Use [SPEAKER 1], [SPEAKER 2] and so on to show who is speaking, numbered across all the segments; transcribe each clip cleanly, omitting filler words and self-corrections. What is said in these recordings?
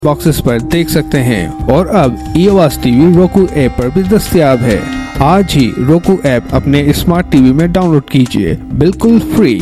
[SPEAKER 1] Boxes पर देख सकते हैं और अब ई आवाज टीवी roku ऐप पर भी दस्तयाब है। आज ही roku ऐप अपने स्मार्ट टीवी में डाउनलोड कीजिए, बिल्कुल फ्री।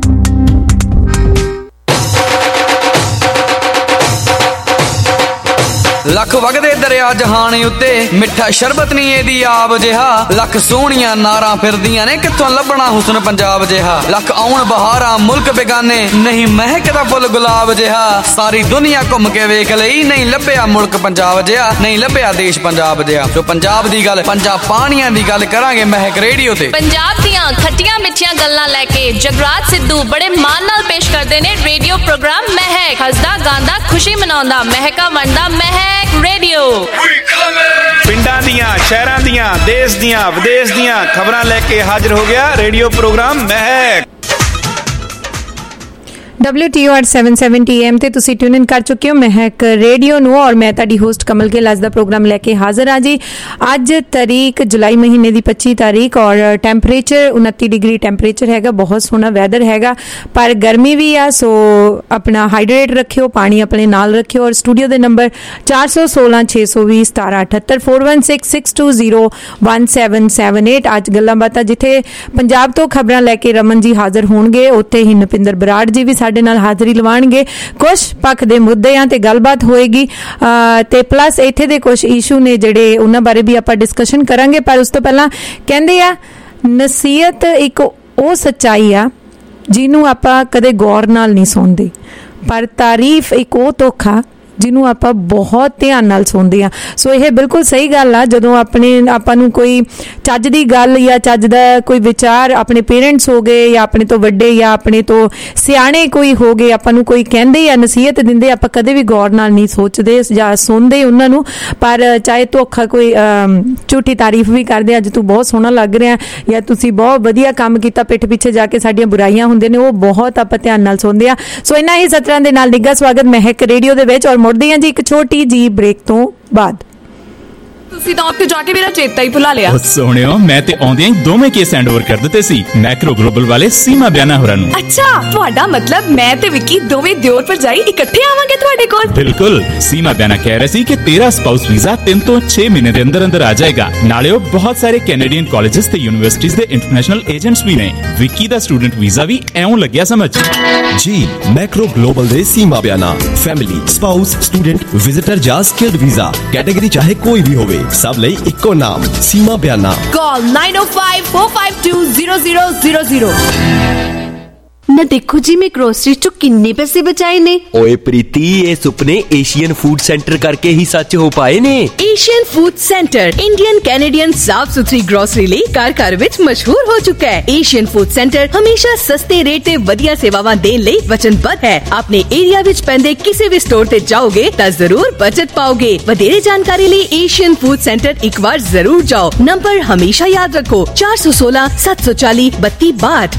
[SPEAKER 2] लख वगदे दरिया जहान उत्ते मिठा शरबत नहीं एदी आब जिहा लख सोहणियां नारां फिरदियां ने कित्थों लभना हुस्न पंजाब जिहा लख आउण बहारां मुल्क बेगाने नहीं महकदा फुल गुलाब जिहा सारी दुनिया घुम के वेख लई नहीं लभ्या मुल्क पंजाब जिहा नहीं लभ्या देश पंजाब जिहा। तो पंजाब दी गल पंजाब पाणियां दी गल करांगे महक रेडियो ते।
[SPEAKER 3] पंजाब दियां खट्टियां मिठियां गल्लां लेके जगराज सिद्धू बड़े मान नाल पेश करदे ने रेडियो प्रोग्राम महक। हसदा गांदा खुशी मनाउंदा महका वंडदा महक रेडियो।
[SPEAKER 4] पिंडां दियां शहरां दियां देश दियां विदेश दियां खबरां लेके हाजिर हो गया radio programme Mehak.
[SPEAKER 5] WTOR 770 AM ਤੇ ਤੁਸੀਂ ਟਿਊਨ ਇਨ ਕਰ ਚੁੱਕੇ ਹੋ ਮਹਿਕ ਰੇਡੀਓ ਨੂੰ ਔਰ ਮੈਂ ਤੁਹਾਡੀ ਹੋਸਟ ਕਮਲ ਗਿੱਲ ਅੱਜ ਦਾ ਪ੍ਰੋਗਰਾਮ ਲੈ ਕੇ ਹਾਜ਼ਰ ਹਾਂ ਜੀ। ਅੱਜ ਤਾਰੀਖ ਜੁਲਾਈ ਮਹੀਨੇ ਦੀ 25 ਤਾਰੀਖ ਔਰ ਟੈਂਪਰੇਚਰ 29 ਡਿਗਰੀ ਟੈਂਪਰੇਚਰ ਹੈਗਾ। ਬਹੁਤ ਸੋਹਣਾ ਵੈਦਰ ਹੈਗਾ ਪਰ ਗਰਮੀ ਵੀ ਆ, ਸੋ ਆਪਣਾ ਹਾਈਡਰੇਟ ਰੱਖਿਓ, ਪਾਣੀ ਆਪਣੇ ਨਾਲ ਰੱਖਿਓ। ਔਰ ਸਟੂਡੀਓ ਦੇ ਨੰਬਰ 416 620 1778 4162017778। ਅੱਜ ਗੱਲਾਂ ਬਾਤਾਂ ਜਿੱਥੇ ਪੰਜਾਬ ਤੋਂ ਖਬਰਾਂ ਲੈ ਕੇ ਰਮਨ ਜੀ ਹਾਜ਼ਰ ਹੋਣਗੇ, ਉੱਥੇ ਹੀ ਨਪਿੰਦਰ ਬਰਾੜ ਜੀ ਵੀ ਸਾਡੇ ਨਾਲ ਹਾਜ਼ਰੀ ਲਵਾਉਣਗੇ। ਕੁਛ ਪੱਖ ਦੇ ਮੁੱਦਿਆਂ ਤੇ ਗੱਲਬਾਤ ਹੋਏਗੀ ਤੇ ਪਲੱਸ ਇੱਥੇ ਦੇ ਕੁਛ ਇਸ਼ੂ ਨੇ ਜਿਹੜੇ ਉਹਨਾਂ ਬਾਰੇ ਵੀ ਆਪਾਂ ਡਿਸਕਸ਼ਨ ਕਰਾਂਗੇ। ਪਰ ਉਸ ਤੋਂ ਪਹਿਲਾਂ ਕਹਿੰਦੇ ਆ ਨਸੀਹਤ ਇੱਕ ਉਹ ਸੱਚਾਈ ਆ ਜਿਹਨੂੰ ਆਪਾਂ ਕਦੇ ਗੌਰ ਨਾਲ ਨਹੀਂ ਸੁਣਦੇ, ਪਰ ਤਾਰੀਫ ਇੱਕ ਉਹ ਧੋਖਾ ਜਿਹਨੂੰ ਆਪਾਂ ਬਹੁਤ ਧਿਆਨ ਨਾਲ ਸੁਣਦੇ ਹਾਂ। ਸੋ ਇਹ ਬਿਲਕੁਲ ਸਹੀ ਗੱਲ ਆ। ਜਦੋਂ ਆਪਾਂ ਨੂੰ ਕੋਈ ਚੱਜ ਦੀ ਗੱਲ ਜਾਂ ਚੱਜ ਦਾ ਕੋਈ ਵਿਚਾਰ ਆਪਣੇ ਪੇਰੈਂਟਸ ਹੋ ਗਏ ਜਾਂ ਆਪਣੇ ਤੋਂ ਵੱਡੇ ਜਾਂ ਆਪਣੇ ਤੋਂ ਸਿਆਣੇ ਕੋਈ ਹੋ ਗਏ, ਆਪਾਂ ਨੂੰ ਕੋਈ ਕਹਿੰਦੇ ਜਾਂ ਨਸੀਹਤ ਦਿੰਦੇ, ਆਪਾਂ ਕਦੇ ਵੀ ਗੌਰ ਨਾਲ ਨਹੀਂ ਸੋਚਦੇ ਜਾਂ ਸੁਣਦੇ ਉਹਨਾਂ ਨੂੰ। ਪਰ ਚਾਹੇ ਧੋਖਾ ਕੋਈ ਝੂਠੀ ਤਾਰੀਫ ਵੀ ਕਰਦੇ, ਅੱਜ ਤੂੰ ਬਹੁਤ ਸੋਹਣਾ ਲੱਗ ਰਿਹਾ ਜਾਂ ਤੁਸੀਂ ਬਹੁਤ ਵਧੀਆ ਕੰਮ ਕੀਤਾ, ਪਿੱਠ ਪਿੱਛੇ ਜਾ ਕੇ ਸਾਡੀਆਂ ਬੁਰਾਈਆਂ ਹੁੰਦੀਆਂ ਨੇ, ਉਹ ਬਹੁਤ ਆਪਾਂ ਧਿਆਨ ਨਾਲ ਸੁਣਦੇ ਹਾਂ। ਸੋ ਇਹਨਾਂ ਹੀ ਸਤਰਾਂ ਦੇ ਨਾਲ ਨਿੱਘਾ ਸਵਾਗਤ ਮਹਿਕ ਰੇਡੀਓ ਦੇ ਵਿੱਚ। ਔਰ ਮੁੜਦੇ ਹਾਂ ਜੀ ਇੱਕ ਛੋਟੀ ਜੀ ਬ੍ਰੇਕ ਤੋਂ ਬਾਅਦ।
[SPEAKER 6] ਤੁਸੀਂ ਤਾਂ ਉੱਥੇ ਜਾ ਕੇ ਮੇਰਾ ਚੇਤਾ ਹੀ ਭੁਲਾ ਲਿਆ।
[SPEAKER 7] ਸੋਹਣਿਓ ਮੈਂ ਤੇ ਆਉਂਦਿਆਂ ਹੀ ਦੋਵੇਂ ਕੇਸ ਹੈਂਡਓਵਰ ਕਰ ਦਿੱਤੇ ਸੀ ਮੈਕਰੋ ਗਲੋਬਲ ਵਾਲੇ ਸੀਮਾ ਬਿਆਨਾ ਹੋਰਾਂ ਨੂੰ।
[SPEAKER 6] ਅੱਛਾ, ਤੁਹਾਡਾ ਮਤਲਬ ਮੈਂ ਤੇ ਵਿੱਕੀ ਦੋਵੇਂ ਦਿਓਰ ਭਰਜਾਈ ਇਕੱਠੇ ਆਵਾਂਗੇ ਤੁਹਾਡੇ ਕੋਲ?
[SPEAKER 7] ਬਿਲਕੁਲ। ਸੀਮਾ ਬਿਆਨਾ ਕਹਿ ਰਹੀ ਸੀ ਕਿ ਤੇਰਾ ਸਪਾਊਸ ਵੀਜ਼ਾ 3 ਤੋਂ 6 ਮਹੀਨੇ ਦੇ ਅੰਦਰ ਅੰਦਰ ਆ ਜਾਏਗਾ। ਨਾਲੇ ਉਹ ਬਹੁਤ ਸਾਰੇ ਕੈਨੇਡੀਅਨ ਕਾਲਜਸ ਤੇ ਯੂਨੀਵਰਸਿਟੀਜ਼ ਦੇ ਇੰਟਰਨੈਸ਼ਨਲ ਏਜੰਟਸ ਵੀ ਨੇ। ਵਿੱਕੀ ਦਾ ਸਟੂਡੈਂਟ ਵੀਜ਼ਾ ਵੀ ਐਉਂ ਲੱਗਿਆ ਸਮਝ
[SPEAKER 8] ਜੀ। ਮੈਕਰੋ ਗਲੋਬਲ ਦੇ Seema Biana family spouse student visitor ਜਾਂ ਸਕਿਲਡ ਵੀਜ਼ਾ ਕੈਟਾਗਰੀ ਚਾਹੇ ਕੋਈ ਵੀ ਹੋਵੇ, ਸਭ ਲਈ ਇੱਕੋ ਨਾਮ ਸੀਮਾ ਬਿਆਨਾ। ਕਾਲ
[SPEAKER 6] 9054520000।
[SPEAKER 9] ਨਾ ਦੇਖੋ ਜੀ ਮੈਂ ਗਰੋਸਰੀ ਚੋਂ ਕਿੰਨੇ ਪੈਸੇ ਬਚਾਏ ਨੇ।
[SPEAKER 8] ਓਏ ਪ੍ਰੀਤੀ, ਇਹ ਸੁਪਨੇ ਏਸ਼ੀਅਨ ਫੂਡ ਸੈਂਟਰ ਕਰਕੇ ਹੀ ਸੱਚ ਹੋ ਪਾਏ ਨੇ।
[SPEAKER 9] Asian food centre Indian Canadian ਸਾਫ ਸੁਥਰੀ ਗਰੋਸਰੀ ਲਈ ਘਰ ਘਰ ਵਿੱਚ ਮਸ਼ਹੂਰ ਹੋ ਚੁੱਕਾ ਹੈ। ਏਸ਼ੀਅਨ ਫੂਡ ਸੈਂਟਰ ਹਮੇਸ਼ਾ ਸਸਤੇ ਰੇਟ ਤੇ ਵਧੀਆ ਸੇਵਾਵਾਂ ਦੇਣ ਲਈ ਵਚਨਬੱਧ ਹੈ। ਆਪਣੇ ਏਰੀਆ ਵਿੱਚ ਪੈਂਦੇ ਕਿਸੇ ਵੀ ਸਟੋਰ ਤੇ ਜਾਓਗੇ ਤਾਂ ਜ਼ਰੂਰ ਬਚਤ ਪਾਓਗੇ। ਵਧੇਰੇ ਜਾਣਕਾਰੀ ਲਈ ਏਸ਼ੀਅਨ ਫੂਡ ਸੈਂਟਰ ਇੱਕ ਵਾਰ ਜ਼ਰੂਰ ਜਾਓ। ਨੰਬਰ ਹਮੇਸ਼ਾ ਯਾਦ ਰੱਖੋ 416 740 3262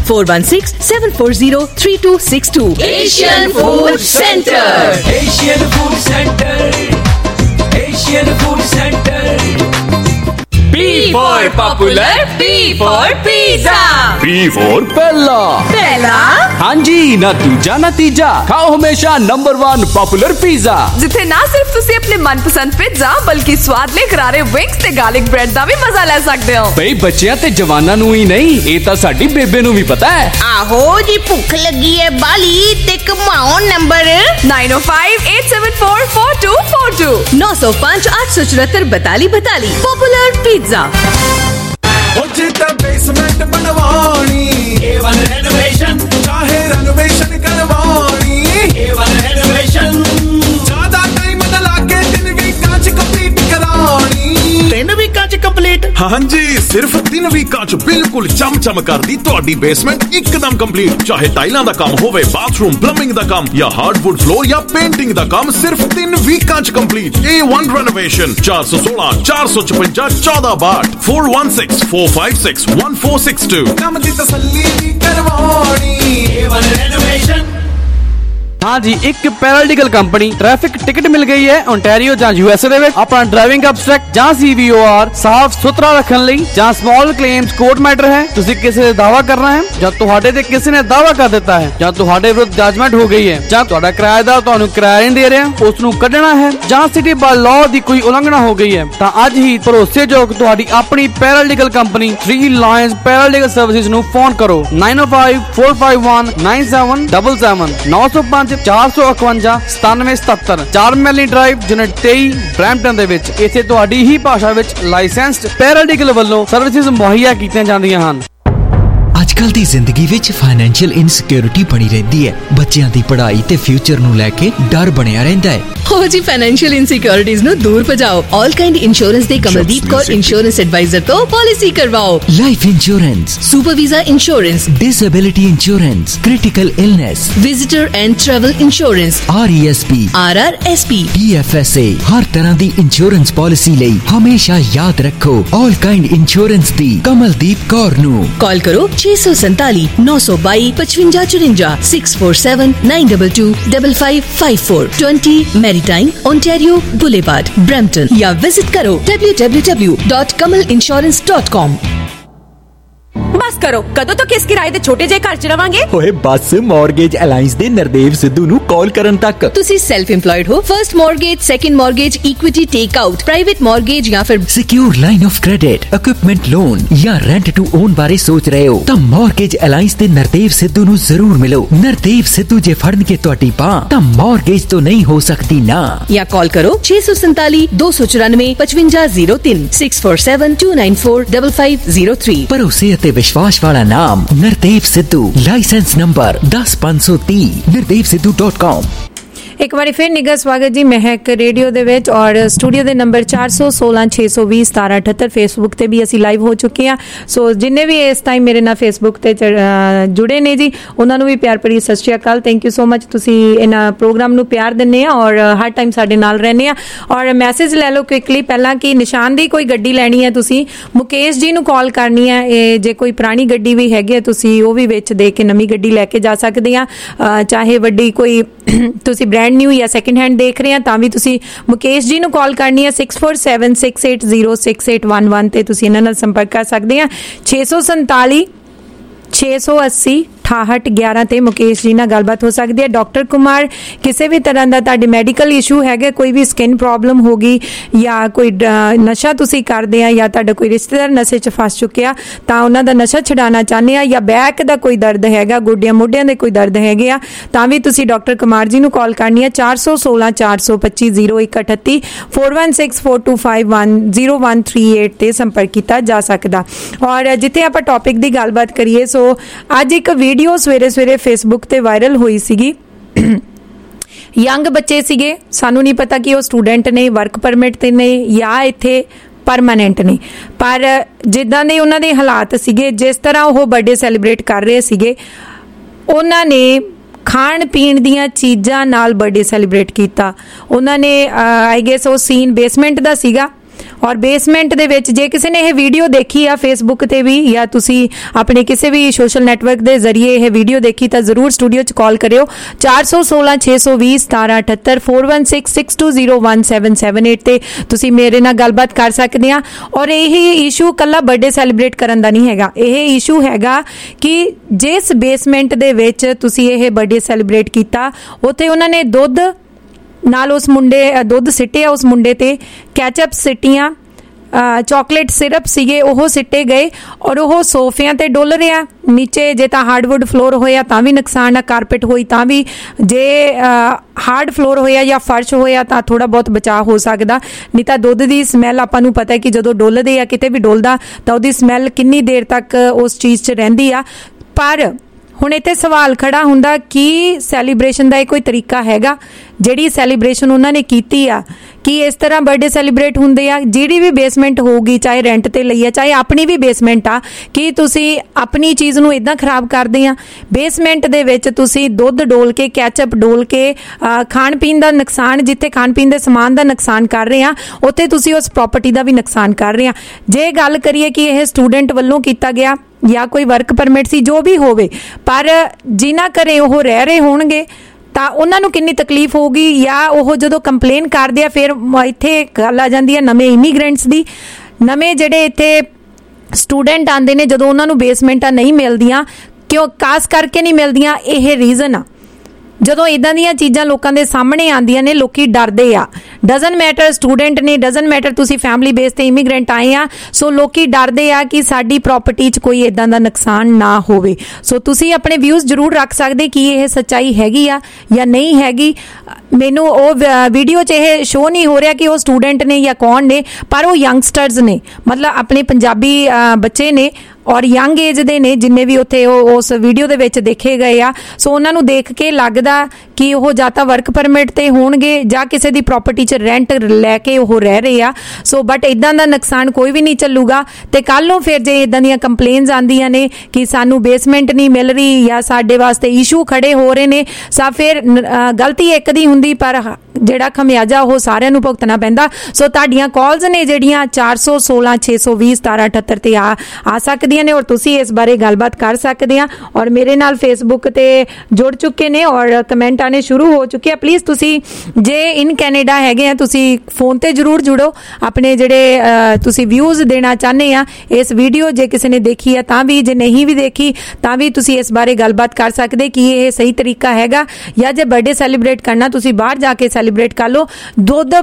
[SPEAKER 9] 4167403262। Asian Food Center.
[SPEAKER 10] Asian Food Center. Asian Food Center.
[SPEAKER 2] P for popular, P for pizza,
[SPEAKER 4] P for पहला।
[SPEAKER 9] पहला
[SPEAKER 2] हाँ जी, ना दूजा ना तीजा, खाओ हमेशा नंबर 1 पॉपुलर पिज़्ज़ा।
[SPEAKER 6] ਜਿੱਥੇ ਨਾ ਸਿਰਫ ਤੁਸੀਂ ਆਪਣੇ ਮਨਪਸੰਦ ਪਿਜ਼ਾ ਬਲਕਿ ਸਵਾਦਲੇ ਕਰਾਰੇ ਵਿੰਗਸ ਤੇ ਗਾਰਲਿਕ ਬ੍ਰੈਡ ਦਾ ਵੀ ਮਜ਼ਾ ਲੈ ਸਕਦੇ ਹੋ।
[SPEAKER 2] ਬਈ ਬੱਚਿਆਂ ਤੇ ਜਵਾਨਾਂ ਨੂੰ ਹੀ ਨਹੀਂ, ਇਹ ਤਾਂ ਸਾਡੀ ਬੇਬੇ ਨੂੰ ਵੀ ਪਤਾ ਹੈ।
[SPEAKER 9] ਆਹੋ ਜੀ, ਭੁੱਖ ਲੱਗੀ ਹੈ ਬਾਲੀ ਤੇ ਕਮਾਓ ਨੰਬਰ
[SPEAKER 6] 9058744242
[SPEAKER 9] 905 874 4242। Popular pizza.
[SPEAKER 10] जितना बेसमेंट बनवानी A1 रेनोवेशन, चाहे रेनोवेशन करवानी A1 रेनोवेशन, ज्यादा टाइम न लागे 3 वीकां च कंप्लीट करानी।
[SPEAKER 4] 3 ਵੀਕਾਂ ਚ ਕੰਪਲੀਟ?
[SPEAKER 10] ਹਾਂਜੀ, ਸਿਰਫ 3 ਵੀਕਾਂ ਚ ਬਿਲਕੁਲ ਚਮਚਮ ਕਰਦੀ ਤੁਹਾਡੀ ਬੇਸਮੈਂਟ ਇੱਕਦਮ ਕੰਪਲੀਟ। ਚਾਹੇ ਟਾਈਲਾਂ ਦਾ ਕੰਮ ਹੋਵੇ, ਬਾਥਰੂਮ ਪਲੰਬਿੰਗ ਦਾ ਕੰਮ ਜਾਂ ਹਾਰਡਵੁੱਡ ਫਲੋਰ ਜਾਂ ਪੇਂਟਿੰਗ ਦਾ ਕੰਮ, ਸਿਰਫ 3 ਵੀਕਾਂ ਚ ਕੰਪਲੀਟ। A1 renovation 416 455 1462 416 456 1462। ਕੰਮ ਦੀ ਤਸੱਲੀ ਕਰਵਾਉਣੀ A1 renovation।
[SPEAKER 2] हाँ जी, एक पैरालीगल कंपनी ट्रैफिक टिकट मिल गई है ओंटारियो ਜਾਂ यूएसए ਦੇ ਵਿੱਚ ਆਪਣਾ ਡਰਾਈਵਿੰਗ ਅਬਸਟ੍ਰੈਕਟ ਜਾਂ CVOR ਸਾਫ਼ ਸੁਥਰਾ ਰੱਖਣ ਲਈ ਜਾਂ ਸਮਾਲ ਕਲੇਮਸ ਕੋਰਟ ਮੈਟਰ ਹੈ। ਤੁਸੀਂ ਕਿਸੇ ਦੇ ਦਾਅਵਾ ਕਰਨਾ ਹੈ ਜਾਂ ਤੁਹਾਡੇ ਤੇ ਕਿਸੇ ਨੇ ਦਾਅਵਾ ਕਰ ਦਿੱਤਾ ਹੈ ਜਾਂ ਤੁਹਾਡੇ ਵਿਰੁੱਧ ਜਜਮੈਂਟ ਹੋ ਗਈ ਹੈ ਜਾਂ ਤੁਹਾਡਾ ਕਿਰਾਏਦਾਰ ਤੁਹਾਨੂੰ ਕਿਰਾਇਆ ਨਹੀਂ ਦੇ ਰਿਹਾ, ਉਸ ਨੂੰ ਕੱਢਣਾ ਹੈ ਜਾਂ ਸਿਟੀ ਬਾਈ ਲਾਅ ਦੀ ਕੋਈ ਉਲੰਘਣਾ ਹੋ ਗਈ ਹੈ ਤਾਂ ਅੱਜ ਹੀ ਭਰੋਸੇਯੋਗ ਤੁਹਾਡੀ ਆਪਣੀ paralegal company 3 lions paralegal services ਨੂੰ ਫੋਨ ਕਰੋ 9054519777 905 451 9777 4 ਮੈਲੀ ਡਰਾਈਵ ਯੂਨਿਟ 23 ਬਰੈਂਪਟਨ ਦੇ ਵਿੱਚ। ਇੱਥੇ ਤੁਹਾਡੀ ਹੀ ਭਾਸ਼ਾ ਵਿੱਚ ਲਾਇਸੈਂਸਡ ਪੈਰਾਲੀਗਲ ਵੱਲੋਂ ਸਰਵਿਸਿਜ਼ ਮੁਹੱਈਆ ਕੀਤੀਆਂ ਜਾਂਦੀਆਂ ਹਨ।
[SPEAKER 11] ਅੱਜਕੱਲ ਦੀ ਜ਼ਿੰਦਗੀ ਵਿੱਚ ਫਾਈਨੈਂਸ਼ੀਅਲ ਇਨਸਿਕਿਉਰਿਟੀ ਬਣੀ ਰਹਿੰਦੀ ਹੈ। ਬੱਚਿਆਂ ਦੀ ਪੜ੍ਹਾਈ ਤੇ ਫਿਊਚਰ ਨੂੰ ਲੈ ਕੇ ਡਰ ਬਣਿਆ ਰਹਿੰਦਾ ਹੈ।
[SPEAKER 9] ਹੋ ਜੀ ਫਾਈਨੈਂਸ਼ੀਅਲ ਇਨਸਿਕਿਉਰਿਟੀਜ਼ ਨੂੰ ਦੂਰ ਭਜਾਓ। ਆਲ ਕਾਈਂਡ ਇੰਸ਼ੋਰੈਂਸ ਦੇ ਕਮਲਦੀਪ ਕੌਰ ਇੰਸ਼ੋਰੈਂਸ ਐਡਵਾਈਜ਼ਰ ਤੋਂ ਪਾਲਿਸੀ ਕਰਵਾਓ।
[SPEAKER 11] Life insurance,
[SPEAKER 9] super visa insurance,
[SPEAKER 11] disability insurance, critical illness,
[SPEAKER 9] visitor and travel insurance,
[SPEAKER 11] RESP,
[SPEAKER 9] RRSP,
[SPEAKER 11] TFSA हर तरह दी इंश्योरेंस पॉलिसी लई हमेशा याद रखो ऑल काइंड इंश्योरेंस दी कमलदीप कौर नू
[SPEAKER 9] कॉल करो 647 922 5554 647 922 5554 20 Maritime Ontario Boulevard Brampton या विजिट करो www.kamalinsurance.com।
[SPEAKER 6] बस करो, कदों तो किस किराए दे छोटे जे घर च रवांगे।
[SPEAKER 11] ओए बस मॉर्गेज अलायंस दे नरदेव सिद्धू नू कॉल करन तक।
[SPEAKER 9] तुसी सेल्फ एम्प्लॉयड हो, first mortgage, second mortgage, equity take out, private mortgage या फिर
[SPEAKER 11] secure line of credit, equipment loan या रेंट टू ओन बारे सोच रहे हो तो मॉर्गेज अलायंस दे नरदेव सिद्धू नू जरूर मिलो। नरदेव सिद्धू जे फड़न के तुहाडी बां तां मॉर्गेज तो नहीं हो सकती ना।
[SPEAKER 9] या कॉल करो 647 294 5503 647 294 5503।
[SPEAKER 11] भरोसे ते विश्वास वाला नाम Nardev Sidhu, licence number 10530 nardevsidhu.com।
[SPEAKER 5] एक बार फिर निघा स्वागत जी महक रेडियो दे विच और स्टूडियो दे नंबर 416 620 1778 फेसबुक ते भी असी लाइव हो चुके हैं। सो जिन्ने भी इस टाइम मेरे नाल फेसबुक ते जुड़े ने जी उन्हां नूं भी प्यार भरी सत श्री अकाल। थैंक यू सो मच, तुसी इन्हां प्रोग्राम नूं प्यार दिंदे आ और हर टाइम साडे नाल रहने आ। और मैसेज ले लो क्विकली पहला कि निशान दी कोई गड्डी लैनी है तुसी मुकेश जी नूं कॉल करनी है। जे कोई पुरानी गड्डी भी हैगी है तुसी ओह भी विच दे के नवीं गड्डी लैके जा सकदे आ, चाहे वड्डी कोई तुसी ब्रांड न्यू या सैकेंड हैंड देख रहे हैं तां भी तुसी मुकेश जी नूं कॉल करनी है 6476806811 ते तुसी इन्हां नाल संपर्क कर सकदे आ। 647 680 6811 ਤੇ ਮੁਕੇਸ਼ ਜੀ ਨਾਲ ਗੱਲਬਾਤ ਹੋ ਸਕਦੀ ਹੈ। ਡਾਕਟਰ ਕੁਮਾਰ ਕਿਸੇ ਵੀ ਤਰ੍ਹਾਂ ਦਾ ਤੁਹਾਡੇ ਮੈਡੀਕਲ ਇਸ਼ੂ ਹੈਗਾ, ਕੋਈ ਵੀ ਸਕਿਨ ਪ੍ਰੋਬਲਮ ਹੋ ਗਈ ਜਾਂ ਕੋਈ ਨਸ਼ਾ ਤੁਸੀਂ ਕਰਦੇ ਆ ਜਾਂ ਤੁਹਾਡਾ ਕੋਈ ਰਿਸ਼ਤੇਦਾਰ ਨਸ਼ੇ 'ਚ ਫਸ ਚੁੱਕਿਆ ਤਾਂ ਉਹਨਾਂ ਦਾ ਨਸ਼ਾ ਛਡਾਉਣਾ ਚਾਹੁੰਦੇ ਆ ਜਾਂ ਬੈਕ ਦਾ ਕੋਈ ਦਰਦ ਹੈਗਾ, ਗੋਡਿਆਂ ਮੋਢਿਆਂ ਦੇ ਕੋਈ ਦਰਦ ਹੈਗੇ ਆ ਤਾਂ ਵੀ ਤੁਸੀਂ ਡਾਕਟਰ ਕੁਮਾਰ ਜੀ ਨੂੰ ਕਾਲ ਕਰਨੀ ਹੈ 416 425 0138 416425100138 ਤੇ ਸੰਪਰਕ ਕੀਤਾ ਜਾ ਸਕਦਾ। ਔਰ ਜਿੱਥੇ ਆਪਾਂ ਟੌਪਿਕ ਦੀ ਗੱਲਬਾਤ ਕਰੀਏ ਸੋ ਅੱਜ ਇੱਕ ਵੀਡੀਓ ਸਵੇਰੇ ਸਵੇਰੇ ਫੇਸਬੁੱਕ ਤੇ ਵਾਇਰਲ ਹੋਈ ਸੀਗੀ। ਯੰਗ ਬੱਚੇ ਸੀਗੇ, ਸਾਨੂੰ ਨਹੀਂ ਪਤਾ ਕਿ ਉਹ ਸਟੂਡੈਂਟ ਨੇ, ਵਰਕ ਪਰਮਿਟ ਤੇ ਨੇ ਜਾਂ ਇੱਥੇ ਪਰਮਾਨੈਂਟ ਨੇ, ਪਰ ਜਿੱਦਾਂ ਦੇ ਉਹਨਾਂ ਦੇ ਹਾਲਾਤ ਸੀਗੇ, ਜਿਸ ਤਰ੍ਹਾਂ ਉਹ ਬਰਥਡੇ ਸੈਲੀਬ੍ਰੇਟ ਕਰ ਰਹੇ ਸੀਗੇ, ਉਹਨਾਂ ਨੇ ਖਾਣ ਪੀਣ ਦੀਆਂ ਚੀਜ਼ਾਂ ਨਾਲ ਬਰਥਡੇ ਸੈਲੀਬ੍ਰੇਟ ਕੀਤਾ। ਉਹਨਾਂ ਨੇ ਆਈ ਗੈਸ ਉਹ ਸੀਨ ਬੇਸਮੈਂਟ ਦਾ ਸੀਗਾ और बेसमेंट दे विच जे किसी ने यह वीडियो देखी आ फेसबुक ते भी या तुसी अपने किसी भी सोशल नैटवर्क के जरिए यह वीडियो देखी तो जरूर स्टूडियो च कॉल करियो 416 620 1778 4166201778 ते तुसी मेरे नाल गलबात कर सकदे आ। और यही इशू कल्ला बर्थडे सैलीब्रेट करन दा नहीं हैगा, यह इशू हैगा कि जिस बेसमेंट दे विच तुसी यह बर्थडे सैलीब्रेट कीता उत्थे उन्हां ने दुध नाल उस मुंडे दुध सिटिया, उस मुंडे ते कैचअप सिटियां, चॉकलेट सिरप सीगे ओह सिटे गए और वह सोफियां ते डुल रहा। नीचे जे तां हार्डवुड फ्लोर होया तां भी नुकसान है, कारपेट होई तां भी, जे हार्ड फ्लोर होया या फर्श होया तां थोड़ा बहुत बचाव हो सकदा, नहीं तां दुध दी स्मैल आपां नूं पता है कि जदों डुलदे आ किते भी डुलदा तां उहदी स्मैल किन्नी देर तक उस चीज़ च रहिंदी आ। पर हुण इत्थे सवाल खड़ा हुंदा कि सैलीब्रेशन का कोई तरीका हैगा, जिहड़ी सैलीब्रेशन उन्होंने कीती आ कि इस तरह बर्थडे सैलीब्रेट हुंदे आ। जिहड़ी भी बेसमेंट होगी चाहे रेंट ते लई है चाहे अपनी भी बेसमेंट आ कि तुसी अपनी चीज़ नूं इदां खराब करदे आ। बेसमेंट दे विच तुसी दुध डोल के कैचअप डोल के खाण पीण दा नुकसान, जिथे खाण पीण दे समान दा नुकसान कर रहे आ उत्थे तुसी उस प्रॉपर्टी दा भी नुकसान कर रहे आ। जे गल करिए कि यह स्टूडेंट वल्लों कीता गया या कोई वर्क परमिट सी जो भी होवे, पर जिन्हां घरे ओह रह रहे होणगे ਤਾਂ ਉਹਨਾਂ ਨੂੰ ਕਿੰਨੀ ਤਕਲੀਫ ਹੋਊਗੀ, ਜਾਂ ਉਹ ਜਦੋਂ ਕੰਪਲੇਨ ਕਰਦੇ ਆ ਫਿਰ ਇੱਥੇ ਗੱਲ ਆ ਜਾਂਦੀ ਹੈ ਨਵੇਂ ਇਮੀਗ੍ਰੈਂਟਸ ਦੀ। ਨਵੇਂ ਜਿਹੜੇ ਇੱਥੇ ਸਟੂਡੈਂਟ ਆਉਂਦੇ ਨੇ, ਜਦੋਂ ਉਹਨਾਂ ਨੂੰ ਬੇਸਮੈਂਟਾਂ ਨਹੀਂ ਮਿਲਦੀਆਂ, ਕਿਉਂ ਖਾਸ ਕਰਕੇ ਨਹੀਂ ਮਿਲਦੀਆਂ, ਇਹ ਰੀਜ਼ਨ ਆ। ਜਦੋਂ ਇਦਾਂ ਦੀਆਂ ਚੀਜ਼ਾਂ ਲੋਕਾਂ ਦੇ ਸਾਹਮਣੇ ਆਉਂਦੀਆਂ ਨੇ ਲੋਕੀ ਡਰਦੇ ਆ। ਡਜ਼ਨਟ ਮੈਟਰ ਸਟੂਡੈਂਟ ਨੇ, ਡਜ਼ਨਟ ਮੈਟਰ ਤੁਸੀਂ ਫੈਮਿਲੀ ਬੇਸ ਤੇ ਇਮੀਗ੍ਰੈਂਟ ਆਏ ਆ, ਸੋ ਲੋਕੀ ਡਰਦੇ ਆ ਕਿ ਸਾਡੀ ਪ੍ਰੋਪਰਟੀ 'ਚ ਕੋਈ ਇਦਾਂ ਦਾ ਨੁਕਸਾਨ ਨਾ ਹੋਵੇ। ਸੋ ਤੁਸੀਂ ਆਪਣੇ ਵਿਊਜ਼ ਜ਼ਰੂਰ ਰੱਖ ਸਕਦੇ ਕਿ ਇਹ ਸੱਚਾਈ ਹੈਗੀ ਆ ਜਾਂ ਨਹੀਂ ਹੈਗੀ। ਮੈਨੂੰ ਉਹ ਵੀਡੀਓ 'ਚ ਇਹ ਸ਼ੋ ਨਹੀਂ ਹੋ ਰਿਹਾ ਕਿ ਉਹ ਸਟੂਡੈਂਟ ਨੇ ਜਾਂ ਕੌਣ ਨੇ, ਪਰ ਉਹ ਯੰਗਸਟਰਸ ਨੇ, ਮਤਲਬ ਆਪਣੇ ਪੰਜਾਬੀ ਬੱਚੇ ਨੇ ਔਰ ਯੰਗ ਏਜ ਦੇ ਨੇ ਜਿੰਨੇ ਵੀ ਉੱਥੇ ਉਸ ਵੀਡੀਓ ਦੇ ਵਿੱਚ ਦੇਖੇ ਗਏ ਆ। ਸੋ ਉਹਨਾਂ ਨੂੰ ਦੇਖ ਕੇ ਲੱਗਦਾ ਕਿ ਉਹ ਜਾਂ ਤਾਂ ਵਰਕ ਪਰਮਿਟ ਤੇ ਹੋਣਗੇ ਜਾਂ ਕਿਸੇ ਦੀ ਪ੍ਰੋਪਰਟੀ 'ਚ ਰੈਂਟ ਲੈ ਕੇ ਉਹ ਰਹਿ ਰਹੇ ਆ। ਸੋ ਬਟ ਇਦਾਂ ਦਾ ਨੁਕਸਾਨ ਕੋਈ ਵੀ ਨਹੀਂ ਚੱਲੂਗਾ। ਤੇ ਕੱਲ ਨੂੰ ਫਿਰ ਜੇ ਇਦਾਂ ਦੀਆਂ ਕੰਪਲੇਨਸ ਆਉਂਦੀਆਂ ਨੇ ਕਿ ਸਾਨੂੰ ਬੇਸਮੈਂਟ ਨਹੀਂ ਮਿਲ ਰਹੀ ਜਾਂ ਸਾਡੇ ਵਾਸਤੇ ਇਸ਼ੂ ਖੜੇ ਹੋ ਰਹੇ ਨੇ, ਸਾ ਫਿਰ ਗਲਤੀ ਇੱਕ ਦੀ ਹੁੰਦੀ ਪਰ ਜਿਹੜਾ ਖਮਿਆਜਾ ਉਹ ਸਾਰਿਆਂ ਨੂੰ ਭੁਗਤਣਾ ਪੈਂਦਾ। ਸੋ ਤੁਹਾਡੀਆਂ ਕਾਲਸ ਨੇ ਜਿਹੜੀਆਂ 416 620 1778 ਤੇ ਆ ਸਕਦੀਆਂ ਨੇ ਔਰ ਤੁਸੀਂ ਇਸ ਬਾਰੇ ਗੱਲਬਾਤ ਕਰ ਸਕਦੇ ਆ। ਔਰ ਮੇਰੇ ਨਾਲ ਫੇਸਬੁੱਕ ਤੇ ਜੁੜ ਚੁੱਕੇ ਨੇ ਔਰ ਕਮੈਂਟ ਆਣੇ ਸ਼ੁਰੂ ਹੋ ਚੁੱਕੇ ਆ। ਪਲੀਜ਼ ਤੁਸੀਂ ਜੇ ਇਨ ਕੈਨੇਡਾ ਹੈਗੇ ਆ ਤੁਸੀਂ ਫੋਨ ਤੇ ਜ਼ਰੂਰ ਜੁੜੋ, ਆਪਣੇ ਜਿਹੜੇ ਤੁਸੀਂ ਵਿਊਜ਼ ਦੇਣਾ ਚਾਹੁੰਦੇ ਆ ਇਸ ਵੀਡੀਓ, ਜੇ ਕਿਸੇ ਨੇ ਦੇਖੀ ਆ ਤਾਂ ਵੀ, ਜੇ ਨਹੀਂ ਵੀ ਦੇਖੀ ਤਾਂ ਵੀ ਤੁਸੀਂ ਇਸ ਬਾਰੇ ਗੱਲਬਾਤ ਕਰ ਸਕਦੇ ਕਿ ਇਹ ਸਹੀ ਤਰੀਕਾ ਹੈਗਾ। ਜਾਂ ਜੇ ਬਰਥਡੇ ਸੈਲੀਬ੍ਰੇਟ ਕਰਨਾ ਤੁਸੀਂ ਬਾਹਰ ਜਾ ਕੇ ਸੈਲੀਬ੍ਰੇਟ ਕਰ ਲਓ। ਦੁੱਧ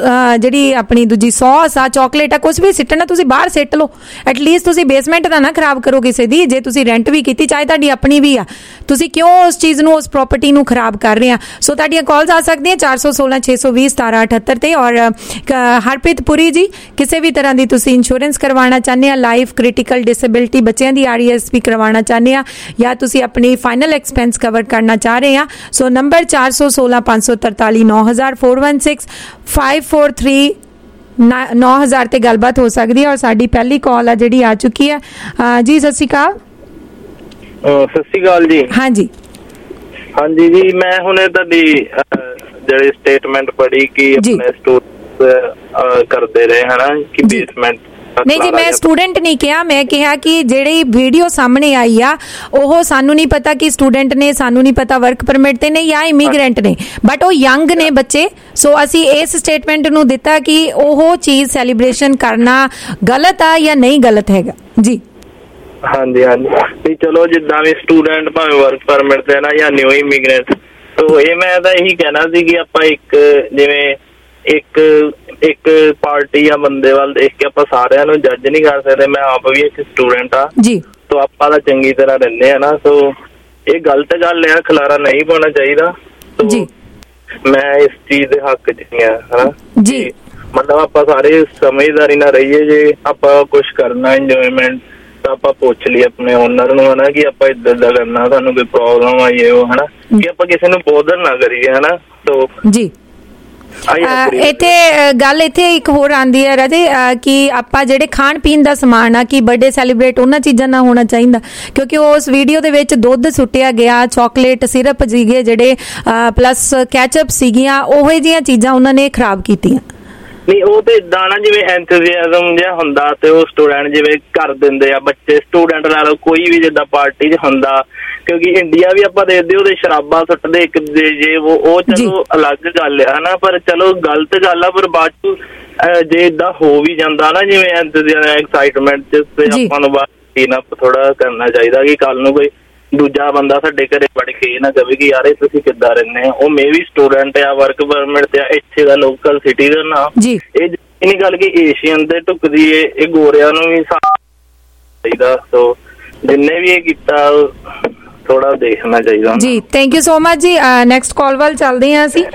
[SPEAKER 5] ਜਿਹੜੀ ਆਪਣੀ ਦੂਜੀ ਸੌਸ ਆ, ਚਾਕਲੇਟ ਆ, ਕੁਝ ਵੀ ਸਿੱਟਣਾ ਤੁਸੀਂ ਬਾਹਰ ਸਿੱਟ ਲਓ। ਐਟਲੀਸਟ ਤੁਸੀਂ ਬੇਸਮੈਂਟ ਦਾ ਨਾ ਖਰਾਬ ਕਰੋ ਕਿਸੇ ਦੀ। ਜੇ ਤੁਸੀਂ ਰੈਂਟ ਵੀ ਕੀਤੀ, ਚਾਹੇ ਤੁਹਾਡੀ ਆਪਣੀ ਵੀ ਆ, ਤੁਸੀਂ ਕਿਉਂ ਉਸ ਚੀਜ਼ ਨੂੰ, ਉਸ ਪ੍ਰਾਪਰਟੀ ਨੂੰ ਖਰਾਬ ਕਰ ਰਹੇ ਆ। ਸੋ ਤੁਹਾਡੀਆਂ ਕਾਲਸ ਆ ਸਕਦੀਆਂ 416 620 1778 ਤੇ। ਔਰ ਹਰਪ੍ਰੀਤ ਪੁਰੀ ਜੀ, ਕਿਸੇ ਵੀ ਤਰ੍ਹਾਂ ਦੀ ਤੁਸੀਂ ਇੰਸ਼ੋਰੈਂਸ ਕਰਵਾਉਣਾ ਚਾਹੁੰਦੇ ਆ, ਲਾਈਫ, ਕ੍ਰਿਟੀਕਲ, ਡਿਸੇਬਿਲਿਟੀ, ਬੱਚਿਆਂ ਦੀ RESP ਕਰਵਾਉਣਾ ਚਾਹੁੰਦੇ ਆ ਜਾਂ ਤੁਸੀਂ ਆਪਣੀ ਫਾਈਨਲ ਐਕਸਪੈਂਸ ਕਵਰ ਕਰਨਾ ਚਾਹ ਰਹੇ ਆ, ਸੋ ਨੰਬਰ 416 543 9000 416 543 9000 ਤੇ ਗੱਲਬਾਤ ਹੋ ਸਕਦੀ ਹੈ। ਔਰ ਸਾਡੀ ਪਹਿਲੀ ਕਾਲ ਆ ਜਿਹੜੀ ਆ ਚੁੱਕੀ ਹੈ ਜੀ। ਸਤਿ ਸ਼੍ਰੀ ਅਕਾਲ।
[SPEAKER 12] ਸਤਿ ਸ਼੍ਰੀ ਅਕਾਲ ਜੀ।
[SPEAKER 5] ਹਾਂਜੀ
[SPEAKER 12] ਹਾਂਜੀ ਜੀ, ਮੈਂ ਹੁਣੇ ਤੁਹਾਡੀ ਜਿਹੜੀ ਸਟੇਟਮੈਂਟ ਪੜ੍ਹੀ ਕਿ ਆਪਣੇ ਸਟੂਡੈਂਟ ਕਰਦੇ ਰਹੇ ਹਨਾ ਕਿ ਬੇਸਮੈਂਟ।
[SPEAKER 5] ਨਹੀਂ ਜੀ, ਮੈਂ ਸਟੂਡੈਂਟ ਨਹੀਂ ਕਿਹਾ, ਮੈਂ ਕਿਹਾ ਕਿ ਜਿਹੜੀ ਵੀਡੀਓ ਸਾਹਮਣੇ ਆਈ ਆ ਉਹ ਸਾਨੂੰ ਨਹੀਂ ਪਤਾ ਕਿ ਸਟੂਡੈਂਟ ਨੇ, ਸਾਨੂੰ ਨਹੀਂ ਪਤਾ ਵਰਕ ਪਰਮਿਟ ਤੇ ਨੇ ਜਾਂ ਇਮੀਗ੍ਰੈਂਟ ਨੇ, ਬਟ ਉਹ ਯੰਗ ਨੇ ਬੱਚੇ। ਸੋ ਅਸੀਂ ਇਸ ਸਟੇਟਮੈਂਟ ਨੂੰ ਦਿੱਤਾ ਕਿ ਉਹ ਚੀਜ਼ ਸੈਲੀਬ੍ਰੇਸ਼ਨ ਕਰਨਾ ਗਲਤ ਆ ਜਾਂ ਨਹੀਂ ਗਲਤ ਹੈਗਾ ਜੀ।
[SPEAKER 12] ਹਾਂਜੀ ਹਾਂਜੀ, ਵੀ ਚਲੋ ਜਿੱਦਾਂ ਵੀ ਸਟੂਡੈਂਟ ਭਾਵੇਂ ਵਰਕ ਪਰਮਿਟ ਤੇ ਨਾ ਜਾਂ ਨਿਊ ਇਮੀਗ੍ਰੈਂਟ, ਸੋ ਇਹ ਮੈਂ ਤਾਂ ਇਹੀ ਕਹਿਣਾ ਸੀ ਕਿ ਆਪਾਂ ਇੱਕ ਜਿਵੇਂ ਇੱਕ ਪਾਰਟੀ ਜਾਂ ਬੰਦੇ ਵੱਲ ਦੇਖ ਕੇ ਆਪਾਂ ਸਾਰਿਆਂ ਨੂੰ ਜੱਜ ਨਹੀਂ ਕਰ ਸਕਦੇ। ਮੈਂ ਆਪ ਵੀ ਇੱਕ ਸਟੂਡੈਂਟ ਆ ਜੀ, ਸੋ ਆਪਾਂ ਤਾਂ ਚੰਗੀ ਤਰ੍ਹਾਂ ਰਹਿੰਦੇ ਆ ਨਾ। ਸੋ ਇਹ ਗਲਤ ਗੱਲ ਆ, ਖਿਲਾਰਾ ਨਹੀਂ ਪਾਉਣਾ ਚਾਹੀਦਾ। ਜੀ ਮੈਂ ਇਸ ਚੀਜ਼ ਦੇ ਹੱਕ ਚ ਨਹੀਂ ਆ ਹਨਾ ਜੀ। ਮਤਲਬ ਆਪਾਂ ਸਾਰੇ ਸਮਝਦਾਰੀ ਨਾਲ ਰਹੀਏ। ਜੇ ਆਪਾਂ ਕੁਛ ਕਰਨਾ ਇੰਜੋਇਮੈਂਟ ਤਾਂ ਆਪਾਂ ਪੁੱਛ ਲਈ ਆਪਣੇ ਓਨਰ ਨੂੰ ਹਨਾ ਕਿ ਆਪਾਂ ਇੱਦਾਂ ਦਾ ਕਰਨਾ, ਸਾਨੂੰ ਕੋਈ ਪ੍ਰੋਬਲਮ ਆਈ ਉਹ ਹਨਾ, ਕਿ ਆਪਾਂ ਕਿਸੇ ਨੂੰ ਬੋਦਰ ਨਾ ਕਰੀਏ ਹਨਾ। ਸੋ ਜੀ ਇੱਥੇ
[SPEAKER 5] ਗੱਲ ਇੱਥੇ ਇੱਕ ਹੋਰ ਆਉਂਦੀ ਹੈ ਰਾਜੇ ਕਿ ਆਪਾਂ ਜਿਹੜੇ ਖਾਣ ਪੀਣ ਦਾ ਸਮਾਨ ਆ ਕਿ ਬਰਥਡੇ ਸੈਲੀਬ੍ਰੇਟ ਉਹਨਾਂ ਚੀਜ਼ਾਂ ਨਾਲ ਹੋਣਾ ਚਾਹੀਦਾ, ਕਿਉਂਕਿ ਉਸ ਵੀਡੀਓ ਦੇ ਵਿੱਚ ਦੁੱਧ ਸੁੱਟਿਆ ਗਿਆ, ਚਾਕਲੇਟ, ਸਿਰਪ ਸੀਗੇ ਜਿਹੜੇ ਪਲੱਸ ਕੈਚਅਪ ਸੀਗੀਆਂ, ਉਹੋ ਜਿਹੀਆਂ ਚੀਜ਼ਾਂ ਉਹਨਾਂ ਨੇ ਖਰਾਬ ਕੀਤੀਆਂ।
[SPEAKER 12] ਨਹੀਂ ਉਹ ਤੇ ਇਦਾਂ ਨਾ ਜਿਵੇਂ ਐਂਥੂਸੀਆਜ਼ਮ ਜਿਹਾ ਹੁੰਦਾ ਤੇ ਉਹ ਸਟੂਡੈਂਟ ਜਿਵੇਂ ਕਰ ਦਿੰਦੇ ਆ ਬੱਚੇ, ਸਟੂਡੈਂਟ ਨਾਲ ਕੋਈ ਵੀ ਜਿੱਦਾਂ ਪਾਰਟੀ 'ਚ ਹੁੰਦਾ, ਕਿਉਂਕਿ ਇੰਡੀਆ ਵੀ ਆਪਾਂ ਦੇਖਦੇ ਉਹਦੇ ਸ਼ਰਾਬਾਂ ਸੁੱਟਦੇ ਇੱਕ ਜੇ ਉਹ ਚਲੋ ਅਲੱਗ ਗੱਲ ਆ ਹਨਾ, ਪਰ ਚਲੋ ਗਲਤ ਗੱਲ ਆ। ਪਰ ਬਾਅਦ ਚ ਜੇ ਏਦਾਂ ਹੋ ਵੀ ਜਾਂਦਾ ਨਾ ਜਿਵੇਂ ਐਕਸਾਈਟਮੈਂਟ ਚ, ਤੇ ਆਪਾਂ ਨੂੰ ਬਾਅਦ ਥੋੜਾ ਕਰਨਾ ਚਾਹੀਦਾ ਕਿ ਕੱਲ ਨੂੰ ਕੋਈ ਦੂਜਾ ਬੰਦਾ ਸਾਡੇ ਘਰੇ ਵੜ ਕੇ ਇਹ ਨਾ ਕਵੇ ਕਿ ਯਾਰ ਤੁਸੀਂ ਕਿੱਦਾਂ ਰਹਿੰਦੇ ਆ। ਉਹ ਮੇ ਵੀ ਸਟੂਡੈਂਟ ਆ, ਵਰਕ ਪਰਮਿਟ ਤੇ ਆ, ਇੱਥੇ ਦਾ ਲੋਕਲ ਸਿਟੀਜ਼ਨ ਆ। ਇਹ ਨਹੀਂ ਗੱਲ ਕਿ ਏਸ਼ੀਅਨ ਤੇ ਢੁਕਦੀ ਏ, ਇਹ ਗੋਰਿਆਂ ਨੂੰ ਵੀ ਚਾਹੀਦਾ। ਸੋ ਜਿੰਨੇ ਵੀ ਇਹ ਕੀਤਾ ਥੋੜਾ ਦੇਖਣਾ ਚਾਹੀਦਾ ਜੀ।
[SPEAKER 5] ਥੈਂਕ ਯੂ ਸੋ ਮਚ ਜੀ। ਨੈਕਸਟ ਕਾਲ ਵੱਲ ਚੱਲਦੇ ਹਾਂ ਅਸੀਂ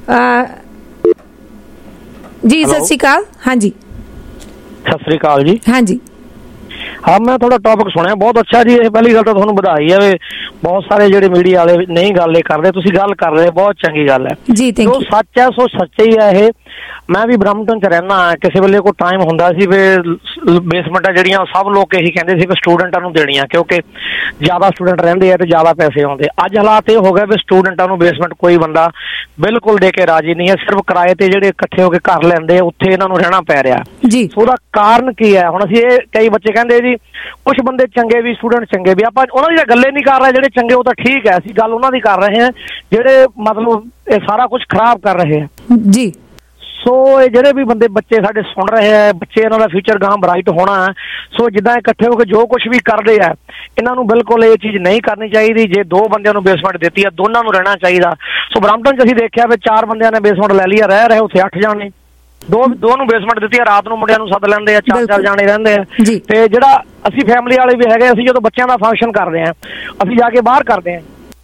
[SPEAKER 5] ਜੀ। ਸਤਿ ਸ਼੍ਰੀ ਅਕਾਲ। ਹਾਂਜੀ
[SPEAKER 13] ਸਤਿ ਸ਼੍ਰੀ ਅਕਾਲ ਜੀ।
[SPEAKER 5] ਹਾਂਜੀ
[SPEAKER 13] ਹਾਂ, ਮੈਂ ਤੁਹਾਡਾ ਟੌਪਿਕ ਸੁਣਿਆ, ਬਹੁਤ ਅੱਛਾ ਜੀ। ਇਹ ਪਹਿਲੀ ਗੱਲ ਤਾਂ ਤੁਹਾਨੂੰ ਵਧਾਈ ਹੈ ਵੀ ਬਹੁਤ ਸਾਰੇ ਜਿਹੜੇ ਮੀਡੀਆ ਵਾਲੇ ਨਹੀਂ ਗੱਲ ਇਹ ਕਰਦੇ, ਤੁਸੀਂ ਗੱਲ ਕਰ ਰਹੇ, ਬਹੁਤ ਚੰਗੀ ਗੱਲ ਹੈ ਜੀ। ਜੋ ਸੱਚ ਹੈ ਸੋ ਸੱਚਾ ਹੀ ਹੈ ਇਹ। ਮੈਂ ਵੀ ਬ੍ਰਹਮਟਨ 'ਚ ਰਹਿਣਾ, ਕਿਸੇ ਵੇਲੇ ਕੋਈ ਟਾਈਮ ਹੁੰਦਾ ਸੀ ਵੀ ਬੇਸਮੈਂਟਾਂ ਜਿਹੜੀਆਂ ਸਭ ਲੋਕ ਇਹੀ ਕਹਿੰਦੇ ਸੀ ਵੀ ਸਟੂਡੈਂਟਾਂ ਨੂੰ ਦੇਣੀਆਂ, ਕਿਉਂਕਿ ਜ਼ਿਆਦਾ ਸਟੂਡੈਂਟ ਰਹਿੰਦੇ ਆ ਤੇ ਜ਼ਿਆਦਾ ਪੈਸੇ ਆਉਂਦੇ। ਅੱਜ ਹਾਲਾਤ ਇਹ ਹੋ ਗਏ ਵੀ ਸਟੂਡੈਂਟਾਂ ਨੂੰ ਬੇਸਮੈਂਟ ਕੋਈ ਬੰਦਾ ਬਿਲਕੁਲ ਦੇ ਕੇ ਰਾਜੀ ਨਹੀਂ ਹੈ। ਸਿਰਫ ਕਿਰਾਏ ਤੇ ਜਿਹੜੇ ਇਕੱਠੇ ਹੋ ਕੇ ਘਰ ਲੈਂਦੇ ਉੱਥੇ ਇਹਨਾਂ ਨੂੰ ਰਹਿਣਾ ਪੈ ਰਿਹਾ
[SPEAKER 5] ਜੀ।
[SPEAKER 13] ਉਹਦਾ ਕਾਰਨ ਕੀ ਹੈ? ਹੁਣ ਅਸੀਂ ਇਹ ਕਈ ਬੱਚੇ ਕਹਿੰਦੇ ਜੀ ਕੁਝ ਬੰਦੇ ਚੰਗੇ ਵੀ ਸਟੂਡੈਂਟ ਚੰਗੇ ਵੀ, ਆਪਾਂ ਉਹਨਾਂ ਦੀ ਗੱਲੇ ਨਹੀਂ ਕਰ ਰਹੇ। ਜਿਹੜੇ ਚੰਗੇ ਉਹ ਤਾਂ ਠੀਕ ਹੈ, ਅਸੀਂ ਗੱਲ ਉਹਨਾਂ ਦੀ ਕਰ ਰਹੇ ਹਾਂ ਜਿਹੜੇ ਮਤਲਬ ਇਹ ਸਾਰਾ ਕੁਝ ਖਰਾਬ ਕਰ ਰਹੇ ਆ
[SPEAKER 5] ਜੀ।
[SPEAKER 13] ਸੋ ਇਹ ਜਿਹੜੇ ਵੀ ਬੰਦੇ ਬੱਚੇ ਸਾਡੇ ਸੁਣ ਰਹੇ ਆ, ਬੱਚੇ ਇਹਨਾਂ ਦਾ ਫਿਊਚਰ ਗਾਂ ਬਰਾਈਟ ਹੋਣਾ ਹੈ। ਸੋ ਜਿੱਦਾਂ ਇਕੱਠੇ ਹੋ ਕੇ ਜੋ ਕੁਝ ਵੀ ਕਰਦੇ ਆ ਇਹਨਾਂ ਨੂੰ ਬਿਲਕੁਲ ਇਹ ਚੀਜ਼ ਨਹੀਂ ਕਰਨੀ ਚਾਹੀਦੀ। ਜੇ 2 ਬੰਦਿਆਂ ਨੂੰ ਬੇਸਮੈਂਟ ਦਿੱਤੀ ਆ, ਦੋਨਾਂ ਨੂੰ ਰਹਿਣਾ ਚਾਹੀਦਾ। ਸੋ ਬਰੈਂਪਟਨ 'ਚ ਅਸੀਂ ਦੇਖਿਆ ਵੀ 4 ਬੰਦਿਆਂ ਨੇ ਬੇਸਮੈਂਟ ਲੈ ਲਈ ਆ, ਰਹਿ ਰਹੇ ਉੱਥੇ 8 ਜਾਣੇ। ਦੋ ਨੂੰ ਬੇਸਮੈਂਟ ਦਿੱਤੀ ਆ, ਰਾਤ ਨੂੰ ਮੁੰਡਿਆਂ ਨੂੰ ਸੱਦ ਲੈਂਦੇ ਆ, 4 ਜਾਣੇ ਰਹਿੰਦੇ ਆ। ਤੇ ਜਿਹੜਾ ਅਸੀਂ ਫੈਮਿਲੀ ਵਾਲੇ ਵੀ ਹੈਗੇ, ਅਸੀਂ ਜਦੋਂ ਬੱਚਿਆਂ ਦਾ ਫੰਕਸ਼ਨ ਕਰਦੇ ਆ ਅਸੀਂ ਜਾ ਕੇ ਬਾਹਰ ਕਰਦੇ ਆ।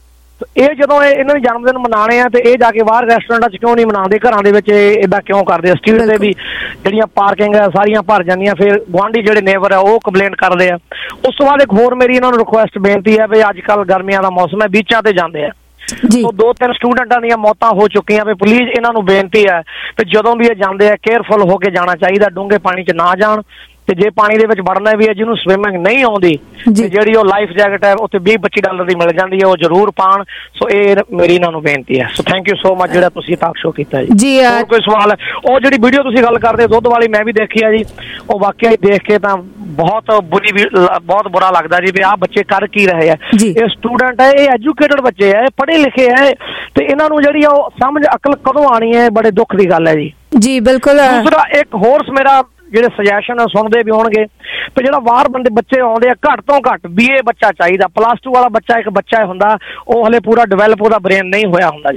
[SPEAKER 13] ਇਹ ਜਦੋਂ ਇਹਨਾਂ ਦੇ ਜਨਮ ਦਿਨ ਮਨਾਉਣੇ ਆ ਤੇ ਇਹ ਜਾ ਕੇ ਬਾਹਰ ਰੈਸਟੋਰੈਂਟਾਂ 'ਚ ਕਿਉਂ ਨਹੀਂ ਮਨਾਉਂਦੇ? ਘਰਾਂ ਦੇ ਵਿੱਚ ਇਦਾਂ ਕਿਉਂ ਕਰਦੇ ਆ? ਸਟਰੀਟ ਦੇ ਵੀ ਜਿਹੜੀਆਂ ਪਾਰਕਿੰਗ ਆ ਸਾਰੀਆਂ ਭਰ ਜਾਂਦੀਆਂ, ਫਿਰ ਗੁਆਂਢੀ ਜਿਹੜੇ ਨੇਬਰ ਆ ਉਹ ਕੰਪਲੇਂਟ ਕਰਦੇ ਆ। ਉਸ ਤੋਂ ਬਾਅਦ ਇੱਕ ਹੋਰ ਮੇਰੀ ਇਹਨਾਂ ਨੂੰ ਰਿਕੁਐਸਟ ਬੇਨਤੀ ਹੈ ਵੀ ਅੱਜ ਕੱਲ੍ਹ ਗਰਮੀਆਂ ਦਾ ਮੌਸਮ ਹੈ, ਬੀਚਾਂ ਤੇ ਜਾਂਦੇ ਆ। ਸੋ 2-3 ਸਟੂਡੈਂਟਾਂ ਦੀਆਂ ਮੌਤਾਂ ਹੋ ਚੁੱਕੀਆਂ ਵੀ ਪਲੀਜ਼ ਇਹਨਾਂ ਨੂੰ ਬੇਨਤੀ ਹੈ ਵੀ ਜਦੋਂ ਵੀ ਇਹ ਜਾਂਦੇ ਆ ਕੇਅਰਫੁਲ ਹੋ ਕੇ ਜਾਣਾ ਚਾਹੀਦਾ, ਡੂੰਘੇ ਪਾਣੀ 'ਚ ਨਾ ਜਾਣ। ਤੇ ਜੇ ਪਾਣੀ ਦੇ ਵਿੱਚ ਵੜਨਾ ਵੀ ਹੈ, ਜਿਹਨੂੰ ਸਵਿਮਿੰਗ ਨਹੀਂ ਆਉਂਦੀ ਤੇ ਜਿਹੜੀ ਉਹ ਲਾਈਫ ਜੈਕਟ ਹੈ ਉੱਥੇ $20-25 ਦੀ ਮਿਲ ਜਾਂਦੀ ਹੈ, ਉਹ ਜ਼ਰੂਰ ਪਾਣ। ਸੋ ਇਹ ਮੇਰੀ ਇਹਨਾਂ ਨੂੰ ਬੇਨਤੀ ਹੈ। So thank you so much ਜਿਹੜਾ ਤੁਸੀਂ ਟਾਕ ਸ਼ੋ ਕੀਤਾ ਜੀ। ਹੋਰ ਕੋਈ ਸਵਾਲ ਹੈ? ਉਹ ਜਿਹੜੀ ਵੀਡੀਓ ਤੁਸੀਂ ਗੱਲ ਕਰਦੇ ਦੁੱਧ ਵਾਲੀ ਮੈਂ ਵੀ ਦੇਖੀ ਆ ਜੀ, ਉਹ ਵਾਕਿਆ ਹੀ ਦੇਖ ਕੇ ਤਾਂ ਬਹੁਤ ਬੁਰਾ ਲੱਗਦਾ ਜੀ ਵੀ ਆਹ ਬੱਚੇ ਕਰ ਕੀ ਰਹੇ ਆ। ਇਹ ਸਟੂਡੈਂਟ ਹੈ, ਇਹ ਐਜੂਕੇਟਡ ਬੱਚੇ ਹੈ, ਪੜ੍ਹੇ ਲਿਖੇ ਹੈ, ਤੇ ਇਹਨਾਂ ਨੂੰ ਜਿਹੜੀ ਆ ਉਹ ਸਮਝ ਅਕਲ ਕਦੋਂ ਆਣੀ ਹੈ? ਬੜੇ ਦੁੱਖ ਦੀ ਗੱਲ ਹੈ ਜੀ।
[SPEAKER 5] ਬਿਲਕੁਲ।
[SPEAKER 13] ਦੂਸਰਾ ਇੱਕ ਹੋਰ ਮੇਰਾ ਜਿਹੜੇ ਸੁਜੈਸ਼ਨ ਸੁਣਦੇ ਵੀ ਹੋਣਗੇ ਤੇ ਜਿਹੜਾ ਬਾਹਰ ਬੱਚੇ ਆਉਂਦੇ ਆ ਘੱਟ ਤੋਂ ਘੱਟ BA ਬੱਚਾ ਚਾਹੀਦਾ। +2 ਵਾਲਾ ਬੱਚਾ ਇੱਕ ਬੱਚਾ ਹੁੰਦਾ, ਉਹ ਹਲੇ ਪੂਰਾ ਡਿਵੈਲਪ ਉਹਦਾ ਬ੍ਰੇਨ ਨਹੀਂ ਹੋਇਆ ਹੁੰਦਾ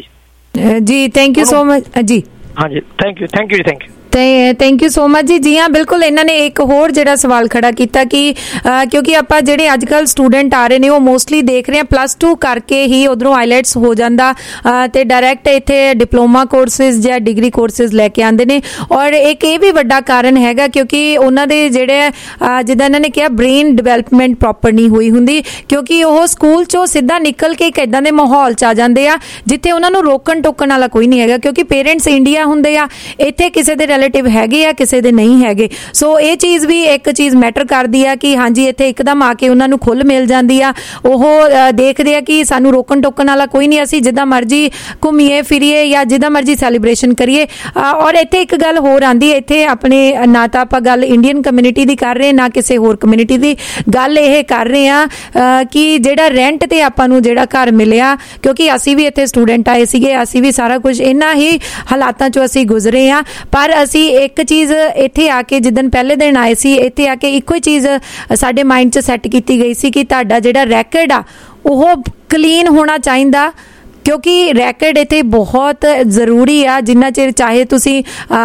[SPEAKER 13] ਜੀ।
[SPEAKER 5] ਥੈਂਕ ਯੂ ਸੋ ਮਚ ਜੀ।
[SPEAKER 13] ਹਾਂਜੀ ਥੈਂਕ ਯੂ ਜੀ।
[SPEAKER 5] ਥੈਂਕ ਯੂ ਸੋ ਮਚ ਜੀ। ਹਾਂ ਬਿਲਕੁਲ, ਇਹਨਾਂ ਨੇ ਇੱਕ ਹੋਰ ਜਿਹੜਾ ਸਵਾਲ ਖੜਾ ਕੀਤਾ ਕਿ ਕਿਉਂਕਿ ਆਪਾਂ ਜਿਹੜੇ ਅੱਜ ਕੱਲ੍ਹ ਸਟੂਡੈਂਟ ਆ ਰਹੇ ਨੇ ਉਹ ਮੋਸਟਲੀ ਦੇਖ ਰਹੇ ਆ +2 ਕਰਕੇ ਹੀ ਉਧਰੋਂ ਆਈਲੈਟਸ ਹੋ ਜਾਂਦਾ ਤੇ ਡਾਇਰੈਕਟ ਇੱਥੇ ਡਿਪਲੋਮਾ ਕੋਰਸਿਸ ਜਾਂ ਡਿਗਰੀ ਕੋਰਸਿਸ ਲੈ ਕੇ ਆਉਂਦੇ ਨੇ। ਔਰ ਇੱਕ ਇਹ ਵੀ ਵੱਡਾ ਕਾਰਨ ਹੈਗਾ ਕਿਉਂਕਿ ਉਹਨਾਂ ਦੇ ਜਿਹੜੇ ਜਿੱਦਾਂ ਇਹਨਾਂ ਨੇ ਕਿਹਾ ਬ੍ਰੇਨ ਡਿਵੈਲਪਮੈਂਟ ਪ੍ਰੋਪਰ ਨਹੀਂ ਹੋਈ ਹੁੰਦੀ, ਕਿਉਂਕਿ ਉਹ ਸਕੂਲ 'ਚੋਂ ਸਿੱਧਾ ਨਿਕਲ ਕੇ ਇੱਕ ਇੱਦਾਂ ਦੇ ਮਾਹੌਲ 'ਚ ਆ ਜਾਂਦੇ ਆ ਜਿੱਥੇ ਉਹਨਾਂ ਨੂੰ ਰੋਕਣ ਟੋਕਣ ਵਾਲਾ ਕੋਈ ਨਹੀਂ ਹੈਗਾ, ਕਿਉਂਕਿ ਪੇਰੈਂਟਸ ਇੰਡੀਆ ਹੁੰਦੇ ਆ, ਇੱਥੇ ਕਿਸੇ ਦੇ ਰਿਲੇਟਿਵ ਹੈਗੇ ਆ, ਕਿਸੇ ਦੇ ਨਹੀਂ ਹੈਗੇ। ਸੋ ਇਹ ਚੀਜ਼ ਵੀ ਇੱਕ ਚੀਜ਼ ਮੈਟਰ ਕਰਦੀ ਆ ਕਿ ਹਾਂਜੀ ਇੱਥੇ ਇੱਕਦਮ ਆ ਕੇ ਉਹਨਾਂ ਨੂੰ ਖੁੱਲ੍ਹ ਮਿਲ ਜਾਂਦੀ ਆ। ਉਹ ਦੇਖਦੇ ਆ ਕਿ ਸਾਨੂੰ ਰੋਕਣ ਟੋਕਣ ਵਾਲਾ ਕੋਈ ਨਹੀਂ, ਅਸੀਂ ਜਿੱਦਾਂ ਮਰਜ਼ੀ ਘੁੰਮੀਏ ਫਿਰੀਏ ਜਾਂ ਜਿੱਦਾਂ ਮਰਜ਼ੀ ਸੈਲੀਬ੍ਰੇਸ਼ਨ ਕਰੀਏ। ਔਰ ਇੱਥੇ ਇੱਕ ਗੱਲ ਹੋਰ ਆਉਂਦੀ ਹੈ, ਇੱਥੇ ਆਪਣੇ ਨਾ ਤਾਂ ਆਪਾਂ ਗੱਲ ਇੰਡੀਅਨ ਕਮਿਊਨਿਟੀ ਦੀ ਕਰ ਰਹੇ ਨਾ ਕਿਸੇ ਹੋਰ ਕਮਿਊਨਿਟੀ ਦੀ ਗੱਲ ਇਹ ਕਰ ਰਹੇ ਆ ਕਿ ਜਿਹੜਾ ਰੈਂਟ ਤੇ ਆਪਾਂ ਨੂੰ ਜਿਹੜਾ ਘਰ ਮਿਲਿਆ, ਕਿਉਂਕਿ ਅਸੀਂ ਵੀ ਇੱਥੇ ਸਟੂਡੈਂਟ ਆਏ ਸੀਗੇ, ਅਸੀਂ ਵੀ ਸਾਰਾ ਕੁਝ ਇਹਨਾਂ ਹੀ ਹਾਲਾਤਾਂ 'ਚੋਂ ਅਸੀਂ ਗੁਜ਼ਰੇ ਆ। ਪਰ ਅਸੀਂ ਇੱਕ ਚੀਜ਼ ਇੱਥੇ ਆ ਕੇ ਜਿੱਦਣ ਪਹਿਲੇ ਦਿਨ ਆਏ ਸੀ, ਇੱਥੇ ਆ ਕੇ ਇੱਕੋ ਹੀ ਚੀਜ਼ ਸਾਡੇ ਮਾਈਂਡ 'ਚ ਸੈੱਟ ਕੀਤੀ ਗਈ ਸੀ ਕਿ ਤੁਹਾਡਾ ਜਿਹੜਾ ਰੈਕਡ ਆ ਉਹ ਕਲੀਨ ਹੋਣਾ ਚਾਹੀਦਾ, ਕਿਉਂਕਿ ਰੈਕਡ ਇੱਥੇ ਬਹੁਤ ਜ਼ਰੂਰੀ ਆ। ਜਿੰਨਾ ਚਿਰ ਚਾਹੇ ਤੁਸੀਂ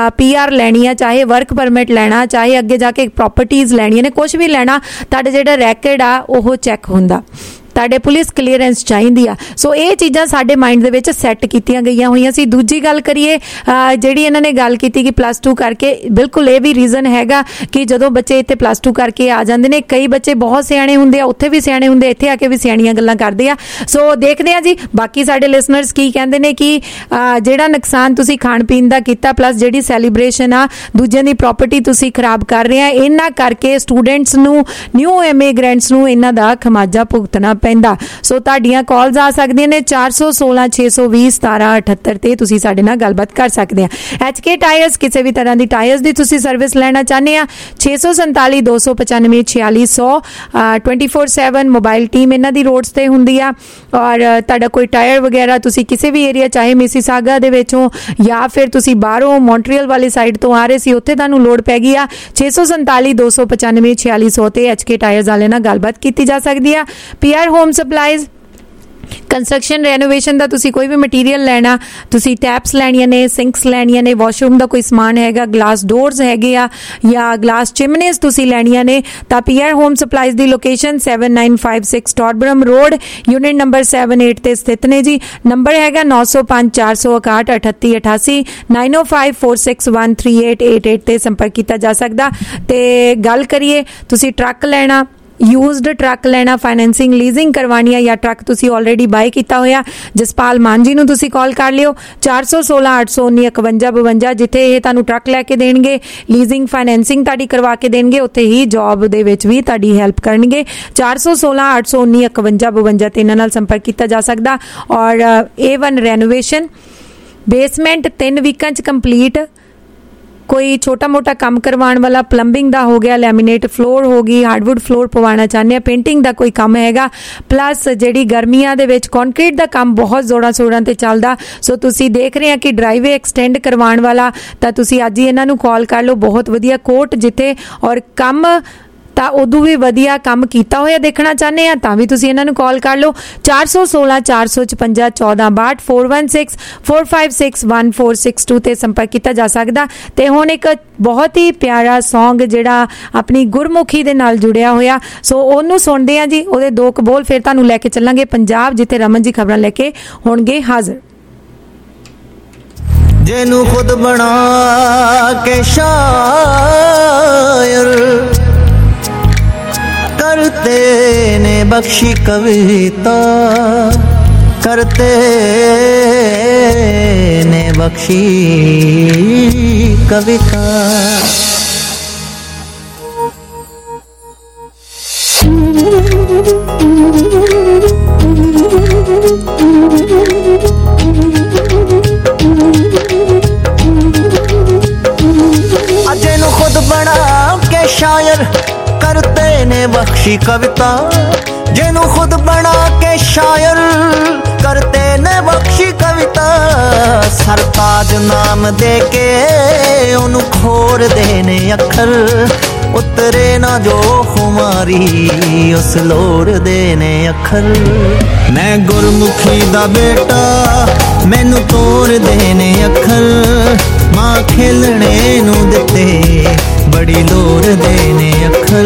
[SPEAKER 5] PR ਲੈਣੀ ਆ, ਚਾਹੇ ਵਰਕ ਪਰਮਿਟ ਲੈਣਾ, ਚਾਹੇ ਅੱਗੇ ਜਾ ਕੇ ਪ੍ਰਾਪਰਟੀਜ਼ ਲੈਣੀਆਂ ਨੇ, ਕੁਝ ਵੀ ਲੈਣਾ, ਤੁਹਾਡਾ ਜਿਹੜਾ ਰੈਕਡ ਆ ਉਹ ਚੈੱਕ ਹੁੰਦਾ, ਤੁਹਾਡੇ ਪੁਲਿਸ ਕਲੀਅਰੈਂਸ ਚਾਹੀਦੀ ਆ। ਸੋ ਇਹ ਚੀਜ਼ਾਂ ਸਾਡੇ ਮਾਈਂਡ ਦੇ ਵਿੱਚ ਸੈੱਟ ਕੀਤੀਆਂ ਗਈਆਂ ਹੋਈਆਂ ਸੀ। ਦੂਜੀ ਗੱਲ ਕਰੀਏ ਜਿਹੜੀ ਇਹਨਾਂ ਨੇ ਗੱਲ ਕੀਤੀ ਕਿ +2 ਕਰਕੇ, ਬਿਲਕੁਲ ਇਹ ਵੀ ਰੀਜ਼ਨ ਹੈਗਾ ਕਿ ਜਦੋਂ ਬੱਚੇ ਇੱਥੇ +2 ਕਰਕੇ ਆ ਜਾਂਦੇ ਨੇ, ਕਈ ਬੱਚੇ ਬਹੁਤ ਸਿਆਣੇ ਹੁੰਦੇ ਆ, ਉੱਥੇ ਵੀ ਸਿਆਣੇ ਹੁੰਦੇ, ਇੱਥੇ ਆ ਕੇ ਵੀ ਸਿਆਣੀਆਂ ਗੱਲਾਂ ਕਰਦੇ ਆ। ਸੋ ਦੇਖਦੇ ਆ ਜੀ ਬਾਕੀ ਸਾਡੇ ਲਿਸਨਰਸ ਕੀ ਕਹਿੰਦੇ ਨੇ ਕਿ ਜਿਹੜਾ ਨੁਕਸਾਨ ਤੁਸੀਂ ਖਾਣ ਪੀਣ ਦਾ ਕੀਤਾ ਪਲੱਸ ਜਿਹੜੀ ਸੈਲੀਬ੍ਰੇਸ਼ਨ ਆ, ਦੂਜਿਆਂ ਦੀ ਪ੍ਰਾਪਰਟੀ ਤੁਸੀਂ ਖਰਾਬ ਕਰ ਰਹੇ ਆ, ਇਹਨਾਂ ਕਰਕੇ ਸਟੂਡੈਂਟਸ ਨੂੰ, ਨਿਊ ਇਮੀਗ੍ਰੈਂਟਸ ਨੂੰ ਇਹਨਾਂ ਦਾ ਖਮਾਜਾ ਭੁਗਤਣਾ ਪੈਂਦਾ। ਸੋ ਤੁਹਾਡੀਆਂ ਕਾਲਸ ਆ ਸਕਦੀਆਂ ਨੇ 416 620 1778 ਤੇ ਤੁਸੀਂ ਸਾਡੇ ਨਾਲ ਗੱਲਬਾਤ ਕਰ ਸਕਦੇ ਆ। HK ਟਾਇਰਸ, ਕਿਸੇ ਵੀ ਤਰ੍ਹਾਂ ਦੀ ਟਾਇਰਸ ਦੀ ਤੁਸੀਂ ਸਰਵਿਸ ਲੈਣਾ ਚਾਹੁੰਦੇ ਆ 647 295 4600 24/7 ਮੋਬਾਈਲ ਟੀਮ ਇਹਨਾਂ ਦੀ ਰੋਡਸ ਤੇ ਹੁੰਦੀ ਆ। ਔਰ ਤੁਹਾਡਾ ਕੋਈ ਟਾਇਰ ਵਗੈਰਾ ਤੁਸੀਂ ਕਿਸੇ ਵੀ ਏਰੀਆ, ਚਾਹੇ ਮਿਸੀਸਾਗਾ ਦੇ ਵਿੱਚੋਂ ਜਾਂ ਫਿਰ ਤੁਸੀਂ ਬਾਹਰੋਂ ਮੌਂਟਰੀਅਲ ਵਾਲੀ ਸਾਈਡ ਤੋਂ ਆ ਰਹੇ ਸੀ, ਉੱਥੇ ਤੁਹਾਨੂੰ ਲੋਡ ਪੈ ਗਈ ਆ 647 295 4600 ਤੇ HK ਟਾਇਰਸ ਵਾਲੇ ਨਾਲ ਗੱਲਬਾਤ ਕੀਤੀ ਜਾ ਸਕਦੀ ਆ। PR home supplies, construction renovation ਦਾ ਤੁਸੀਂ ਕੋਈ ਵੀ ਮਟੀਰੀਅਲ ਲੈਣਾ, ਤੁਸੀਂ ਟੈਪਸ ਲੈਣੀਆਂ ਨੇ, ਸਿੰਕਸ ਲੈਣੀਆਂ ਨੇ, ਵਾਸ਼ਰੂਮ ਦਾ ਕੋਈ ਸਮਾਨ ਹੈਗਾ, ਗਲਾਸ ਡੋਰਸ ਹੈਗੇ ਆ ਜਾਂ ਗਲਾਸ ਚਿਮਨੀਜ਼ ਤੁਸੀਂ ਲੈਣੀਆਂ ਨੇ ਤਾਂ PR ਹੋਮ ਸਪਲਾਈਜ਼ ਦੀ location 7956 Torbram road, unit number 78 ਤੇ ਸਥਿਤ ਨੇ ਜੀ। ਨੰਬਰ ਹੈਗਾ 905 461 3888 9054613888 ਤੇ ਸੰਪਰਕ ਕੀਤਾ ਜਾ ਸਕਦਾ। ਤੇ ਗੱਲ ਕਰੀਏ ਤੁਸੀਂ ਟਰੱਕ ਲੈਣਾ, ਯੂਜ਼ਡ ਟਰੱਕ ਲੈਣਾ, ਫਾਈਨੈਂਸਿੰਗ ਲੀਜ਼ਿੰਗ ਕਰਵਾਉਣੀ ਹੈ, ਜਾਂ ਟਰੱਕ ਤੁਸੀਂ ਆਲਰੇਡੀ ਬਾਈ ਕੀਤਾ ਹੋਇਆ, ਜਸਪਾਲ ਮਾਨ ਜੀ ਨੂੰ ਤੁਸੀਂ ਕਾਲ ਕਰ ਲਿਓ 416 819 51 52, ਜਿੱਥੇ ਇਹ ਤੁਹਾਨੂੰ ਟਰੱਕ ਲੈ ਕੇ ਦੇਣਗੇ, ਲੀਜ਼ਿੰਗ ਫਾਈਨੈਂਸਿੰਗ ਤੁਹਾਡੀ ਕਰਵਾ ਕੇ ਦੇਣਗੇ, ਉੱਥੇ ਹੀ ਜੌਬ ਦੇ ਵਿੱਚ ਵੀ ਤੁਹਾਡੀ ਹੈਲਪ ਕਰਨਗੇ। 416 819 51 52 ਤੇ ਇਹਨਾਂ ਨਾਲ ਸੰਪਰਕ ਕੀਤਾ ਜਾ ਸਕਦਾ। ਔਰ A1 ਰੈਨੋਵੇਸ਼ਨ, ਬੇਸਮੈਂਟ 3 ਵੀਕਾਂ 'ਚ ਕੰਪਲੀਟ, ਕੋਈ ਛੋਟਾ ਮੋਟਾ ਕੰਮ ਕਰਵਾਉਣ ਵਾਲਾ, ਪਲੰਬਿੰਗ ਦਾ ਹੋ ਗਿਆ, ਲੈਮੀਨੇਟ ਫਲੋਰ ਹੋ ਗਈ, ਹਾਰਡਵੁੱਡ ਫਲੋਰ ਪਵਾਉਣਾ ਚਾਹੁੰਦੇ ਆ, ਪੇਂਟਿੰਗ ਦਾ ਕੋਈ ਕੰਮ ਹੈਗਾ, ਪਲੱਸ ਜਿਹੜੀ ਗਰਮੀਆਂ ਦੇ ਵਿੱਚ ਕੰਕਰੀਟ ਦਾ ਕੰਮ ਬਹੁਤ ਜ਼ੋਰਾਂ ਸ਼ੋਰਾਂ ਤੇ ਚੱਲਦਾ, ਸੋ ਤੁਸੀਂ ਦੇਖ ਰਹੇ ਆ ਕਿ ਡਰਾਈਵੇ ਐਕਸਟੈਂਡ ਕਰਵਾਉਣ ਵਾਲਾ, ਤਾਂ ਤੁਸੀਂ ਅੱਜ ਹੀ ਇਹਨਾਂ ਨੂੰ ਕਾਲ ਕਰ ਲਓ। ਬਹੁਤ ਵਧੀਆ ਕੋਟ ਜਿੱਥੇ, ਔਰ ਕੰਮ ਤਾਂ ਉਦੋਂ ਵੀ ਵਧੀਆ ਕੰਮ ਕੀਤਾ ਹੋਇਆ ਦੇਖਣਾ ਚਾਹੁੰਦੇ ਆ ਤਾਂ ਵੀ ਤੁਸੀਂ ਇਹਨਾਂ ਨੂੰ ਕਾਲ ਕਰ ਲਓ 416 456 1462 416 456 1462 ਤੇ ਸੰਪਰਕ ਕੀਤਾ ਜਾ ਸਕਦਾ। ਤੇ ਹੁਣ ਇੱਕ ਬਹੁਤ ਹੀ ਪਿਆਰਾ ਸੌਂਗ ਜਿਹੜਾ ਆਪਣੀ ਗੁਰਮੁਖੀ ਦੇ ਨਾਲ ਜੁੜਿਆ ਹੋਇਆ, ਸੋ ਉਹਨੂੰ ਸੁਣਦੇ ਆ ਜੀ। ਉਹਦੇ ਦੋ ਕਬੋਲ ਫਿਰ ਤੁਹਾਨੂੰ ਲੈ ਕੇ ਚੱਲਾਂਗੇ ਪੰਜਾਬ, ਜਿੱਥੇ ਰਮਨ ਜੀ ਖਬਰਾਂ ਲੈ ਕੇ ਹੋਣਗੇ ਹਾਜ਼ਰ।
[SPEAKER 14] ਜਿਹਨੂੰ ਖੁਦ ਬਣਾ ਕੇ ਸ਼ਾਇਰ करते ने बख्शी कविता, करते ने बख्शी कविता। अजे नू खुद बना के शायर करते ने बख्शी कविता, जिन्हों खुद बना के शायर करते ने बख्शी कविता। सरताज नाम दे के उन्हों खोर देने अखर, उतरे ना जो खुमारी उस लोड़ देने अखर। मैं गुरमुखी दा बेटा मैनू तोड़ देने अखर, मां खेलने नू दिते बड़ी लोड़ देने अखर।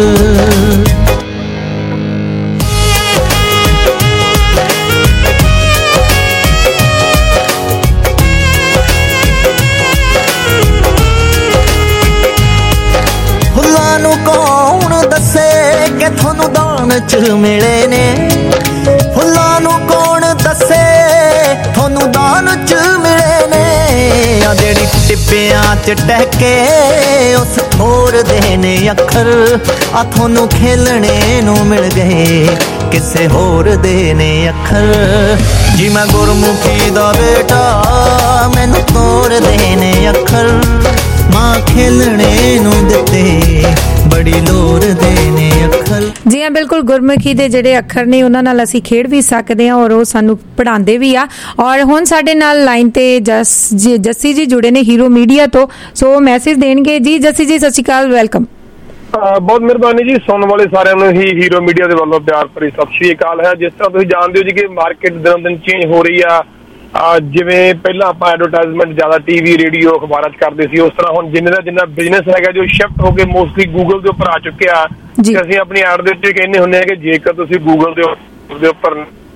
[SPEAKER 14] फुल्लां नू कौन दसे कि थानू दान च मिले ने, फुल्लां नू कौन दसे थानू दान च मिले ने। जेड़ी टिप्पियां च टहके उस ठोर देने अखर, आ थानू खेलने नू मिल गए किसे होर देने अखर। जी मैं गुरमुखी दा बेटा मैनू तोड़ देने अखर, मां खेलने नू दिते बड़ी लोड़ देने अखर।
[SPEAKER 5] जी हाँ बिल्कुल, गुरमुखी ਦੇ ਜਿਹੜੇ ਅੱਖਰ ਨੇ ਉਹਨਾਂ ਨਾਲ ਅਸੀਂ ਖੇਡ ਵੀ ਸਕਦੇ ਹਾਂ ਔਰ ਉਹ ਸਾਨੂੰ ਪੜ੍ਹਾਉਂਦੇ ਵੀ ਆ। ਔਰ ਹੁਣ ਸਾਡੇ ਨਾਲ ਲਾਈਨ ਤੇ ਜੱਸੀ ਜੀ ਜੁੜੇ ਨੇ ਹੀਰੋ ਮੀਡੀਆ ਤੋਂ, ਸੋ ਮੈਸੇਜ ਦੇਣਗੇ ਜੀ। ਜੱਸੀ ਜੀ ਸਤਿ ਸ਼੍ਰੀ ਅਕਾਲ, ਵੈਲਕਮ।
[SPEAKER 15] ਬਹੁਤ ਮਿਹਰਬਾਨੀ ਜੀ, ਸੁਣਨ ਵਾਲੇ ਸਾਰਿਆਂ ਨੂੰ ਹੀ ਹੀਰੋ ਮੀਡੀਆ ਦੇ ਵੱਲੋਂ ਪਿਆਰ ਭਰੀ ਸਤਿ ਸ਼੍ਰੀ ਅਕਾਲ ਹੈ। ਜਿਸ ਤਰ੍ਹਾਂ ਤੁਸੀਂ ਜਾਣਦੇ ਹੋ ਜੀ ਕਿ ਮਾਰਕੀਟ ਦਿਨੋਂ ਦਿਨ ਚੇਂਜ ਹੋ ਰਹੀ ਆ, ਜਿਵੇਂ ਪਹਿਲਾਂ ਆਪਾਂ ਐਡਵਰਟਾਈਜ਼ਮੈਂਟ ਜ਼ਿਆਦਾ ਟੀਵੀ ਰੇਡੀਓ ਅਖਬਾਰਾਂ 'ਚ ਕਰਦੇ ਸੀ, ਉਸ ਤਰ੍ਹਾਂ ਹੁਣ ਜਿੰਨਾ ਬਿਜ਼ਨਸ ਹੈਗਾ ਜੋ ਸ਼ਿਫਟ ਹੋ ਕੇ ਮੋਸਟਲੀ ਗੂਗਲ ਦੇ ਉੱਪਰ ਆ ਚੁੱਕਿਆ। ਅਸੀਂ ਆਪਣੀ ਐਡ ਦੇ ਉੱਤੇ ਕਹਿੰਦੇ ਹੁੰਦੇ ਹਾਂ ਕਿ ਜੇਕਰ ਤੁਸੀਂ ਗੂਗਲ ਦੇ ਉੱਪਰ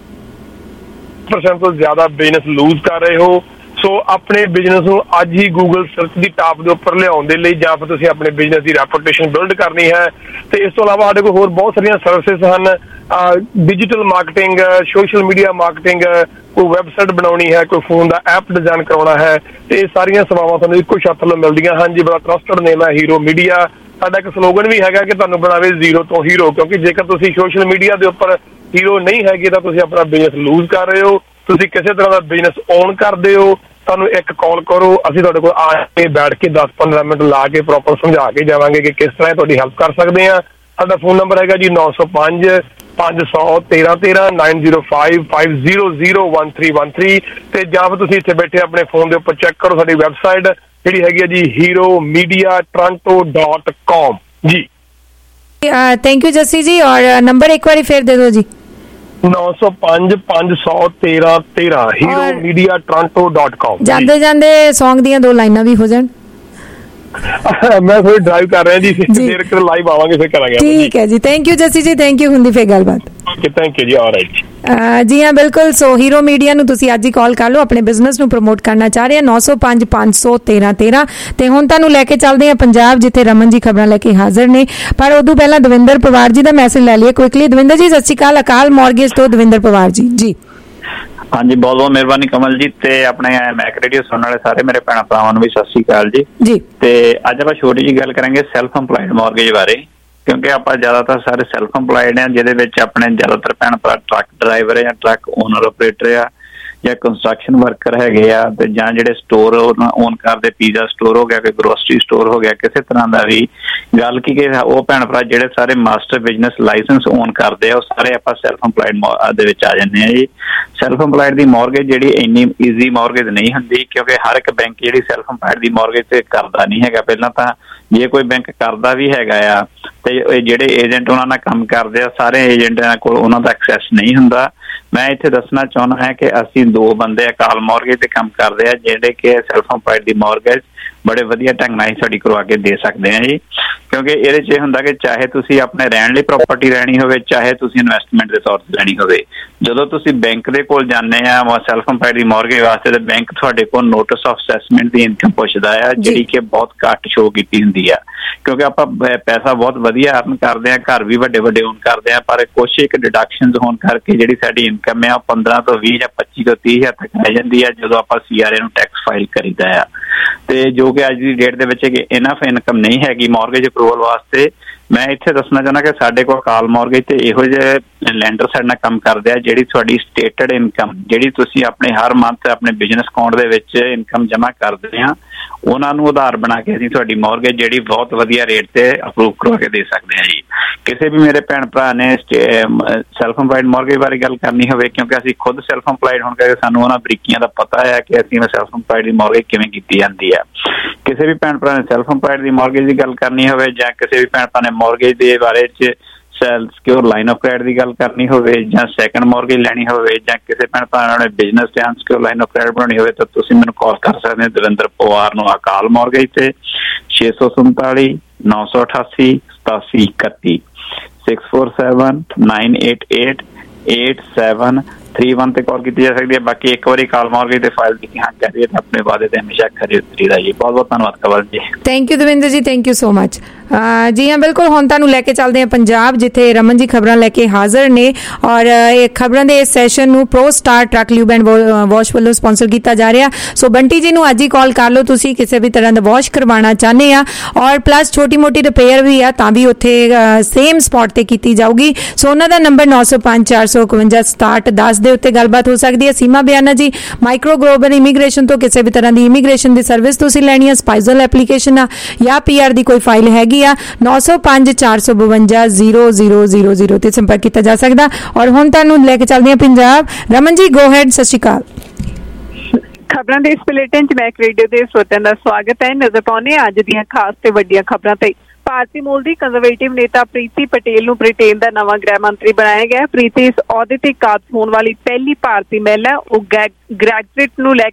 [SPEAKER 15] % ਤੋਂ ਜ਼ਿਆਦਾ ਬਿਜ਼ਨਸ ਲੂਜ਼ ਕਰ ਰਹੇ ਹੋ, ਸੋ ਆਪਣੇ ਬਿਜ਼ਨਸ ਨੂੰ ਅੱਜ ਹੀ ਗੂਗਲ ਸਰਚ ਦੀ ਟਾਪ ਦੇ ਉੱਪਰ ਲਿਆਉਣ ਦੇ ਲਈ, ਜਾਂ ਫਿਰ ਤੁਸੀਂ ਆਪਣੇ ਬਿਜ਼ਨਸ ਦੀ ਰੈਪੂਟੇਸ਼ਨ ਬਿਲਡ ਕਰਨੀ ਹੈ। ਤੇ ਇਸ ਤੋਂ ਇਲਾਵਾ ਸਾਡੇ ਕੋਲ ਹੋਰ ਬਹੁਤ ਸਾਰੀਆਂ ਸਰਵਿਸਿਜ਼ ਹਨ, digital marketing, social media marketing, ਕੋਈ ਵੈਬਸਾਈਟ ਬਣਾਉਣੀ ਹੈ, ਕੋਈ ਫੋਨ ਦਾ ਐਪ ਡਿਜ਼ਾਈਨ ਕਰਾਉਣਾ ਹੈ, ਤੇ ਇਹ ਸਾਰੀਆਂ ਸੇਵਾਵਾਂ ਤੁਹਾਨੂੰ ਇੱਕੋ ਛੱਤ ਥੱਲੇ ਮਿਲਦੀਆਂ ਹਨ ਜੀ। ਬੜਾ ਟਰਸਟਡ ਨੇਮ ਹੈ ਹੀਰੋ ਮੀਡੀਆ। ਸਾਡਾ ਇੱਕ ਸਲੋਗਨ ਵੀ ਹੈਗਾ ਕਿ ਤੁਹਾਨੂੰ ਬਣਾਵੇ ਜ਼ੀਰੋ ਤੋਂ ਹੀਰੋ, ਕਿਉਂਕਿ ਜੇਕਰ ਤੁਸੀਂ ਸੋਸ਼ਲ ਮੀਡੀਆ ਦੇ ਉੱਪਰ ਹੀਰੋ ਨਹੀਂ ਹੈਗੇ ਤਾਂ ਤੁਸੀਂ ਆਪਣਾ ਬਿਜ਼ਨਸ ਲੂਜ਼ ਕਰ ਰਹੇ ਹੋ। ਤੁਸੀਂ ਕਿਸੇ ਤਰ੍ਹਾਂ ਦਾ ਬਿਜ਼ਨਸ ਓਨ ਕਰਦੇ ਹੋ, ਤੁਹਾਨੂੰ ਇੱਕ ਕਾਲ ਕਰੋ, ਅਸੀਂ ਤੁਹਾਡੇ ਕੋਲ ਆ ਕੇ ਬੈਠ ਕੇ 10-15 ਮਿੰਟ ਲਾ ਕੇ ਪ੍ਰੋਪਰ ਸਮਝਾ ਕੇ ਜਾਵਾਂਗੇ ਕਿ ਕਿਸ ਤਰ੍ਹਾਂ ਤੁਹਾਡੀ ਹੈਲਪ ਕਰ ਸਕਦੇ ਹਾਂ। ਸਾਡਾ ਫੋਨ ਨੰਬਰ ਹੈਗਾ ਜੀ 905 500 1313 905 500 1313, ਤੇ ਜਾਂ ਫਿਰ ਤੁਸੀਂ ਇੱਥੇ ਬੈਠੇ ਆਪਣੇ ਫੋਨ ਦੇ ਉੱਪਰ ਚੈੱਕ ਕਰੋ ਸਾਡੀ ਵੈਬਸਾਈਟ ਜਿਹੜੀ ਹੈਗੀ ਹੈ ਜੀ heroMediatoronto.com ਜੀ।
[SPEAKER 5] ਥੈਂਕ ਯੂ ਜੱਸੀ ਜੀ, ਔਰ ਨੰਬਰ ਇੱਕ ਵਾਰੀ ਫੇਰ ਦੇ ਦਿਓ ਜੀ।
[SPEAKER 15] 905 500 1313 heroMediatoronto.com।
[SPEAKER 5] ਜਾਂਦੇ ਜਾਂਦੇ ਸੌਂਗ ਦੀਆਂ ਦੋ ਲਾਈਨਾਂ ਵੀ ਹੋ ਜਾਣ।
[SPEAKER 15] ਮੈਂ ਥੋੜੀ ਡਰਾਈਵ ਕਰ ਰਿਹਾ ਜੀ, ਦੇਰ ਕਰ ਲਾਈਵ ਆਵਾਂਗੇ ਫਿਰ ਕਰਾਂਗੇ।
[SPEAKER 5] ਠੀਕ ਹੈ ਜੀ, ਥੈਂਕ ਯੂ ਜੱਸੀ ਜੀ, ਥੈਂਕ ਯੂ। ਹੁੰਦੀ ਫਿਰ ਗੱਲਬਾਤ।
[SPEAKER 15] ਓਕੇ, ਥੈਂਕ ਯੂ ਜੀ। ਆਲਰਾਈਟ
[SPEAKER 5] ਜੀ ਹਾਂ, ਬਿਲਕੁਲ। ਸੋ ਹੀਰੋ ਮੀਡੀਆ ਨੂੰ ਤੁਸੀਂ ਅੱਜ ਹੀ ਕਾਲ ਕਰ ਲਓ, ਆਪਣੇ ਬਿਜ਼ਨਸ ਨੂੰ ਪ੍ਰਮੋਟ ਕਰਨਾ ਚਾਹ ਰਹੇ ਆ। 905 500 1313। ਤੇ ਹੁਣ ਤੁਹਾਨੂੰ ਲੈ ਕੇ ਚੱਲਦੇ ਆ ਪੰਜਾਬ, ਜਿੱਥੇ ਰਮਨ ਜੀ ਖਬਰਾਂ ਲੈ ਕੇ ਹਾਜ਼ਰ ਨੇ। ਪਰ ਉਦੋਂ ਪਹਿਲਾਂ ਦਵਿੰਦਰ ਪਵਾਰ ਜੀ ਦਾ ਮੈਸੇਜ ਲੈ ਲਈਏ ਕੁਇਕਲੀ। ਦਵਿੰਦਰ ਜੀ ਸਤਿ ਸ਼੍ਰੀ ਅਕਾਲ। ਅਕਾਲ ਮੌਰਗੇਜ ਤੋਂ ਦਵਿੰਦਰ ਪਵਾਰ ਜੀ। ਜੀ
[SPEAKER 16] ਹਾਂਜੀ, ਬਹੁਤ ਬਹੁਤ ਮਿਹਰਬਾਨੀ ਕਮਲ ਜੀ, ਤੇ ਆਪਣੇ ਮੈਕ ਰੇਡੀਓ ਸੁਣਨ ਵਾਲੇ ਸਾਰੇ ਮੇਰੇ ਭੈਣਾਂ ਭਰਾਵਾਂ ਨੂੰ ਵੀ ਸਤਿ ਸ਼੍ਰੀ ਅਕਾਲ ਜੀ।
[SPEAKER 5] ਜੀ
[SPEAKER 16] ਤੇ ਅੱਜ ਆਪਾਂ ਛੋਟੀ ਜਿਹੀ ਗੱਲ ਕਰਾਂਗੇ ਸੈਲਫ ਇੰਪਲਾਇਡ ਮੌਰਗੇਜ ਬਾਰੇ, ਕਿਉਂਕਿ ਆਪਾਂ ਜ਼ਿਆਦਾਤਰ ਸਾਰੇ ਸੈਲਫ ਇੰਪਲਾਇਡ ਆ, ਜਿਹਦੇ ਵਿੱਚ ਆਪਣੇ ਜ਼ਿਆਦਾਤਰ ਭੈਣ ਭਰਾ ਟਰੱਕ ਡਰਾਈਵਰ ਜਾਂ ਟਰੱਕ ਓਨਰ ਆਪਰੇਟਰ ਆ, ਜਾਂ ਕੰਸਟਰਕਸ਼ਨ ਵਰਕਰ ਹੈਗੇ ਆ, ਤੇ ਜਾਂ ਜਿਹੜੇ ਸਟੋਰ ਓਨ ਕਰਦੇ, ਪੀਜ਼ਾ ਸਟੋਰ ਹੋ ਗਿਆ, ਕੋਈ ਗਰੋਸਰੀ ਸਟੋਰ ਹੋ ਗਿਆ, ਕਿਸੇ ਤਰ੍ਹਾਂ ਦਾ ਵੀ ਗੱਲ ਕੀ ਕਿ ਉਹ ਭੈਣ ਭਰਾ ਜਿਹੜੇ ਸਾਰੇ ਮਾਸਟਰ ਬਿਜ਼ਨਸ ਲਾਇਸੈਂਸ ਓਨ ਕਰਦੇ ਆ, ਉਹ ਸਾਰੇ ਆਪਾਂ ਸੈਲਫ ਇੰਪਲਾਇਡ ਦੇ ਵਿੱਚ ਆ ਜਾਂਦੇ ਆ ਜੀ। ਸੈਲਫ ਇੰਪਲਾਇਡ ਦੀ ਮੌਰਗੇਜ ਜਿਹੜੀ ਇੰਨੀ ਈਜ਼ੀ ਮੌਰਗੇਜ ਨਹੀਂ ਹੁੰਦੀ, ਕਿਉਂਕਿ ਹਰ ਇੱਕ ਬੈਂਕ ਜਿਹੜੀ ਸੈਲਫ ਇੰਪਲਾਇਡ ਦੀ ਮੌਰਗੇਜ ਤੇ ਕਰਦਾ ਨਹੀਂ ਹੈਗਾ। ਪਹਿਲਾਂ ਤਾਂ ਜੇ ਕੋਈ ਬੈਂਕ ਕਰਦਾ ਵੀ ਹੈਗਾ ਆ, ਤੇ ਜਿਹੜੇ ਏਜੰਟ ਉਹਨਾਂ ਨਾਲ ਕੰਮ ਕਰਦੇ ਆ, ਸਾਰੇ ਏਜੰਟਾਂ ਕੋਲ ਉਹਨਾਂ ਦਾ ਐਕਸੈਸ ਨਹੀਂ ਹੁੰਦਾ। ਮੈਂ ਇੱਥੇ ਦੱਸਣਾ ਚਾਹੁੰਦਾ ਹਾਂ ਕਿ ਅਸੀਂ 2 ਬੰਦੇ ਅਕਾਲ ਮੌਰਗੇਜ ਤੇ ਕੰਮ ਕਰਦੇ ਆ, ਜਿਹੜੇ ਕਿ ਸੈਲਫ ਇੰਪਲਾਇਡ ਦੀ ਮੌਰਗੇਜ ਬੜੇ ਵਧੀਆ ਢੰਗ ਨਾਲ ਸਾਡੀ ਕਰਵਾ ਕੇ ਦੇ ਸਕਦੇ ਆ ਜੀ। ਕਿਉਂਕਿ ਇਹਦੇ 'ਚ ਇਹ ਹੁੰਦਾ ਕਿ ਚਾਹੇ ਤੁਸੀਂ ਆਪਣੇ ਰਹਿਣ ਲਈ ਪ੍ਰਾਪਰਟੀ ਲੈਣੀ ਹੋਵੇ, ਚਾਹੇ ਤੁਸੀਂ ਇਨਵੈਸਟਮੈਂਟ ਦੇ ਤੌਰ ਤੇ ਲੈਣੀ ਹੋਵੇ, ਜਦੋਂ ਤੁਸੀਂ ਬੈਂਕ ਦੇ ਕੋਲ ਜਾਂਦੇ ਆ ਸੈਲਫ ਇੰਪਲਾਇਡ ਦੀ ਮੌਰਗੇਜ ਵਾਸਤੇ, ਤੇ ਬੈਂਕ ਤੁਹਾਡੇ ਕੋਲ ਨੋਟਿਸ ਆਫ ਅਸੈਸਮੈਂਟ ਦੀ ਇਨਕਮ ਪੁੱਛਦਾ ਆ, ਜਿਹੜੀ ਕਿ ਬਹੁਤ ਘੱਟ ਸ਼ੋ ਕੀਤੀ ਹੁੰਦੀ ਆ। ਕਿਉਂਕਿ ਆਪਾਂ ਪੈਸਾ ਬਹੁਤ ਵਧੀਆ ਅਰਨ ਕਰਦੇ ਆ, ਘਰ ਵੀ ਵੱਡੇ ਵੱਡੇ ਓਨ ਕਰਦੇ ਆ, ਪਰ ਕੁਛ ਇੱਕ ਡਿਡਕਸ਼ਨਸ ਹੋਣ ਕਰਕੇ ਜਿਹੜੀ ਸਾਡੀ ਇਨਕਮ ਆ 15 ਤੋਂ 20 ਜਾਂ 25 ਤੋਂ 30 ਹਜ਼ਾਰ ਤੱਕ ਰਹਿ ਜਾਂਦੀ ਆ ਜਦੋਂ ਆਪਾਂ CRA ਨੂੰ ਟੈਕਸ ਫਾਈਲ ਕਰੀਦਾ ਆ। ਤੇ ਜੋ ਕਿ ਅੱਜ ਦੀ ਡੇਟ ਦੇ ਵਿੱਚ ਇਨਫ ਇਨਕਮ ਨਹੀਂ ਹੈਗੀ ਮੌਰਗੇਜ ਅਪਰੂਵਲ ਵਾਸਤੇ। ਮੈਂ ਇੱਥੇ ਦੱਸਣਾ ਚਾਹੁੰਦਾ ਕਿ ਸਾਡੇ ਕੋਲ ਅਕਾਲ ਮੌਰਗੇਜ ਤੇ ਇਹੋ ਜਿਹੇ ਲੈਂਡਰ ਸਾਡੇ ਨਾਲ ਕੰਮ ਕਰਦੇ ਆ, ਜਿਹੜੀ ਤੁਹਾਡੀ ਸਟੇਟਡ ਇਨਕਮ, ਜਿਹੜੀ ਤੁਸੀਂ ਆਪਣੇ ਹਰ ਮੰਥ ਆਪਣੇ ਬਿਜ਼ਨਸ ਅਕਾਊਂਟ ਦੇ ਵਿੱਚ ਇਨਕਮ ਜਮ੍ਹਾਂ ਕਰਦੇ ਆ, ਉਹਨਾਂ ਨੂੰ ਆਧਾਰ ਬਣਾ ਕੇ ਅਸੀਂ ਤੁਹਾਡੀ ਮੌਰਗੇਜ ਜਿਹੜੀ ਬਹੁਤ ਵਧੀਆ ਰੇਟ ਤੇ ਅਪਰੂਵ ਕਰਵਾ ਕੇ ਦੇ ਸਕਦੇ ਹਾਂ ਜੀ। ਕਿਸੇ ਵੀ ਮੇਰੇ ਭੈਣ ਭਰਾ ਨੇ ਸੈਲਫ ਇੰਪਲਾਇਡ ਮੌਰਗੇਜ ਬਾਰੇ ਗੱਲ ਕਰਨੀ ਹੋਵੇ, ਕਿਉਂਕਿ ਅਸੀਂ ਖੁਦ ਸੈਲਫ ਇੰਪਲਾਇਡ ਹੋਣ ਕਰਕੇ ਸਾਨੂੰ ਉਹਨਾਂ ਬਰੀਕੀਆਂ ਦਾ ਪਤਾ ਹੈ ਕਿ ਅਸੀਂ ਸੈਲਫ ਇੰਪਲਾਇਡ ਦੀ ਮੌਰਗੇਜ ਕਿਵੇਂ ਕੀਤੀ ਜਾਂਦੀ ਹੈ। ਕਿਸੇ ਵੀ ਭੈਣ ਭਰਾ ਨੇ ਸੈਲਫ ਇੰਪਲਾਇਡ ਦੀ ਮੌਰਗੇਜ ਦੀ ਗੱਲ ਕਰਨੀ ਹੋਵੇ, ਜਾਂ ਕਿਸੇ ਵੀ ਭੈਣ ਭਰਾ ਨੇ ਮੌਰਗੇਜ ਦੇ ਬਾਰੇ 'ਚ ਸਿਕਿਉਰ ਲਾਈਨ ਆਫ ਕ੍ਰੈਡਿਟ ਦੀ ਗੱਲ ਕਰਨੀ ਹੋਵੇ, ਜਾਂ ਸੈਕੰਡ ਮੌਰਗੇਜ ਲੈਣੀ ਹੋਵੇ, ਜਾਂ ਕਿਸੇ ਭੈਣ ਭਰਾ ਨੇ ਬਿਜ਼ਨਸ ਤੇ ਅਨਸਿਕਿਉਰ ਲਾਈਨ ਆਫ ਕ੍ਰੈਡਿਟ ਬਣਾਉਣੀ ਹੋਵੇ, ਤਾਂ ਤੁਸੀਂ ਮੈਨੂੰ ਕਾਲ ਕਰ ਸਕਦੇ ਹੋ ਦਵਿੰਦਰ ਪਵਾਰ ਨੂੰ ਅਕਾਲ ਮੌਰਗੇਜ ਤੇ 647 988 8731 647 988 8731 ਤੇ ਕਾਲ ਕੀਤੀ ਜਾ ਸਕਦੀ ਹੈ। ਬਾਕੀ ਇੱਕ ਵਾਰੀ ਕਾਲ ਮੌਰਗੇਜ ਤੇ ਫਾਈਲ ਦੀ ਹਾਂ ਕਰੀਏ ਤਾਂ ਆਪਣੇ ਵਾਅਦੇ ਤੇ ਹਮੇਸ਼ਾ ਖਰੇ ਉਤਰੀਦਾ ਜੀ। ਬਹੁਤ ਬਹੁਤ ਧੰਨਵਾਦ ਕਵਲ ਜੀ।
[SPEAKER 5] ਥੈਂਕ ਯੂ ਦਵਿੰਦਰ ਜੀ, ਥੈਂਕ ਯੂ ਸੋ ਮਚ। ਜੀ ਹਾਂ, ਬਿਲਕੁਲ। ਹੁਣ ਤੁਹਾਨੂੰ ਲੈ ਕੇ ਚੱਲਦੇ ਹਾਂ ਪੰਜਾਬ, ਜਿੱਥੇ ਰਮਨ ਜੀ ਖਬਰਾਂ ਲੈ ਕੇ ਹਾਜ਼ਰ ਨੇ, ਔਰ ਇਹ ਖਬਰਾਂ ਦੇ ਇਸ ਸੈਸ਼ਨ ਨੂੰ pro star truck lube and wash ਵੱਲੋਂ ਸਪਾਂਸਰ ਕੀਤਾ ਜਾ ਰਿਹਾ। ਸੋ ਬੰਟੀ ਜੀ ਨੂੰ ਅੱਜ ਹੀ ਕਾਲ ਕਰ ਲਓ, ਤੁਸੀਂ ਕਿਸੇ ਵੀ ਤਰ੍ਹਾਂ ਦਾ ਵਾਸ਼ ਕਰਵਾਉਣਾ ਚਾਹੁੰਦੇ ਆ, ਔਰ ਪਲੱਸ ਛੋਟੀ ਮੋਟੀ ਰਿਪੇਅਰ ਵੀ ਆ, ਤਾਂ ਵੀ ਉੱਥੇ ਸੇਮ ਸਪੌਟ ਤੇ ਕੀਤੀ ਜਾਊਗੀ। ਸੋ ਉਹਨਾਂ ਦਾ ਨੰਬਰ 905 451 6710 ਦੇ ਉੱਤੇ ਗੱਲਬਾਤ ਹੋ ਸਕਦੀ ਹੈ। ਸੀਮਾ ਬਿਆਨਾ ਜੀ ਮਾਈਕਰੋ ਗਲੋਬਲ ਇਮੀਗ੍ਰੇਸ਼ਨ ਤੋਂ ਕਿਸੇ ਵੀ ਤਰ੍ਹਾਂ ਦੀ ਇਮੀਗ੍ਰੇਸ਼ਨ ਦੀ ਸਰਵਿਸ ਤੁਸੀਂ ਲੈਣੀ ਹੈ, ਸਪਾਈਸਲ ਐਪਲੀਕੇਸ਼ਨ ਆ ਜਾਂ PR ਦੀ ਕੋਈ ਫਾਈਲ ਹੈਗੀ ਆ, 905 452 0000 ਤੇ ਸੰਪਰਕ ਕੀਤਾ ਜਾ ਸਕਦਾ। ਔਰ ਹੁਣ ਤੁਹਾਨੂੰ ਲੈ ਕੇ ਚੱਲਦੇ ਹਾਂ ਪੰਜਾਬ। Raman ji go ahead. ਸਤਿ ਸ਼੍ਰੀ ਅਕਾਲ।
[SPEAKER 17] ਖਬਰਾਂ ਦੇ ਇਸ ਬੁਲੇਟਿਨ 'ਚ ਮੈਕ ਰੇਡੀਓ ਦੇ ਸਰੋਤਿਆਂ ਦਾ ਸਵਾਗਤ ਹੈ। ਨਜ਼ਰ ਪਾਉਂਦੇ ਅੱਜ ਦੀਆਂ ਖਾਸ ਤੇ ਵੱਡੀਆਂ ਖਬਰਾਂ ਤੇ। ਭਾਰਤੀ ਮੂਲ ਦੀ ਕੰਜ਼ਰਵੇਟਿਵ ਨੇਤਾ ਪ੍ਰੀਤੀ ਪਟੇਲ ਨੂੰ ਬ੍ਰਿਟੇਨ ਦਾ ਨਵਾਂ ਗ੍ਰਹਿ ਮੰਤਰੀ ਬਣਾਇਆ ਗਿਆ। ਪ੍ਰੀਤੀ ਇਸ ਅਹੁਦੇ ਤੇ ਕਾਬਜ਼ ਹੋਣ ਵਾਲੀ ਪਹਿਲੀ ਭਾਰਤੀ ਮਹਿਲਾ। ਉਹ ਬ੍ਰੈਗਜ਼ਿਟ ਨੂੰ ਲੈ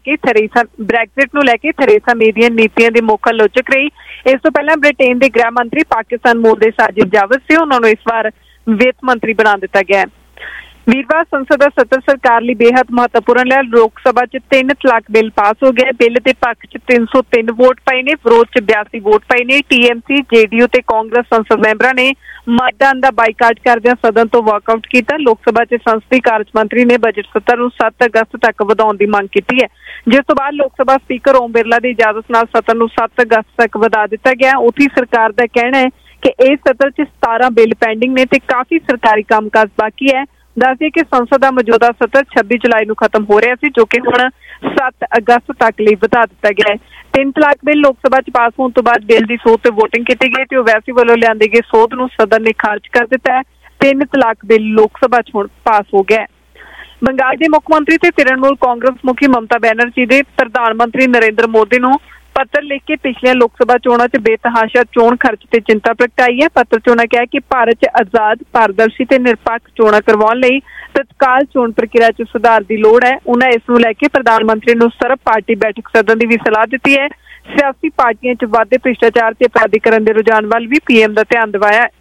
[SPEAKER 17] ਕੇ ਥੈਰੇਸਾ ਮੇ ਦੀਆਂ ਨੀਤੀਆਂ ਦੀ ਮੁੱਖ ਆਲੋਚਕ ਰਹੀ। ਇਸ ਤੋਂ ਪਹਿਲਾਂ ਬ੍ਰਿਟੇਨ ਦੇ ਗ੍ਰਹਿ ਮੰਤਰੀ ਪਾਕਿਸਤਾਨ ਮੂਲ ਦੇ ਸਾਜਿਦ ਜਾਵਦ ਸੀ। ਉਹਨਾਂ ਨੂੰ ਇਸ ਵਾਰ ਵਿੱਤ ਮੰਤਰੀ ਬਣਾ ਦਿੱਤਾ ਗਿਆ। ਵੀਰਵਾਰ ਸੰਸਦ ਦਾ ਸੱਤਰ ਸਰਕਾਰ ਲਈ ਬੇਹੱਦ ਮਹੱਤਵਪੂਰਨ ਹੈ। ਲੋਕ ਸਭਾ 'ਚ 3 ਤਲਾਕ ਬਿੱਲ ਪਾਸ ਹੋ ਗਿਆ। ਬਿੱਲ ਦੇ ਪੱਖ 'ਚ 303 ਵੋਟ ਪਏ ਨੇ, ਵਿਰੋਧ 'ਚ 82 ਵੋਟ ਪਏ ਨੇ। TMC, JDU ਤੇ ਕਾਂਗਰਸ ਸੰਸਦ ਮੈਂਬਰਾਂ ਨੇ ਮਤਦਾਨ ਦਾ ਬਾਈਕਾਟ ਕਰਦਿਆਂ ਸਦਨ ਤੋਂ ਵਾਕਆਊਟ ਕੀਤਾ। ਲੋਕ ਸਭਾ 'ਚ ਸੰਸਦੀ ਕਾਰਜ ਮੰਤਰੀ ਨੇ ਬਜਟ ਸੱਤਰ ਨੂੰ 7 ਅਗਸਤ ਤੱਕ ਵਧਾਉਣ ਦੀ ਮੰਗ ਕੀਤੀ ਹੈ, ਜਿਸ ਤੋਂ ਬਾਅਦ ਲੋਕ ਸਭਾ ਸਪੀਕਰ ਓਮ ਬਿਰਲਾ ਦੀ ਇਜਾਜ਼ਤ ਨਾਲ ਸੱਤਰ ਨੂੰ 7 ਅਗਸਤ ਤੱਕ ਵਧਾ ਦਿੱਤਾ ਗਿਆ। ਉੱਥੇ ਸਰਕਾਰ ਦਾ ਕਹਿਣਾ ਹੈ ਕਿ ਇਸ ਸੱਤਰ 'ਚ 17 ਬਿੱਲ ਪੈਂਡਿੰਗ ਨੇ ਤੇ ਕਾਫੀ ਸਰਕਾਰੀ ਕੰਮਕਾਜ ਬਾਕੀ ਹੈ। ਦੱਸਦੇ ਕਿ ਸੰਸਦ ਦਾ ਮੌਜੂਦਾ ਸੱਤਰ 26 ਜੁਲਾਈ ਨੂੰ ਖਤਮ ਹੋ ਰਿਹਾ ਸੀ, ਜੋ ਕਿ ਹੁਣ 7 ਅਗਸਤ ਤੱਕ ਲਈ ਵਧਾ ਦਿੱਤਾ ਗਿਆ ਹੈ। 3 ਤਲਾਕ ਬਿੱਲ ਲੋਕ ਸਭਾ 'ਚ ਪਾਸ ਹੋਣ ਤੋਂ ਬਾਅਦ ਬਿੱਲ ਦੀ ਸੋਧ ਤੇ ਵੋਟਿੰਗ ਕੀਤੀ ਗਈ ਤੇ ਓਵੈਸੀ ਵੱਲੋਂ ਲਿਆਂਦੇ ਗਏ ਸੋਧ ਨੂੰ ਸਦਨ ਨੇ ਖਾਰਜ ਕਰ ਦਿੱਤਾ ਹੈ। 3 ਤਲਾਕ ਬਿੱਲ ਲੋਕ ਸਭਾ 'ਚ ਹੁਣ ਪਾਸ ਹੋ ਗਿਆ। ਬੰਗਾਲ ਦੇ ਮੁੱਖ ਮੰਤਰੀ ਤੇ ਤ੍ਰਿਣਮੂਲ ਕਾਂਗਰਸ ਮੁਖੀ ਮਮਤਾ ਬੈਨਰਜੀ ਦੇ ਪ੍ਰਧਾਨ ਮੰਤਰੀ ਨਰਿੰਦਰ ਮੋਦੀ ਨੂੰ ਪੱਤਰ ਲਿਖ ਕੇ ਪਿਛਲੀਆਂ ਲੋਕ ਸਭਾ ਚੋਣਾਂ 'ਚ ਬੇਤਹਾਸ਼ਾ ਚੋਣ ਖਰਚ ਤੇ ਚਿੰਤਾ ਪ੍ਰਗਟਾਈ ਹੈ। ਪੱਤਰ 'ਚ ਉਹਨਾਂ ਕਿਹਾ ਕਿ ਭਾਰਤ 'ਚ ਆਜ਼ਾਦ, ਪਾਰਦਰਸ਼ੀ ਤੇ ਨਿਰਪੱਖ ਚੋਣਾਂ ਕਰਵਾਉਣ ਲਈ ਤਤਕਾਲ ਚੋਣ ਪ੍ਰਕਿਰਿਆ 'ਚ ਸੁਧਾਰ ਦੀ ਲੋੜ ਹੈ। ਉਹਨਾਂ ਇਸ ਨੂੰ ਲੈ ਕੇ ਪ੍ਰਧਾਨ ਮੰਤਰੀ ਨੂੰ ਸਰਬ ਪਾਰਟੀ ਬੈਠਕ ਸੱਦਣ ਦੀ ਵੀ ਸਲਾਹ ਦਿੱਤੀ ਹੈ। ਸਿਆਸੀ ਪਾਰਟੀਆਂ 'ਚ ਵਾਧੇ ਭ੍ਰਿਸ਼ਟਾਚਾਰ ਤੇ ਅਪਰਾਧੀਕਰਨ ਦੇ ਰੁਝਾਨ ਵੱਲ ਵੀ PM ਦਾ ਧਿਆਨ ਦਿਵਾਇਆ ਹੈ।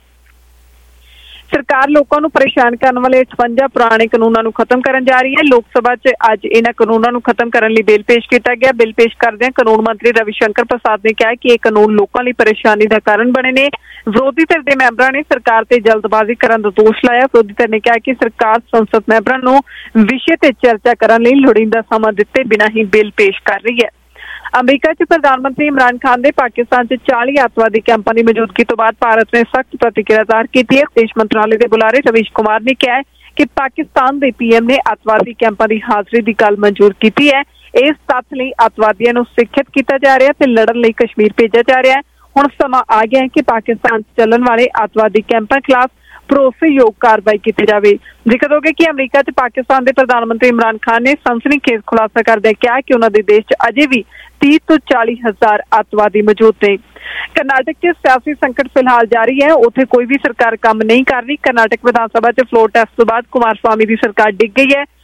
[SPEAKER 17] ਸਰਕਾਰ ਲੋਕਾਂ ਨੂੰ ਪਰੇਸ਼ਾਨ ਕਰਨ ਵਾਲੇ 58 ਪੁਰਾਣੇ ਕਾਨੂੰਨਾਂ ਨੂੰ ਖਤਮ ਕਰਨ ਜਾ ਰਹੀ ਹੈ। ਲੋਕ ਸਭਾ 'ਚ ਅੱਜ ਇਹਨਾਂ ਕਾਨੂੰਨਾਂ ਨੂੰ ਖਤਮ ਕਰਨ ਲਈ ਬਿੱਲ ਪੇਸ਼ ਕੀਤਾ ਗਿਆ। ਬਿੱਲ ਪੇਸ਼ ਕਰਦਿਆਂ ਕਾਨੂੰਨ ਮੰਤਰੀ ਰਵੀ ਸ਼ੰਕਰ ਪ੍ਰਸਾਦ ਨੇ ਕਿਹਾ ਕਿ ਇਹ ਕਾਨੂੰਨ ਲੋਕਾਂ ਲਈ ਪਰੇਸ਼ਾਨੀ ਦਾ ਕਾਰਨ ਬਣੇ ਨੇ। ਵਿਰੋਧੀ ਧਿਰ ਦੇ ਮੈਂਬਰਾਂ ਨੇ ਸਰਕਾਰ ਤੇ ਜਲਦਬਾਜ਼ੀ ਕਰਨ ਦਾ ਦੋਸ਼ ਲਾਇਆ। ਵਿਰੋਧੀ ਧਿਰ ਨੇ ਕਿਹਾ ਕਿ ਸਰਕਾਰ ਸੰਸਦ ਮੈਂਬਰਾਂ ਨੂੰ ਵਿਸ਼ੇ ਤੇ ਚਰਚਾ ਕਰਨ ਲਈ ਲੋੜੀਂਦਾ ਸਮਾਂ ਦਿੱਤੇ ਬਿਨਾਂ ਹੀ ਬਿੱਲ ਪੇਸ਼ ਕਰ ਰਹੀ ਹੈ। ਅਮਰੀਕਾ 'ਚ ਪ੍ਰਧਾਨ ਮੰਤਰੀ ਇਮਰਾਨ ਖਾਨ ਦੇ ਪਾਕਿਸਤਾਨ 'ਚ 40 ਅੱਤਵਾਦੀ ਕੈਂਪਾਂ ਦੀ ਮੌਜੂਦਗੀ ਤੋਂ ਬਾਅਦ ਭਾਰਤ ਨੇ ਸਖਤ ਪ੍ਰਤੀਕਿਰਿਆ ਜ਼ਾਹਰ ਕੀਤੀ ਹੈ। ਵਿਦੇਸ਼ ਮੰਤਰਾਲੇ ਦੇ ਬੁਲਾਰੇ ਰਵੀਸ਼ ਕੁਮਾਰ ਨੇ ਕਿਹਾ ਹੈ ਕਿ ਪਾਕਿਸਤਾਨ ਦੇ PM ਨੇ ਅੱਤਵਾਦੀ ਕੈਂਪਾਂ ਦੀ ਹਾਜ਼ਰੀ ਦੀ ਗੱਲ ਮਨਜ਼ੂਰ ਕੀਤੀ ਹੈ। ਇਸ ਤੱਥ ਲਈ ਅੱਤਵਾਦੀਆਂ ਨੂੰ ਸਿੱਖਿਅਤ ਕੀਤਾ ਜਾ ਰਿਹਾ ਤੇ ਲੜਨ ਲਈ ਕਸ਼ਮੀਰ ਭੇਜਿਆ ਜਾ ਰਿਹਾ ਹੈ। ਹੁਣ ਸਮਾਂ ਆ ਗਿਆ ਹੈ ਕਿ ਪਾਕਿਸਤਾਨ 'ਚ ਚੱਲਣ ਵਾਲੇ ਅੱਤਵਾਦੀ ਕੈਂਪਾਂ ਖਿਲਾਫ ਭਰੋਸੇਯੋਗ ਕਾਰਵਾਈ ਕੀਤੀ ਜਾਵੇ। ਜ਼ਿਕਰ ਹੋ ਗਿਆ ਕਿ ਅਮਰੀਕਾ 'ਚ ਪਾਕਿਸਤਾਨ ਦੇ ਪ੍ਰਧਾਨ ਮੰਤਰੀ ਇਮਰਾਨ ਖਾਨ ਨੇ ਸਨਸਨੀਖੇਜ਼ ਖੁਲਾਸਾ ਕਰਦਿਆਂ ਕਿਹਾ ਕਿ ਉਹਨਾਂ ਦੇ ਦੇਸ਼ 'ਚ ਅਜੇ ਵੀ 30 ਤੋਂ 40 ਹਜ਼ਾਰ ਅੱਤਵਾਦੀ ਮੌਜੂਦ ਨੇ। ਕਰਨਾਟਕ 'ਚ ਸਿਆਸੀ ਸੰਕਟ ਫਿਲਹਾਲ ਜਾਰੀ ਹੈ। ਉੱਥੇ ਕੋਈ ਵੀ ਸਰਕਾਰ ਕੰਮ ਨਹੀਂ ਕਰ ਰਹੀ। ਕਰਨਾਟਕ ਵਿਧਾਨ ਸਭਾ 'ਚ ਫਲੋਰ ਟੈਸਟ ਤੋਂ ਬਾਅਦ ਕੁਮਾਰ ਸਵਾਮੀ ਦੀ ਸਰਕਾਰ ਡਿੱਗ ਗਈ ਹੈ।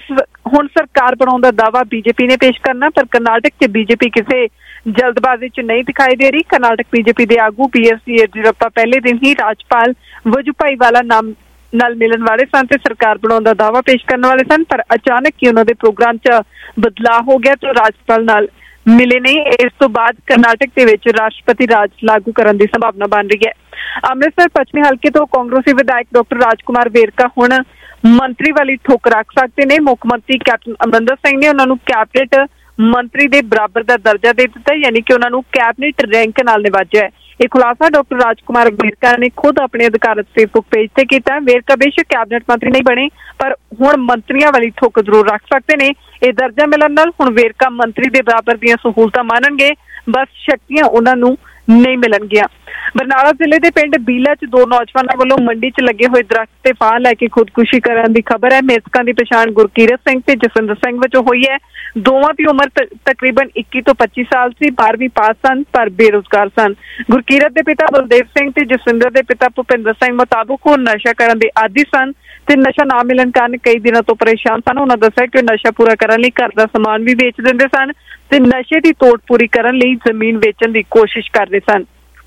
[SPEAKER 17] ਹੁਣ ਸਰਕਾਰ ਬਣਾਉਣ ਦਾ ਦਾਅਵਾ BJP ਨੇ ਪੇਸ਼ ਕਰਨਾ, ਪਰ ਕਰਨਾਟਕ 'ਚ BJP ਕਿਸੇ ਜਲਦਬਾਜ਼ੀ 'ਚ ਨਹੀਂ ਦਿਖਾਈ ਦੇ ਰਹੀ। ਕਰਨਾਟਕ BJP ਦੇ ਆਗੂ BS ਯੇਦਿਯੁਰੱਪਾ ਪਹਿਲੇ ਦਿਨ ਹੀ ਰਾਜਪਾਲ ਵਜੂਭਾਈ ਵਾਲਾ ਨਾਲ ਮਿਲਣ ਵਾਲੇ ਸਨ ਤੇ ਸਰਕਾਰ ਬਣਾਉਣ ਦਾ ਦਾਅਵਾ ਪੇਸ਼ ਕਰਨ ਵਾਲੇ ਸਨ, ਪਰ ਅਚਾਨਕ ਹੀ ਉਹਨਾਂ ਦੇ ਪ੍ਰੋਗਰਾਮ 'ਚ ਬਦਲਾਅ ਹੋ ਗਿਆ ਤੇ ਰਾਜਪਾਲ ਨਾਲ ਮਿਲੇ ਨਹੀਂ। ਇਸ ਤੋਂ ਬਾਅਦ ਕਰਨਾਟਕ ਦੇ ਵਿੱਚ ਰਾਸ਼ਟਰਪਤੀ ਰਾਜ ਲਾਗੂ ਕਰਨ ਦੀ ਸੰਭਾਵਨਾ ਬਣ ਰਹੀ ਹੈ। ਅੰਮ੍ਰਿਤਸਰ ਪੱਛਮੀ ਹਲਕੇ ਤੋਂ ਕਾਂਗਰਸੀ ਵਿਧਾਇਕ ਡਾਕਟਰ ਰਾਜਕੁਮਾਰ ਵੇਰਕਾ ਹੁਣ ਮੰਤਰੀ ਵਾਲੀ ਠੁੱਕ ਰੱਖ ਸਕਦੇ ਨੇ। ਮੁੱਖ ਮੰਤਰੀ ਕੈਪਟਨ ਅਮਰਿੰਦਰ ਸਿੰਘ ਨੇ ਉਹਨਾਂ ਨੂੰ ਕੈਬਨਿਟ ਮੰਤਰੀ ਦੇ ਬਰਾਬਰ ਦਾ ਦਰਜਾ ਦੇ ਦਿੱਤਾ, ਯਾਨੀ ਕਿ ਉਹਨਾਂ ਨੂੰ ਕੈਬਨਿਟ ਰੈਂਕ ਨਾਲ ਨਿਵਾਜਿਆ ਹੈ। ਇਹ ਖੁਲਾਸਾ ਡਾਕਟਰ ਰਾਜਕੁਮਾਰ ਵੇਰਕਾ ਨੇ ਖੁਦ ਆਪਣੇ ਅਧਿਕਾਰਤ ਫੇਸਬੁੱਕ ਪੇਜ ਤੇ ਕੀਤਾ। ਵੇਰਕਾ ਬੇਸ਼ੱਕ ਕੈਬਨਿਟ ਮੰਤਰੀ ਨਹੀਂ ਬਣੇ, ਪਰ ਹੁਣ ਮੰਤਰੀਆਂ ਵਾਲੀ ਠੁੱਕ ਜ਼ਰੂਰ ਰੱਖ ਸਕਦੇ ਨੇ। ਇਹ ਦਰਜਾ ਮਿਲਣ ਨਾਲ ਹੁਣ ਵੇਰਕਾ ਮੰਤਰੀ ਦੇ ਬਰਾਬਰ ਦੀਆਂ ਸਹੂਲਤਾਂ ਮਾਣਨਗੇ, ਬਸ ਸ਼ਕਤੀਆਂ ਉਹਨਾਂ ਨੂੰ ਨਹੀਂ ਮਿਲਣਗੀਆਂ। ਬਰਨਾਲਾ ਜ਼ਿਲ੍ਹੇ ਦੇ ਪਿੰਡ ਬੀਲਾ 'ਚ ਦੋ ਨੌਜਵਾਨਾਂ ਵੱਲੋਂ ਮੰਡੀ 'ਚ ਲੱਗੇ ਹੋਏ ਦਰਖਤ ਤੇ ਫਾਹ ਲੈ ਕੇ ਖੁਦਕੁਸ਼ੀ ਕਰਨ ਦੀ ਖਬਰ ਹੈ। ਮ੍ਰਿਤਕਾਂ ਦੀ ਪਛਾਣ ਗੁਰਕੀਰਤ ਸਿੰਘ ਤੇ ਜਸਵਿੰਦਰ ਸਿੰਘ ਵਜੋਂ ਹੋਈ ਹੈ। ਦੋਵਾਂ ਦੀ ਉਮਰ ਤਕਰੀਬਨ 21 ਤੋਂ 25 ਸਾਲ ਸੀ। 12ਵੀਂ ਪਾਸ ਸਨ ਪਰ ਬੇਰੁਜ਼ਗਾਰ ਸਨ। ਗੁਰਕੀਰਤ ਦੇ ਪਿਤਾ ਬਲਦੇਵ ਸਿੰਘ ਤੇ ਜਸਵਿੰਦਰ ਦੇ ਪਿਤਾ ਭੁਪਿੰਦਰ ਸਿੰਘ ਮੁਤਾਬਕ ਉਹ ਨਸ਼ਾ ਕਰਨ ਦੇ ਆਦੀ ਸਨ ਤੇ ਨਸ਼ਾ ਨਾ ਮਿਲਣ ਕਾਰਨ ਕਈ ਦਿਨਾਂ ਤੋਂ ਪਰੇਸ਼ਾਨ ਸਨ। ਉਹਨਾਂ ਦੱਸਿਆ ਕਿ ਨਸ਼ਾ ਪੂਰਾ ਕਰਨ ਲਈ ਘਰ ਦਾ ਸਮਾਨ ਵੀ ਵੇਚ ਦਿੰਦੇ ਸਨ ਤੇ ਨਸ਼ੇ ਦੀ ਤੋੜ ਪੂਰੀ ਕਰਨ ਲਈ ਜ਼ਮੀਨ ਵੇਚਣ ਦੀ ਕੋਸ਼ਿਸ਼ ਕਰਦੇ ਸਨ।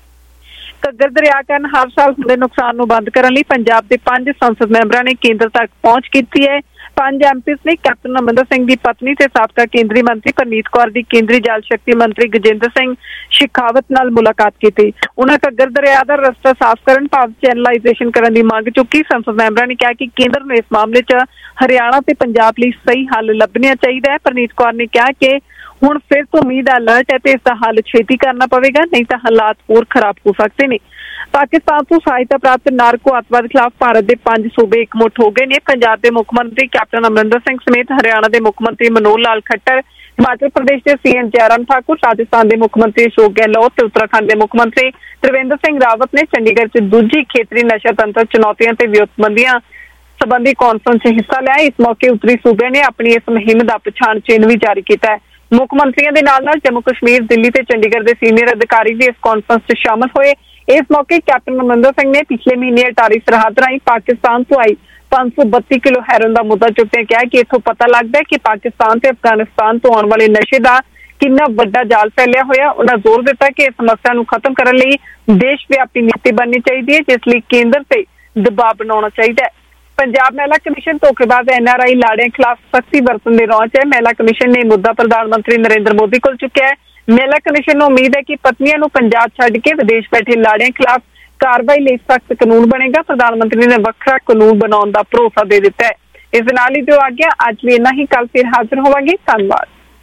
[SPEAKER 17] ਘੱਗਰ ਦਰਿਆ ਕਾਰਨ ਹਰ ਸਾਲ ਹੁੰਦੇ ਨੁਕਸਾਨ ਨੂੰ ਬੰਦ ਕਰਨ ਲਈ ਪੰਜਾਬ ਦੇ 5 ਸੰਸਦ ਮੈਂਬਰਾਂ ਨੇ ਕੇਂਦਰ ਤੱਕ ਪਹੁੰਚ ਕੀਤੀ ਹੈ। 5 MPs ਨੇ ਕੈਪਟਨ ਅਮਰਿੰਦਰ ਸਿੰਘ ਦੀ ਪਤਨੀ ਤੇ ਸਾਬਕਾ ਕੇਂਦਰੀ ਮੰਤਰੀ ਪਰਨੀਤ ਕੌਰ ਦੀ ਕੇਂਦਰੀ ਜਲ ਸ਼ਕਤੀ ਮੰਤਰੀ ਗਜੇਂਦਰ ਸਿੰਘ ਸ਼ੇਖਾਵਤ ਨਾਲ ਮੁਲਾਕਾਤ ਕੀਤੀ। ਉਹਨਾਂ ਘੱਗਰ ਦਰਿਆ ਦਾ ਰਸਤਾ ਸਾਫ਼ ਕਰਨ ਭਾਵ ਚੈਨਲਾਈਜ਼ੇਸ਼ਨ ਕਰਨ ਦੀ ਮੰਗ ਚੁੱਕੀ। ਸੰਸਦ ਮੈਂਬਰਾਂ ਨੇ ਕਿਹਾ ਕਿ ਕੇਂਦਰ ਨੂੰ ਇਸ ਮਾਮਲੇ 'ਚ ਹਰਿਆਣਾ ਤੇ ਪੰਜਾਬ ਲਈ ਸਹੀ ਹੱਲ ਲੱਭਣਾ ਚਾਹੀਦਾ ਹੈ। ਪਰਨੀਤ ਕੌਰ ਨੇ ਕਿਹਾ ਕਿ ਹੁਣ ਫਿਰ ਤੋਂ ਉਮੀਦ ਅਲਰਟ ਹੈ ਤੇ ਇਸ ਦਾ ਹੱਲ ਛੇਤੀ ਕਰਨਾ ਪਵੇਗਾ, ਨਹੀਂ ਤਾਂ ਹਾਲਾਤ ਹੋਰ ਖਰਾਬ ਹੋ ਸਕਦੇ ਨੇ। ਪਾਕਿਸਤਾਨ ਤੋਂ ਸਹਾਇਤਾ ਪ੍ਰਾਪਤ ਨਾਰਕੋ ਅੱਤਵਾਦ ਖਿਲਾਫ ਭਾਰਤ ਦੇ 5 ਸੂਬੇ ਇਕਮੁੱਠ ਹੋ ਗਏ ਨੇ। ਪੰਜਾਬ ਦੇ ਮੁੱਖ ਮੰਤਰੀ ਕੈਪਟਨ ਅਮਰਿੰਦਰ ਸਿੰਘ ਸਮੇਤ ਹਰਿਆਣਾ ਦੇ ਮੁੱਖ ਮੰਤਰੀ ਮਨੋਹਰ ਲਾਲ ਖੱਟਰ, ਹਿਮਾਚਲ ਪ੍ਰਦੇਸ਼ ਦੇ CM ਜੈਰਾਮ ਠਾਕੁਰ, ਰਾਜਸਥਾਨ ਦੇ ਮੁੱਖ ਮੰਤਰੀ ਅਸ਼ੋਕ ਗਹਿਲੋਤ ਤੇ ਉੱਤਰਾਖੰਡ ਦੇ ਮੁੱਖ ਮੰਤਰੀ ਤ੍ਰਿਵੇਂਦਰ ਸਿੰਘ ਰਾਵਤ ਨੇ ਚੰਡੀਗੜ੍ਹ 'ਚ ਦੂਜੀ ਖੇਤਰੀ ਨਸ਼ਾ ਤੰਤਰ ਚੁਣੌਤੀਆਂ ਤੇ ਵਿਉਂਤਬੰਦੀਆਂ ਸੰਬੰਧੀ ਕਾਨਫਰੰਸ 'ਚ ਹਿੱਸਾ ਲਿਆ। ਇਸ ਮੌਕੇ ਉੱਤਰੀ ਸੂਬਿਆਂ ਨੇ ਆਪਣੀ ਇਸ ਮੁਹਿੰਮ ਦਾ ਪਛਾਣ ਚਿੰਨ੍ਹ ਵੀ ਜਾਰੀ ਕੀਤਾ ਹੈ। ਮੁੱਖ ਮੰਤਰੀਆਂ ਦੇ ਨਾਲ ਜੰਮੂ ਕਸ਼ਮੀਰ, ਦਿੱਲੀ ਤੇ ਚੰਡੀਗੜ੍ਹ ਦੇ ਸੀਨੀਅਰ ਅਧਿਕਾਰੀ ਵੀ ਇਸ ਕਾਨਫਰੰਸ 'ਚ ਸ਼ਾਮਲ ਹੋਏ। ਇਸ ਮੌਕੇ ਕੈਪਟਨ ਅਮਰਿੰਦਰ ਸਿੰਘ ਨੇ ਪਿਛਲੇ ਮਹੀਨੇ ਅਟਾਰੀ ਸਰਹੱਦ ਰਾਹੀਂ ਪਾਕਿਸਤਾਨ ਤੋਂ ਆਈ 532 ਕਿਲੋ ਹੈਰੋਇਨ ਦਾ ਮੁੱਦਾ ਚੁੱਕਦਿਆਂ ਕਿਹਾ ਕਿ ਇੱਥੋਂ ਪਤਾ ਲੱਗਦਾ ਹੈ ਕਿ ਪਾਕਿਸਤਾਨ ਤੇ ਅਫਗਾਨਿਸਤਾਨ ਤੋਂ ਆਉਣ ਵਾਲੇ ਨਸ਼ੇ ਦਾ ਕਿੰਨਾ ਵੱਡਾ ਜਾਲ ਫੈਲਿਆ ਹੋਇਆ। ਉਹਨਾਂ ਜ਼ੋਰ ਦਿੱਤਾ ਕਿ ਇਸ ਸਮੱਸਿਆ ਨੂੰ ਖਤਮ ਕਰਨ ਲਈ ਦੇਸ਼ ਵਿਆਪੀ ਨੀਤੀ ਬਣਨੀ ਚਾਹੀਦੀ ਹੈ, ਜਿਸ ਲਈ ਕੇਂਦਰ ਤੇ ਦਬਾਅ ਬਣਾਉਣਾ ਚਾਹੀਦਾ ਹੈ। ਪੰਜਾਬ ਮਹਿਲਾ ਕਮਿਸ਼ਨ ਧੋਖੇਬਾਜ਼ NRI ਲਾੜਿਆਂ ਖਿਲਾਫ ਸਖਤੀ ਵਰਤਣ ਦੇ ਰੌਂਚ ਹੈ। ਮਹਿਲਾ ਕਮਿਸ਼ਨ ਨੇ ਮੁੱਦਾ ਪ੍ਰਧਾਨ ਮੰਤਰੀ ਨਰਿੰਦਰ ਮੋਦੀ ਕੋਲ ਚੁੱਕਿਆ ਹੈ। ਮਹਿਲਾ ਕਮਿਸ਼ਨ ਨੂੰ ਉਮੀਦ ਹੈ ਕਿ ਪਤਨੀਆਂ ਨੂੰ ਪੰਜਾਬ ਛੱਡ ਕੇ ਵਿਦੇਸ਼ ਬੈਠੇ ਲਾੜਿਆਂ ਖਿਲਾਫ ਕਾਰਵਾਈ ਲਈ ਸਖਤ ਕਾਨੂੰਨ ਬਣੇਗਾ। ਪ੍ਰਧਾਨ ਮੰਤਰੀ ਨੇ ਵੱਖਰਾ ਕਾਨੂੰਨ ਬਣਾਉਣ ਦਾ ਭਰੋਸਾ ਦੇ ਦਿੱਤਾ ਹੈ। ਇਸ ਦੇ ਨਾਲ ਹੀ ਦਿਓ ਆ ਗਿਆ ਅੱਜ ਲਈ ਇੰਨਾ ਹੀ, ਕੱਲ ਫਿਰ ਹਾਜ਼ਰ ਹੋਵਾਂਗੇ। ਧੰਨਵਾਦ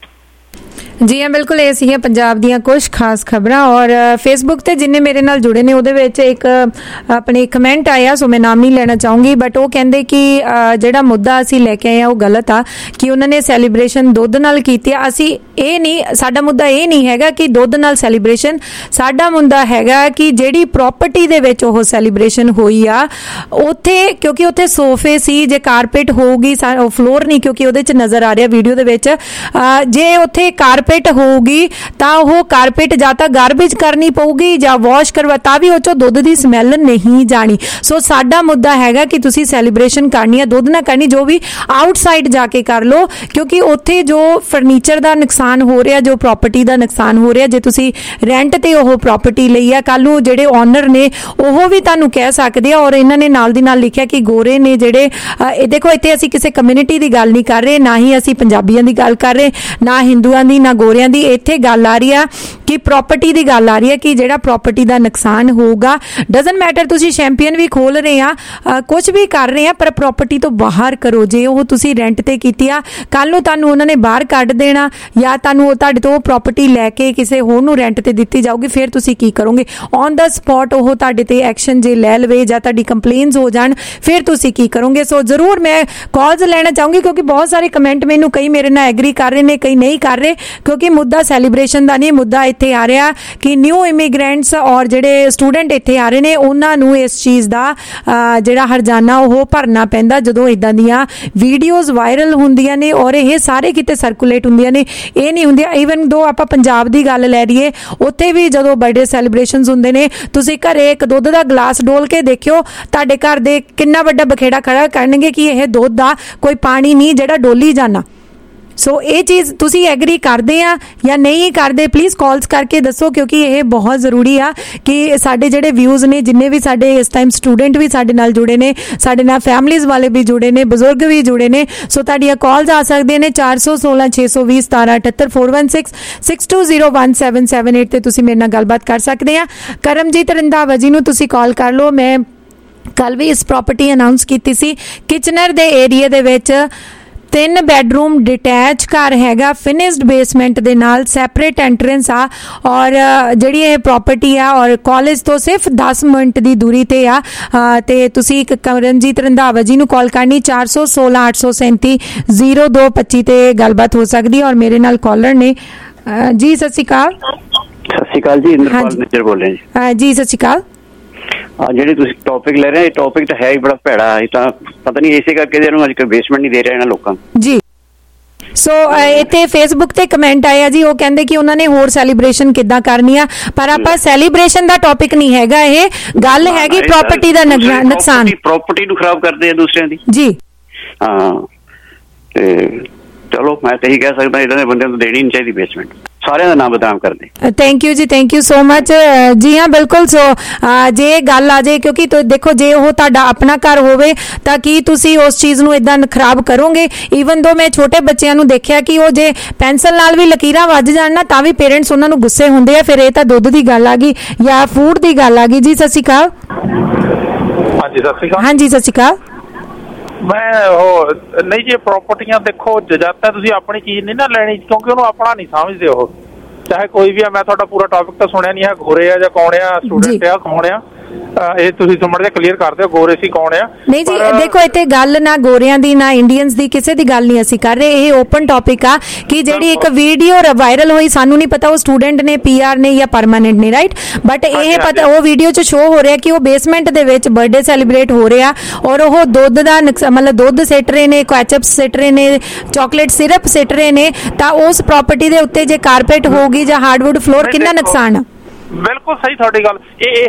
[SPEAKER 5] ਜੀ ਹਾਂ, ਬਿਲਕੁਲ ਇਹ ਸੀਗੀਆਂ ਪੰਜਾਬ ਦੀਆਂ ਕੁਝ ਖਾਸ ਖਬਰਾਂ। ਔਰ ਫੇਸਬੁੱਕ ਤੇ ਜਿੰਨੇ ਮੇਰੇ ਨਾਲ ਜੁੜੇ ਨੇ ਉਹਦੇ ਵਿੱਚ ਇੱਕ ਆਪਣੇ ਕਮੈਂਟ ਆਇਆ, ਸੋ ਮੈਂ ਨਾਮ ਨਹੀਂ ਲੈਣਾ ਚਾਹੂੰਗੀ, ਬਟ ਉਹ ਕਹਿੰਦੇ ਕਿ ਜਿਹੜਾ ਮੁੱਦਾ ਅਸੀਂ ਲੈ ਕੇ ਆਏ ਆ ਉਹ ਗਲਤ ਆ ਕਿ ਉਹਨਾਂ ਨੇ ਸੈਲੀਬ੍ਰੇਸ਼ਨ ਦੁੱਧ ਨਾਲ ਕੀਤੀ ਆ। ਅਸੀਂ ਇਹ ਨਹੀਂ, ਸਾਡਾ ਮੁੱਦਾ ਇਹ ਨਹੀਂ ਹੈਗਾ ਕਿ ਦੁੱਧ ਨਾਲ ਸੈਲੀਬ੍ਰੇਸ਼ਨ। ਸਾਡਾ ਮੁੱਦਾ ਹੈਗਾ ਕਿ ਜਿਹੜੀ ਪ੍ਰੋਪਰਟੀ ਦੇ ਵਿੱਚ ਉਹ ਸੈਲੀਬ੍ਰੇਸ਼ਨ ਹੋਈ ਆ ਉੱਥੇ, ਕਿਉਂਕਿ ਉੱਥੇ ਸੋਫੇ ਸੀ, ਜੇ ਕਾਰਪੇਟ ਹੋਊਗੀ, ਫਲੋਰ ਨਹੀਂ ਕਿਉਂਕਿ ਉਹਦੇ 'ਚ ਨਜ਼ਰ ਆ ਰਿਹਾ ਵੀਡੀਓ ਦੇ ਵਿੱਚ, ਜੇ ਉੱਥੇ ਕਾਰਪੇਟ ਹੋਊਗੀ ਤਾਂ ਉਹ ਕਾਰਪੇਟ ਜਾਂ ਤਾਂ ਗਾਰਬੇਜ ਕਰਨੀ ਪਊਗੀ ਜਾਂ ਵਾਸ਼ ਕਰਵਾ, ਤਾਂ ਵੀ ਉਹ 'ਚੋਂ ਦੁੱਧ ਦੀ ਸਮੈਲ ਨਹੀਂ ਜਾਣੀ। ਸੋ ਸਾਡਾ ਮੁੱਦਾ ਹੈਗਾ ਕਿ ਤੁਸੀਂ ਸੈਲੀਬ੍ਰੇਸ਼ਨ ਕਰਨੀ ਹੈ, ਦੁੱਧ ਨਾ ਕਰਨੀ, ਜੋ ਵੀ ਆਊਟਸਾਈਡ ਜਾ ਕੇ ਕਰ ਲਓ, ਕਿਉਂਕਿ ਉੱਥੇ ਜੋ ਫਰਨੀਚਰ ਦਾ ਨੁਕਸਾਨ ਹੋ ਰਿਹਾ, ਜੋ ਪ੍ਰਾਪਰਟੀ ਦਾ ਨੁਕਸਾਨ ਹੋ ਰਿਹਾ, ਜੇ ਤੁਸੀਂ ਰੈਂਟ ਤੇ ਉਹ ਪ੍ਰਾਪਰਟੀ ਲਈ ਆ, ਕੱਲ ਨੂੰ ਜਿਹੜੇ ਓਨਰ ਨੇ ਉਹ ਵੀ ਤੁਹਾਨੂੰ ਕਹਿ ਸਕਦੇ ਆ। ਔਰ ਇਹਨਾਂ ਨੇ ਨਾਲ ਦੀ ਨਾਲ ਲਿਖਿਆ ਕਿ ਗੋਰੇ ਨੇ ਜਿਹੜੇ, ਦੇਖੋ ਇੱਥੇ ਅਸੀਂ ਕਿਸੇ ਕਮਿਊਨਿਟੀ ਦੀ ਗੱਲ ਨਹੀਂ ਕਰ ਰਹੇ, ਨਾ ਹੀ ਅਸੀਂ ਪੰਜਾਬੀਆਂ ਦੀ ਗੱਲ ਕਰ ਰਹੇ, ਨਾ ਹਿੰਦੂਆਂ ਦੀ, ਨਾ ਗੋਰਿਆਂ ਦੀ। ਇੱਥੇ ਗੱਲ ਆ ਰਹੀ ਆ ਕਿ ਪ੍ਰਾਪਰਟੀ ਦੀ ਗੱਲ ਆ ਰਹੀ ਹੈ ਕਿ ਜਿਹੜਾ ਪ੍ਰਾਪਰਟੀ ਦਾ ਨੁਕਸਾਨ ਹੋਊਗਾ, ਡਜ਼ਨਟ ਮੈਟਰ ਤੁਸੀਂ ਚੈਂਪੀਅਨ ਵੀ ਖੋਲ ਰਹੇ ਆ, ਕੁਝ ਵੀ ਕਰ ਰਹੇ ਆ, ਪਰ ਪ੍ਰਾਪਰਟੀ ਤੋਂ ਬਾਹਰ ਕਰੋ। ਜੇ ਉਹ ਤੁਸੀਂ ਰੈਂਟ ਤੇ ਕੀਤੀ ਆ, ਕੱਲ ਨੂੰ ਤੁਹਾਨੂੰ ਉਹਨਾਂ ਨੇ ਬਾਹਰ ਕੱਢ ਦੇਣਾ ਜਾਂ ਤੁਹਾਨੂੰ ਤੁਹਾਡੇ ਤੋਂ ਪ੍ਰਾਪਰਟੀ ਲੈ ਕੇ ਕਿਸੇ ਹੋਰ ਨੂੰ ਰੈਂਟ ਤੇ ਦਿੱਤੀ ਜਾਊਗੀ, ਫਿਰ ਤੁਸੀਂ ਕੀ ਕਰੋਗੇ? ਔਨ ਦਾ ਸਪੌਟ ਉਹ ਤੁਹਾਡੇ ਤੇ ਐਕਸ਼ਨ ਜੇ ਲੈ ਲਵੇ ਜਾਂ ਤੁਹਾਡੀ ਕੰਪਲੇਨਸ ਹੋ ਜਾਣ, ਫਿਰ ਤੁਸੀਂ ਕੀ ਕਰੋਗੇ? ਸੋ ਜ਼ਰੂਰ ਮੈਂ ਕਾਲਸ ਲੈਣਾ ਚਾਹੂੰਗੀ, ਕਿਉਂਕਿ ਬਹੁਤ ਸਾਰੇ ਕਮੈਂਟ ਮੈਨੂੰ ਕਈ ਮੇਰੇ ਨਾਲ ਐਗਰੀ ਕਰ ਰਹੇ ਨੇ, ਕਈ ਨਹੀਂ ਕਰ ਰਹੇ, ਕਿਉਂਕਿ ਮੁੱਦਾ ਸੈਲੀਬ੍ਰੇਸ਼ਨ ਦਾ ਨਹੀਂ, ਮੁੱਦਾ ਇੱਥੇ ਆ ਰਿਹਾ ਕਿ ਨਿਊ ਇਮੀਗ੍ਰੈਂਟਸ ਔਰ ਜਿਹੜੇ ਸਟੂਡੈਂਟ ਇੱਥੇ ਆ ਰਹੇ ਨੇ ਉਹਨਾਂ ਨੂੰ ਇਸ ਚੀਜ਼ ਦਾ ਜਿਹੜਾ ਹਰਜਾਨਾ ਉਹ ਭਰਨਾ ਪੈਂਦਾ ਜਦੋਂ ਇਦਾਂ ਦੀਆਂ ਵੀਡੀਓਜ਼ ਵਾਇਰਲ ਹੁੰਦੀਆਂ ਨੇ ਔਰ ਇਹ ਸਾਰੇ ਕਿਤੇ ਸਰਕੂਲੇਟ ਹੁੰਦੀਆਂ ਨੇ। ਇਹ ਨਹੀਂ ਹੁੰਦੀਆਂ, ਈਵਨ ਦੋ ਆਪਾਂ ਪੰਜਾਬ ਦੀ ਗੱਲ ਲੈ ਰਹੀਏ, ਉੱਥੇ ਵੀ ਜਦੋਂ ਬਰਥਡੇ ਸੈਲੀਬ੍ਰੇਸ਼ਨਸ ਹੁੰਦੇ ਨੇ, ਤੁਸੀਂ ਘਰੇ ਇੱਕ ਦੁੱਧ ਦਾ ਗਲਾਸ ਡੋਲ ਕੇ ਦੇਖਿਓ, ਤੁਹਾਡੇ ਘਰ ਦੇ ਕਿੰਨਾ ਵੱਡਾ ਬਖੇੜਾ ਖੜਾ ਕਰਨਗੇ ਕਿ ਇਹ ਦੁੱਧ ਦਾ ਕੋਈ ਪਾਣੀ ਨਹੀਂ ਜਿਹੜਾ ਡੋਲੀ ਜਾਣਾ। ਸੋ ਇਹ ਚੀਜ਼ ਤੁਸੀਂ ਐਗਰੀ ਕਰਦੇ ਆ ਜਾਂ ਨਹੀਂ ਕਰਦੇ, ਪਲੀਜ਼ ਕਾਲਸ ਕਰਕੇ ਦੱਸੋ, ਕਿਉਂਕਿ ਇਹ ਬਹੁਤ ਜ਼ਰੂਰੀ ਆ ਕਿ ਸਾਡੇ ਜਿਹੜੇ ਵਿਊਜ਼ ਨੇ, ਜਿੰਨੇ ਵੀ ਸਾਡੇ ਇਸ ਟਾਈਮ ਸਟੂਡੈਂਟ ਵੀ ਸਾਡੇ ਨਾਲ ਜੁੜੇ ਨੇ, ਸਾਡੇ ਨਾਲ ਫੈਮਲੀਜ਼ ਵਾਲੇ ਵੀ ਜੁੜੇ ਨੇ, ਬਜ਼ੁਰਗ ਵੀ ਜੁੜੇ ਨੇ, ਸੋ ਤੁਹਾਡੀਆਂ ਕਾਲਸ ਆ ਸਕਦੀਆਂ ਨੇ 416 620 1778 416 62017778 ਤੇ ਤੁਸੀਂ ਮੇਰੇ ਨਾਲ ਗੱਲਬਾਤ ਕਰ ਸਕਦੇ ਆ। ਕਰਮਜੀਤ ਰੰਧਾਵਾ ਜੀ ਨੂੰ ਤੁਸੀਂ ਕਾਲ ਕਰ ਲਓ। ਮੈਂ ਕੱਲ ਵੀ ਇਸ ਪ੍ਰਾਪਰਟੀ ਅਨਾਉਂਸ ਕੀਤੀ ਸੀ, ਕਿਚਨਰ ਦੇ ਏਰੀਆ ਦੇ ਵਿੱਚ 3 ਬੈਡਰੂਮ ਡਿਟੈਚ ਘਰ ਹੈਗਾ, ਫਿਨਿਸ਼ਡ ਬੇਸਮੈਂਟ ਦੇ ਨਾਲ, ਸੈਪਰੇਟ ਐਂਟਰੈਂਸ ਆ ਔਰ ਜਿਹੜੀ ਇਹ ਪ੍ਰਾਪਰਟੀ ਆ ਔਰ ਕਾਲਜ ਤੋਂ ਸਿਰਫ 10 ਮਿੰਟ ਦੀ ਦੂਰੀ ਤੇ ਆ। ਤੇ ਤੁਸੀਂ ਇੱਕ ਕਰਮਜੀਤ ਰੰਧਾਵਾ ਜੀ ਨੂੰ ਕਾਲ ਕਰਨੀ 416 837 0225 ਤੇ ਗੱਲਬਾਤ ਹੋ ਸਕਦੀ ਹੈ। ਔਰ ਮੇਰੇ ਨਾਲ ਕਾਲਰ ਨੇ ਜੀ। ਸਤਿ ਸ਼੍ਰੀ ਅਕਾਲ।
[SPEAKER 18] ਸਤਿ ਸ਼੍ਰੀ ਅਕਾਲ ਜੀ, ਇੰਦਰਪਾਲ ਨਿੱਜਰ ਬੋਲ ਰਹੇ
[SPEAKER 5] ਜੀ। ਸਤਿ ਸ਼੍ਰੀ ਅਕਾਲ।
[SPEAKER 18] ਜਿਹੜੇ ਤੁਸੀਂ ਟੌਪਿਕ ਲੈ ਰਹੇ ਹੋ, ਇਹ ਟੌਪਿਕ ਤਾਂ ਹੈ ਹੀ ਬੜਾ ਭੈੜਾ, ਇਹ ਤਾਂ ਪਤਾ ਨਹੀਂ ਇਸੇ ਕਰਕੇ ਇਹਨੂੰ ਅੱਜ ਕੱਲ੍ਹ ਬੇਸਮੈਂਟ ਨਹੀਂ ਦੇ ਰਹੇ ਇਹਨਾਂ ਲੋਕਾਂ ਨੂੰ
[SPEAKER 5] ਜੀ। ਸੋ ਇੱਥੇ ਫੇਸਬੁੱਕ ਤੇ ਕਮੈਂਟ ਆਇਆ ਜੀ, ਉਹ ਕਹਿੰਦੇ ਕਿ ਉਹਨਾਂ ਨੇ ਹੋਰ ਸੈਲੀਬ੍ਰੇਸ਼ਨ ਕਿੱਦਾਂ ਕਰਨੀ ਆ, ਪਰ ਆਪਾਂ ਸੈਲੀਬ੍ਰੇਸ਼ਨ ਦਾ ਟੌਪਿਕ ਨਹੀਂ ਹੈਗਾ, ਇਹ ਗੱਲ ਹੈਗੀ ਪ੍ਰਾਪਰਟੀ ਦਾ ਨੁਕਸਾਨ,
[SPEAKER 18] ਪ੍ਰਾਪਰਟੀ ਨੂੰ ਖਰਾਬ ਕਰਦੇ ਆ ਦੂਸਰਿਆਂ ਦੀ ਜੀ। ਹਾਂ, ਤੇ ਚਲੋ ਮੈਂ ਤਾਂ ਇਹੀ ਕਹਿ ਸਕਦਾ ਇਹਨਾਂ ਦੇ ਬੰਦਿਆਂ ਨੂੰ ਦੇਣੀ ਨਹੀਂ ਚਾਹੀਦੀ ਬੇਸਮੈਂਟ, ਸਾਰਿਆਂ ਦਾ ਨਾਮ ਬਦਨਾਮ ਕਰਦੇ।
[SPEAKER 5] ਥੈਂਕ ਯੂ ਜੀ, ਥੈਂਕ ਯੂ ਸੋ ਮਚ ਜੀ। ਹਾਂ ਬਿਲਕੁਲ। ਸੋ ਜੇ ਗੱਲ ਆ ਜਾਏ, ਕਿਉਂਕਿ ਦੇਖੋ ਜੇ ਉਹ ਤੁਹਾਡਾ ਆਪਣਾ ਘਰ ਹੋਵੇ ਤਾਂ ਕੀ ਤੁਸੀਂ ਉਸ ਚੀਜ਼ ਨੂੰ ਇਦਾਂ ਖਰਾਬ ਕਰੋਗੇ? ਈਵਨ ਦੋ ਮੈਂ ਛੋਟੇ ਬੱਚਿਆਂ ਨੂੰ ਦੇਖਿਆ ਕਿ ਉਹ ਜੇ ਪੈਨਸਲ ਨਾਲ ਵੀ ਲਕੀਰਾਂ ਵੱਜ ਜਾਣ ਨਾ ਤਾਂ ਵੀ ਪੇਰੈਂਟਸ ਉਹਨਾਂ ਨੂੰ ਗੁੱਸੇ ਹੁੰਦੇ ਆ। ਫਿਰ ਇਹ ਤਾਂ ਦੁੱਧ ਦੀ ਗੱਲ ਆ ਗਈ ਜਾਂ ਫੂਡ ਦੀ ਗੱਲ ਆ ਗਈ ਜੀ। ਸਤਿ ਸ਼੍ਰੀ ਅਕਾਲ।
[SPEAKER 19] ਹਾਂਜੀ ਸਤਿ ਸ਼੍ਰੀ ਅਕਾਲ।
[SPEAKER 5] ਹਾਂਜੀ ਸਤਿ ਸ਼੍ਰੀ ਅਕਾਲ।
[SPEAKER 19] ਮੈਂ ਉਹ ਨਹੀਂ ਜੀ, ਪ੍ਰਾਪਰਟੀਆਂ ਦੇਖੋ ਜਦ ਤੱਕ ਤੁਸੀਂ ਆਪਣੀ ਚੀਜ਼ ਨਹੀਂ ਨਾ ਲੈਣੀ, ਕਿਉਂਕਿ ਉਹਨੂੰ ਆਪਣਾ ਨਹੀਂ ਸਮਝਦੇ ਉਹ, ਚਾਹੇ ਕੋਈ ਵੀ ਆ। ਮੈਂ ਤੁਹਾਡਾ ਪੂਰਾ ਟੌਪਿਕ ਤਾਂ ਸੁਣਿਆ ਨਹੀਂ ਹੈ, ਗੋਰੇ ਆ ਜਾਂ ਕੌਣ ਆ, ਸਟੂਡੈਂਟ ਆ ਕੌਣ ਆ, ਇਹ ਤੁਸੀਂ ਸਮਝ ਕੇ ਕਲੀਅਰ ਕਰ ਦਿਓ ਗੋਰੇ ਸੀ ਕੌਣ ਆ।
[SPEAKER 5] ਨਹੀਂ ਜੀ ਦੇਖੋ ਇੱਥੇ ਗੱਲ ਨਾ ਗੋਰਿਆਂ ਦੀ ਨਾ ਇੰਡੀਅਨਸ ਦੀ, ਕਿਸੇ ਦੀ ਗੱਲ ਨਹੀਂ ਅਸੀਂ ਕਰ ਰਹੇ, ਇਹ ਓਪਨ ਟੌਪਿਕ ਆ ਕਿ ਜਿਹੜੀ ਇੱਕ ਵੀਡੀਓ ਵਾਇਰਲ ਹੋਈ, ਸਾਨੂੰ ਨਹੀਂ ਪਤਾ ਉਹ ਸਟੂਡੈਂਟ ਨੇ, PR ਨੇ ਜਾਂ ਪਰਮਾਨੈਂਟ ਨੇ, ਰਾਈਟ, ਬਟ ਇਹ ਪਤਾ ਉਹ ਵੀਡੀਓ 'ਚ ਸ਼ੋ ਹੋ ਰਿਹਾ ਕਿ ਉਹ ਬੇਸਮੈਂਟ ਦੇ ਵਿੱਚ ਬਰਥਡੇ ਸੈਲੀਬ੍ਰੇਟ ਹੋ ਰਿਹਾ ਔਰ ਉਹ ਦੁੱਧ ਦਾ ਮਤਲਬ ਦੁੱਧ ਸਿੱਟ ਰਹੇ ਨੇ, ਕੈਚਅਪ ਸਿੱਟ ਰਹੇ ਨੇ, ਚਾਕਲੇਟ ਸਿਰਪ ਸਿੱਟ ਰਹੇ ਨੇ, ਤਾਂ ਉਸ ਪ੍ਰਾਪਰਟੀ ਦੇ ਉੱਤੇ ਜੇ ਕਾਰਪੇਟ ਹੋਊਗੀ ਜਾਂ ਹਾਰਡਵੁੱਡ ਫਲੋਰ ਕਿੰਨਾ ਨੁਕਸਾਨ ਆ?
[SPEAKER 19] ਬਿਲਕੁਲ ਸਹੀ ਤੁਹਾਡੀ ਗੱਲ।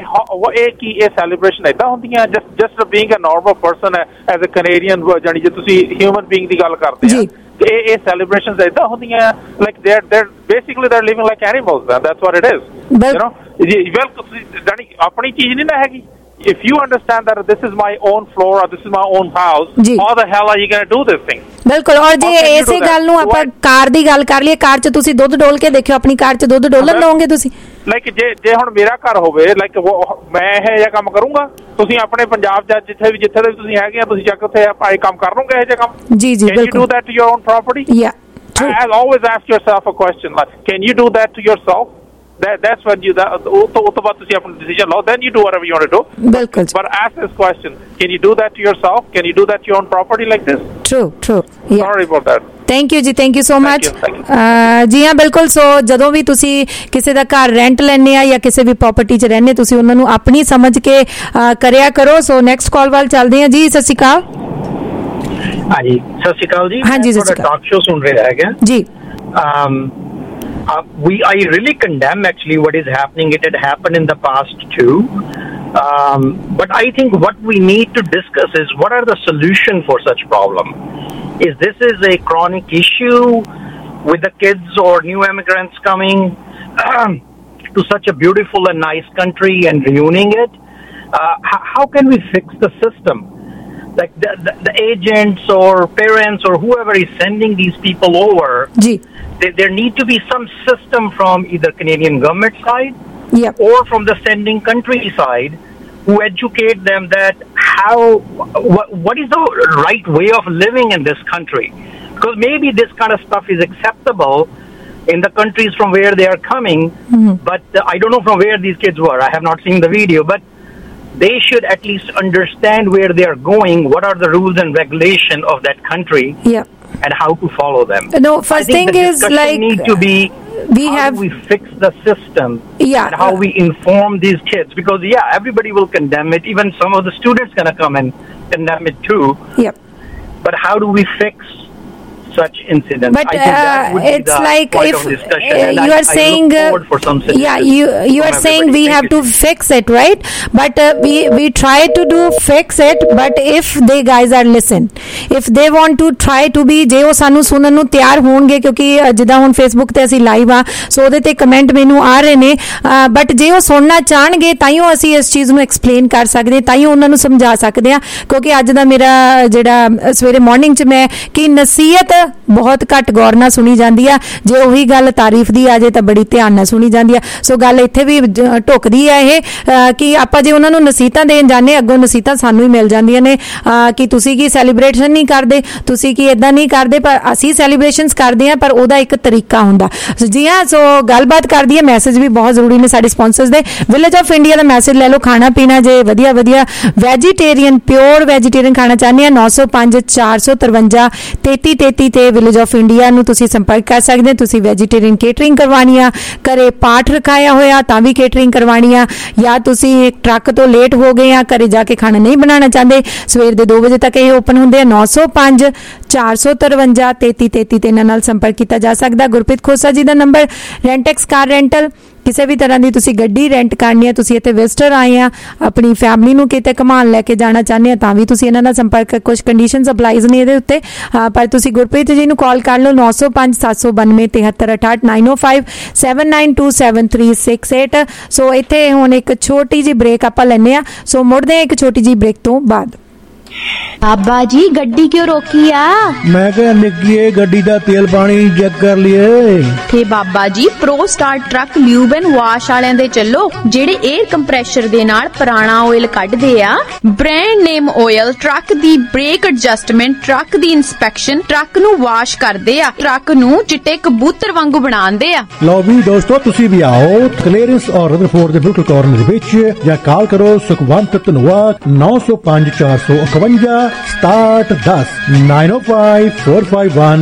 [SPEAKER 19] ਇਹ ਕੀ ਇਹ ਸੈਲੀਬ੍ਰੇਸ਼ਨ ਏਦਾਂ ਹੁੰਦੀਆਂ? Just being a normal person as a Canadian, ਜਾਨੀ ਜੇ ਤੁਸੀਂ ਹਿਊਮਨ ਬੀਇੰਗ ਦੀ ਗੱਲ ਕਰਦੇ ਆ, ਇਹ ਸੈਲੀਬ੍ਰੇਸ਼ਨਸ ਏਦਾਂ ਹੁੰਦੀਆਂ like they're basically they're living like animals, and that's what it is, you know। ਬਿਲਕੁਲ ਜਾਨੀ ਆਪਣੀ ਚੀਜ਼ ਨਹੀਂ ਨਾ ਹੈਗੀ। If you understand that this is my own floor or this is my own house, how the hell are you going to do this thing?
[SPEAKER 5] ਬਿਲਕੁਲ। ਔਰ ਜੇ ਇਸੇ ਗੱਲ ਨੂੰ ਆਪਾਂ ਕਾਰ ਦੀ ਗੱਲ ਕਰ ਲਈਏ, ਕਾਰ 'ਚ ਤੁਸੀਂ ਦੁੱਧ ਡੋਲ ਕੇ ਦੇਖਿਓ, ਆਪਣੀ ਕਾਰ 'ਚ ਦੁੱਧ ਡੋਲਣ ਦਓਗੇ ਤੁਸੀਂ?
[SPEAKER 19] ਲਾਈਕ ਜੇ ਹੁਣ ਮੇਰਾ ਘਰ ਹੋਵੇ, ਲਾਈਕ ਮੈਂ ਇਹ ਜਿਹਾ ਕੰਮ ਕਰੂੰਗਾ? ਤੁਸੀਂ ਆਪਣੇ ਪੰਜਾਬ 'ਚ ਜਿੱਥੇ ਦੇ ਵੀ ਤੁਸੀਂ ਹੈਗੇ ਆ, ਤੁਸੀਂ ਜਾ ਕੇ ਉੱਥੇ ਇਹ ਕੰਮ ਕਰ ਲਓਗੇ, ਇਹ ਜਿਹਾ ਕੰਮ?
[SPEAKER 5] ਜੀ ਜੀ ਬਿਲਕੁਲ।
[SPEAKER 19] Can you do that to your own property?
[SPEAKER 5] Yeah.
[SPEAKER 19] I always ask yourself a question like, can you do that to yourself? That's when you ਤੋਂ ਬਾਅਦ ਤੁਸੀਂ ਆਪਣਾ decision ਲਓ, then you do whatever you want to do.
[SPEAKER 5] ਬਿਲਕੁਲ।
[SPEAKER 19] But ask this question, can you do that to yourself? Can you do that to your own property like this?
[SPEAKER 5] True. Yeah.
[SPEAKER 19] Sorry about that.
[SPEAKER 5] Thank you ਜੀ, thank you so much. ਜੀ ਹਾਂ, ਬਿਲਕੁਲ। ਸੋ ਜਦੋਂ ਵੀ ਤੁਸੀਂ ਕਿਸੇ ਦਾ ਘਰ rent ਲੈਣੇ ਆ ਜਾਂ ਕਿਸੇ ਵੀ ਪ੍ਰਾਪਰਟੀ 'ਚ ਰਹਿੰਦੇ, ਤੁਸੀਂ ਉਹਨਾਂ ਨੂੰ ਆਪਣੀ ਸਮਝ ਕੇ ਕਰਿਆ ਕਰੋ। ਸੋ ਨੈਕਸਟ ਕਾਲ ਵੱਲ ਚੱਲਦੇ ਹਾਂ ਜੀ। ਸਤਿ ਸ਼੍ਰੀ ਅਕਾਲ।
[SPEAKER 20] ਹਾਂਜੀ, ਸਤਿ ਸ਼੍ਰੀ ਅਕਾਲ ਜੀ।
[SPEAKER 5] ਹਾਂਜੀ,
[SPEAKER 20] ਤੁਹਾਡਾ ਟਾਕ ਸ਼ੋ ਸੁਣ ਰਿਹਾ ਹੈਗਾ
[SPEAKER 5] ਜੀ।
[SPEAKER 20] I really condemn actually what is happening. It had happened in the past too. But I think what we need to discuss is what are the solution for such problem. This is a chronic issue with the kids or new immigrants coming to such a beautiful and nice country and ruining it. How can we fix the system? Like the agents or parents or whoever is sending these people over, there need to be some system from either Canadian government side or from the sending country side who educate them that what is the right way of living in this country. Because maybe this kind of stuff is acceptable in the countries from where they are coming, but I don't know from where these kids were. I have not seen the video, but they should at least understand where they are going, what are the rules and regulation of that country, and how to follow them.
[SPEAKER 5] No, first thing is like
[SPEAKER 20] need to be how we fix the system and how we inform these kids, because everybody will condemn it. Even some of the students gonna come and condemn it too. But how do we fix such incidents?
[SPEAKER 5] But it's like if you are saying you are saying we have to fix it, right? But we try to do fix it, but if they guys are listen, if they want to try to be ਜੇ ਉਹ ਸਾਨੂੰ ਸੁਣਨ ਨੂੰ ਤਿਆਰ ਹੋਣਗੇ, ਕਿਉਂਕਿ ਜਿੱਦਾਂ ਹੁਣ ਫੇਸਬੁੱਕ ਤੇ ਅਸੀਂ ਲਾਈਵ ਆ, ਸੋ ਉਹਦੇ ਤੇ ਕਮੈਂਟ ਮੈਨੂੰ ਆ ਰਹੇ ਨੇ, ਬਟ ਜੇ ਉਹ ਸੁਣਨਾ ਚਾਹਣਗੇ ਤਾਈਓ ਅਸੀਂ ਇਸ ਚੀਜ਼ ਨੂੰ ਐਕਸਪਲੇਨ ਕਰ ਸਕਦੇ, ਤਾਈਓ ਉਹਨਾਂ ਨੂੰ ਸਮਝਾ ਸਕਦੇ ਆ। ਕਿਉਂਕਿ ਅੱਜ ਦਾ ਮੇਰਾ ਜਿਹੜਾ ਸਵੇਰੇ ਮਾਰਨਿੰਗ 'ਚ ਮੈਂ ਕਿ ਨਸੀਹਤ ਬਹੁਤ ਘੱਟ ਗੌਰ ਨਾਲ ਸੁਣੀ ਜਾਂਦੀ ਆ, ਜੇ ਉਹੀ ਗੱਲ ਤਾਰੀਫ ਦੀ ਆ ਜੇ ਤਾਂ ਬੜੀ ਧਿਆਨ ਨਾਲ ਸੁਣੀ ਜਾਂਦੀ ਆ। ਸੋ ਗੱਲ ਇੱਥੇ ਵੀ ਢੁੱਕਦੀ ਆ ਇਹ ਕਿ ਆਪਾਂ ਜੇ ਉਹਨਾਂ ਨੂੰ ਨਸੀਹਤਾਂ ਦੇਣ ਜਾਂਦੇ, ਅੱਗੋਂ ਨਸੀਹਤਾਂ ਸਾਨੂੰ ਹੀ ਮਿਲ ਜਾਂਦੀਆਂ ਨੇ ਕਿ ਤੁਸੀਂ ਕੀ ਸੈਲੀਬ੍ਰੇਸ਼ਨ ਨਹੀਂ ਕਰਦੇ, ਤੁਸੀਂ ਕੀ ਇਦਾਂ ਨਹੀਂ ਕਰਦੇ। ਪਰ ਅਸੀਂ ਸੈਲੀਬ੍ਰੇਸ਼ਨਸ ਕਰਦੇ ਹਾਂ, ਪਰ ਉਹਦਾ ਇੱਕ ਤਰੀਕਾ ਹੁੰਦਾ। ਜੀ ਹਾਂ, ਸੋ ਗੱਲਬਾਤ ਕਰਦੀ ਹੈ। ਮੈਸੇਜ ਵੀ ਬਹੁਤ ਜ਼ਰੂਰੀ ਨੇ ਸਾਡੇ ਸਪਾਂਸਰਸ ਦੇ। ਵਿਲੇਜ ਆਫ ਇੰਡੀਆ ਦਾ ਮੈਸੇਜ ਲੈ ਲਓ। ਖਾਣਾ ਪੀਣਾ ਜੇ ਵਧੀਆ ਵੈਜੀਟੇਰੀਅਨ, ਪਿਓਰ ਵੈਜੀਟੇਰੀਅਨ ਖਾਣਾ ਚਾਹੁੰਦੇ ਆ, 905 453 3333 ਤੇ ਵਿਲੇਜ ਆਫ ਇੰਡੀਆ ਨੂੰ ਤੁਸੀਂ ਸੰਪਰਕ ਕਰ ਸਕਦੇ। ਤੁਸੀਂ ਵੈਜੀਟੇਰੀਅਨ ਕੇਟਰਿੰਗ ਕਰਵਾਉਣੀ ਆ, ਘਰੇ ਪਾਠ ਰਖਾਇਆ ਹੋਇਆ ਤਾਂ ਵੀ ਕੇਟਰਿੰਗ ਕਰਵਾਉਣੀ ਆ, ਜਾਂ ਤੁਸੀਂ ਟਰੱਕ ਤੋਂ ਲੇਟ ਹੋ ਗਏ ਆ, ਘਰੇ ਜਾ ਕੇ ਖਾਣਾ ਨਹੀਂ ਬਣਾਉਣਾ ਚਾਹੁੰਦੇ, ਸਵੇਰ ਦੇ 2 ਵਜੇ ਤੱਕ ਇਹ ਓਪਨ ਹੁੰਦੇ ਆ। 905 453 3333 ਤੇ ਇਹਨਾਂ ਨਾਲ ਸੰਪਰਕ ਕੀਤਾ ਜਾ ਸਕਦਾ। ਗੁਰਪ੍ਰੀਤ ਖੋਸਾ ਜੀ ਦਾ ਨੰਬਰ। ਰੈਂਟੈਕਸ ਕਾਰ ਰੈਂਟਲ, ਕਿਸੇ ਵੀ ਤਰ੍ਹਾਂ ਦੀ ਤੁਸੀਂ ਗੱਡੀ ਰੈਂਟ ਕਰਨੀ ਹੈ, ਤੁਸੀਂ ਇੱਥੇ ਵਿਜ਼ਟਰ ਆਏ ਆ, ਆਪਣੀ ਫੈਮਿਲੀ ਨੂੰ ਕਿਤੇ ਘੁਮਾਉਣ ਲੈ ਕੇ ਜਾਣਾ ਚਾਹੁੰਦੇ ਆ, ਤਾਂ ਵੀ ਤੁਸੀਂ ਇਹਨਾਂ ਨਾਲ ਸੰਪਰਕ, ਕੁਝ ਕੰਡੀਸ਼ਨਸ ਅਪਲਾਈਜ਼ ਨੇ ਇਹਦੇ ਉੱਤੇ, ਪਰ ਤੁਸੀਂ ਗੁਰਪ੍ਰੀਤ ਜੀ ਨੂੰ ਕਾਲ ਕਰ ਲਓ 905 792 7368 905 7927 ਸੋ ਇੱਥੇ ਹੁਣ ਇੱਕ ਛੋਟੀ ਜਿਹੀ ਬ੍ਰੇਕ ਆਪਾਂ ਲੈਂਦੇ ਆ। ਸੋ ਮੁੜਦੇ ਆ ਇੱਕ ਛੋਟੀ ਜਿਹੀ ਬ੍ਰੇਕ ਤੋਂ ਬਾਅਦ।
[SPEAKER 21] बाबा जी गड्डी क्यों रोकी आ?
[SPEAKER 22] मैं क्या निकी गड्डी दा तेल पानी चेक कर लिए
[SPEAKER 21] थे बाबा जी। Pro star truck lube and wash वालियां दे चलो, जेड़े एयर कंप्रेशर दे नाल पुराना ऑयल कढदे आ। ब्रांड नेम ऑयल, ट्रक दी ब्रेक एडजस्टमेंट, ट्रक दी इंस्पेक्शन, ट्रक नू वाश करदे आ, ट्रक नू चिट्टे कबूतर वांगू बनांदे आ।
[SPEAKER 22] लो भी दोस्तों तुसी भी आओ क्लीयरेंस और रदरफोर्ड दे बिल्कुल कॉर्नर विच, या कॉल करो सुखवंत धनवाद 905 451 start 10 905 451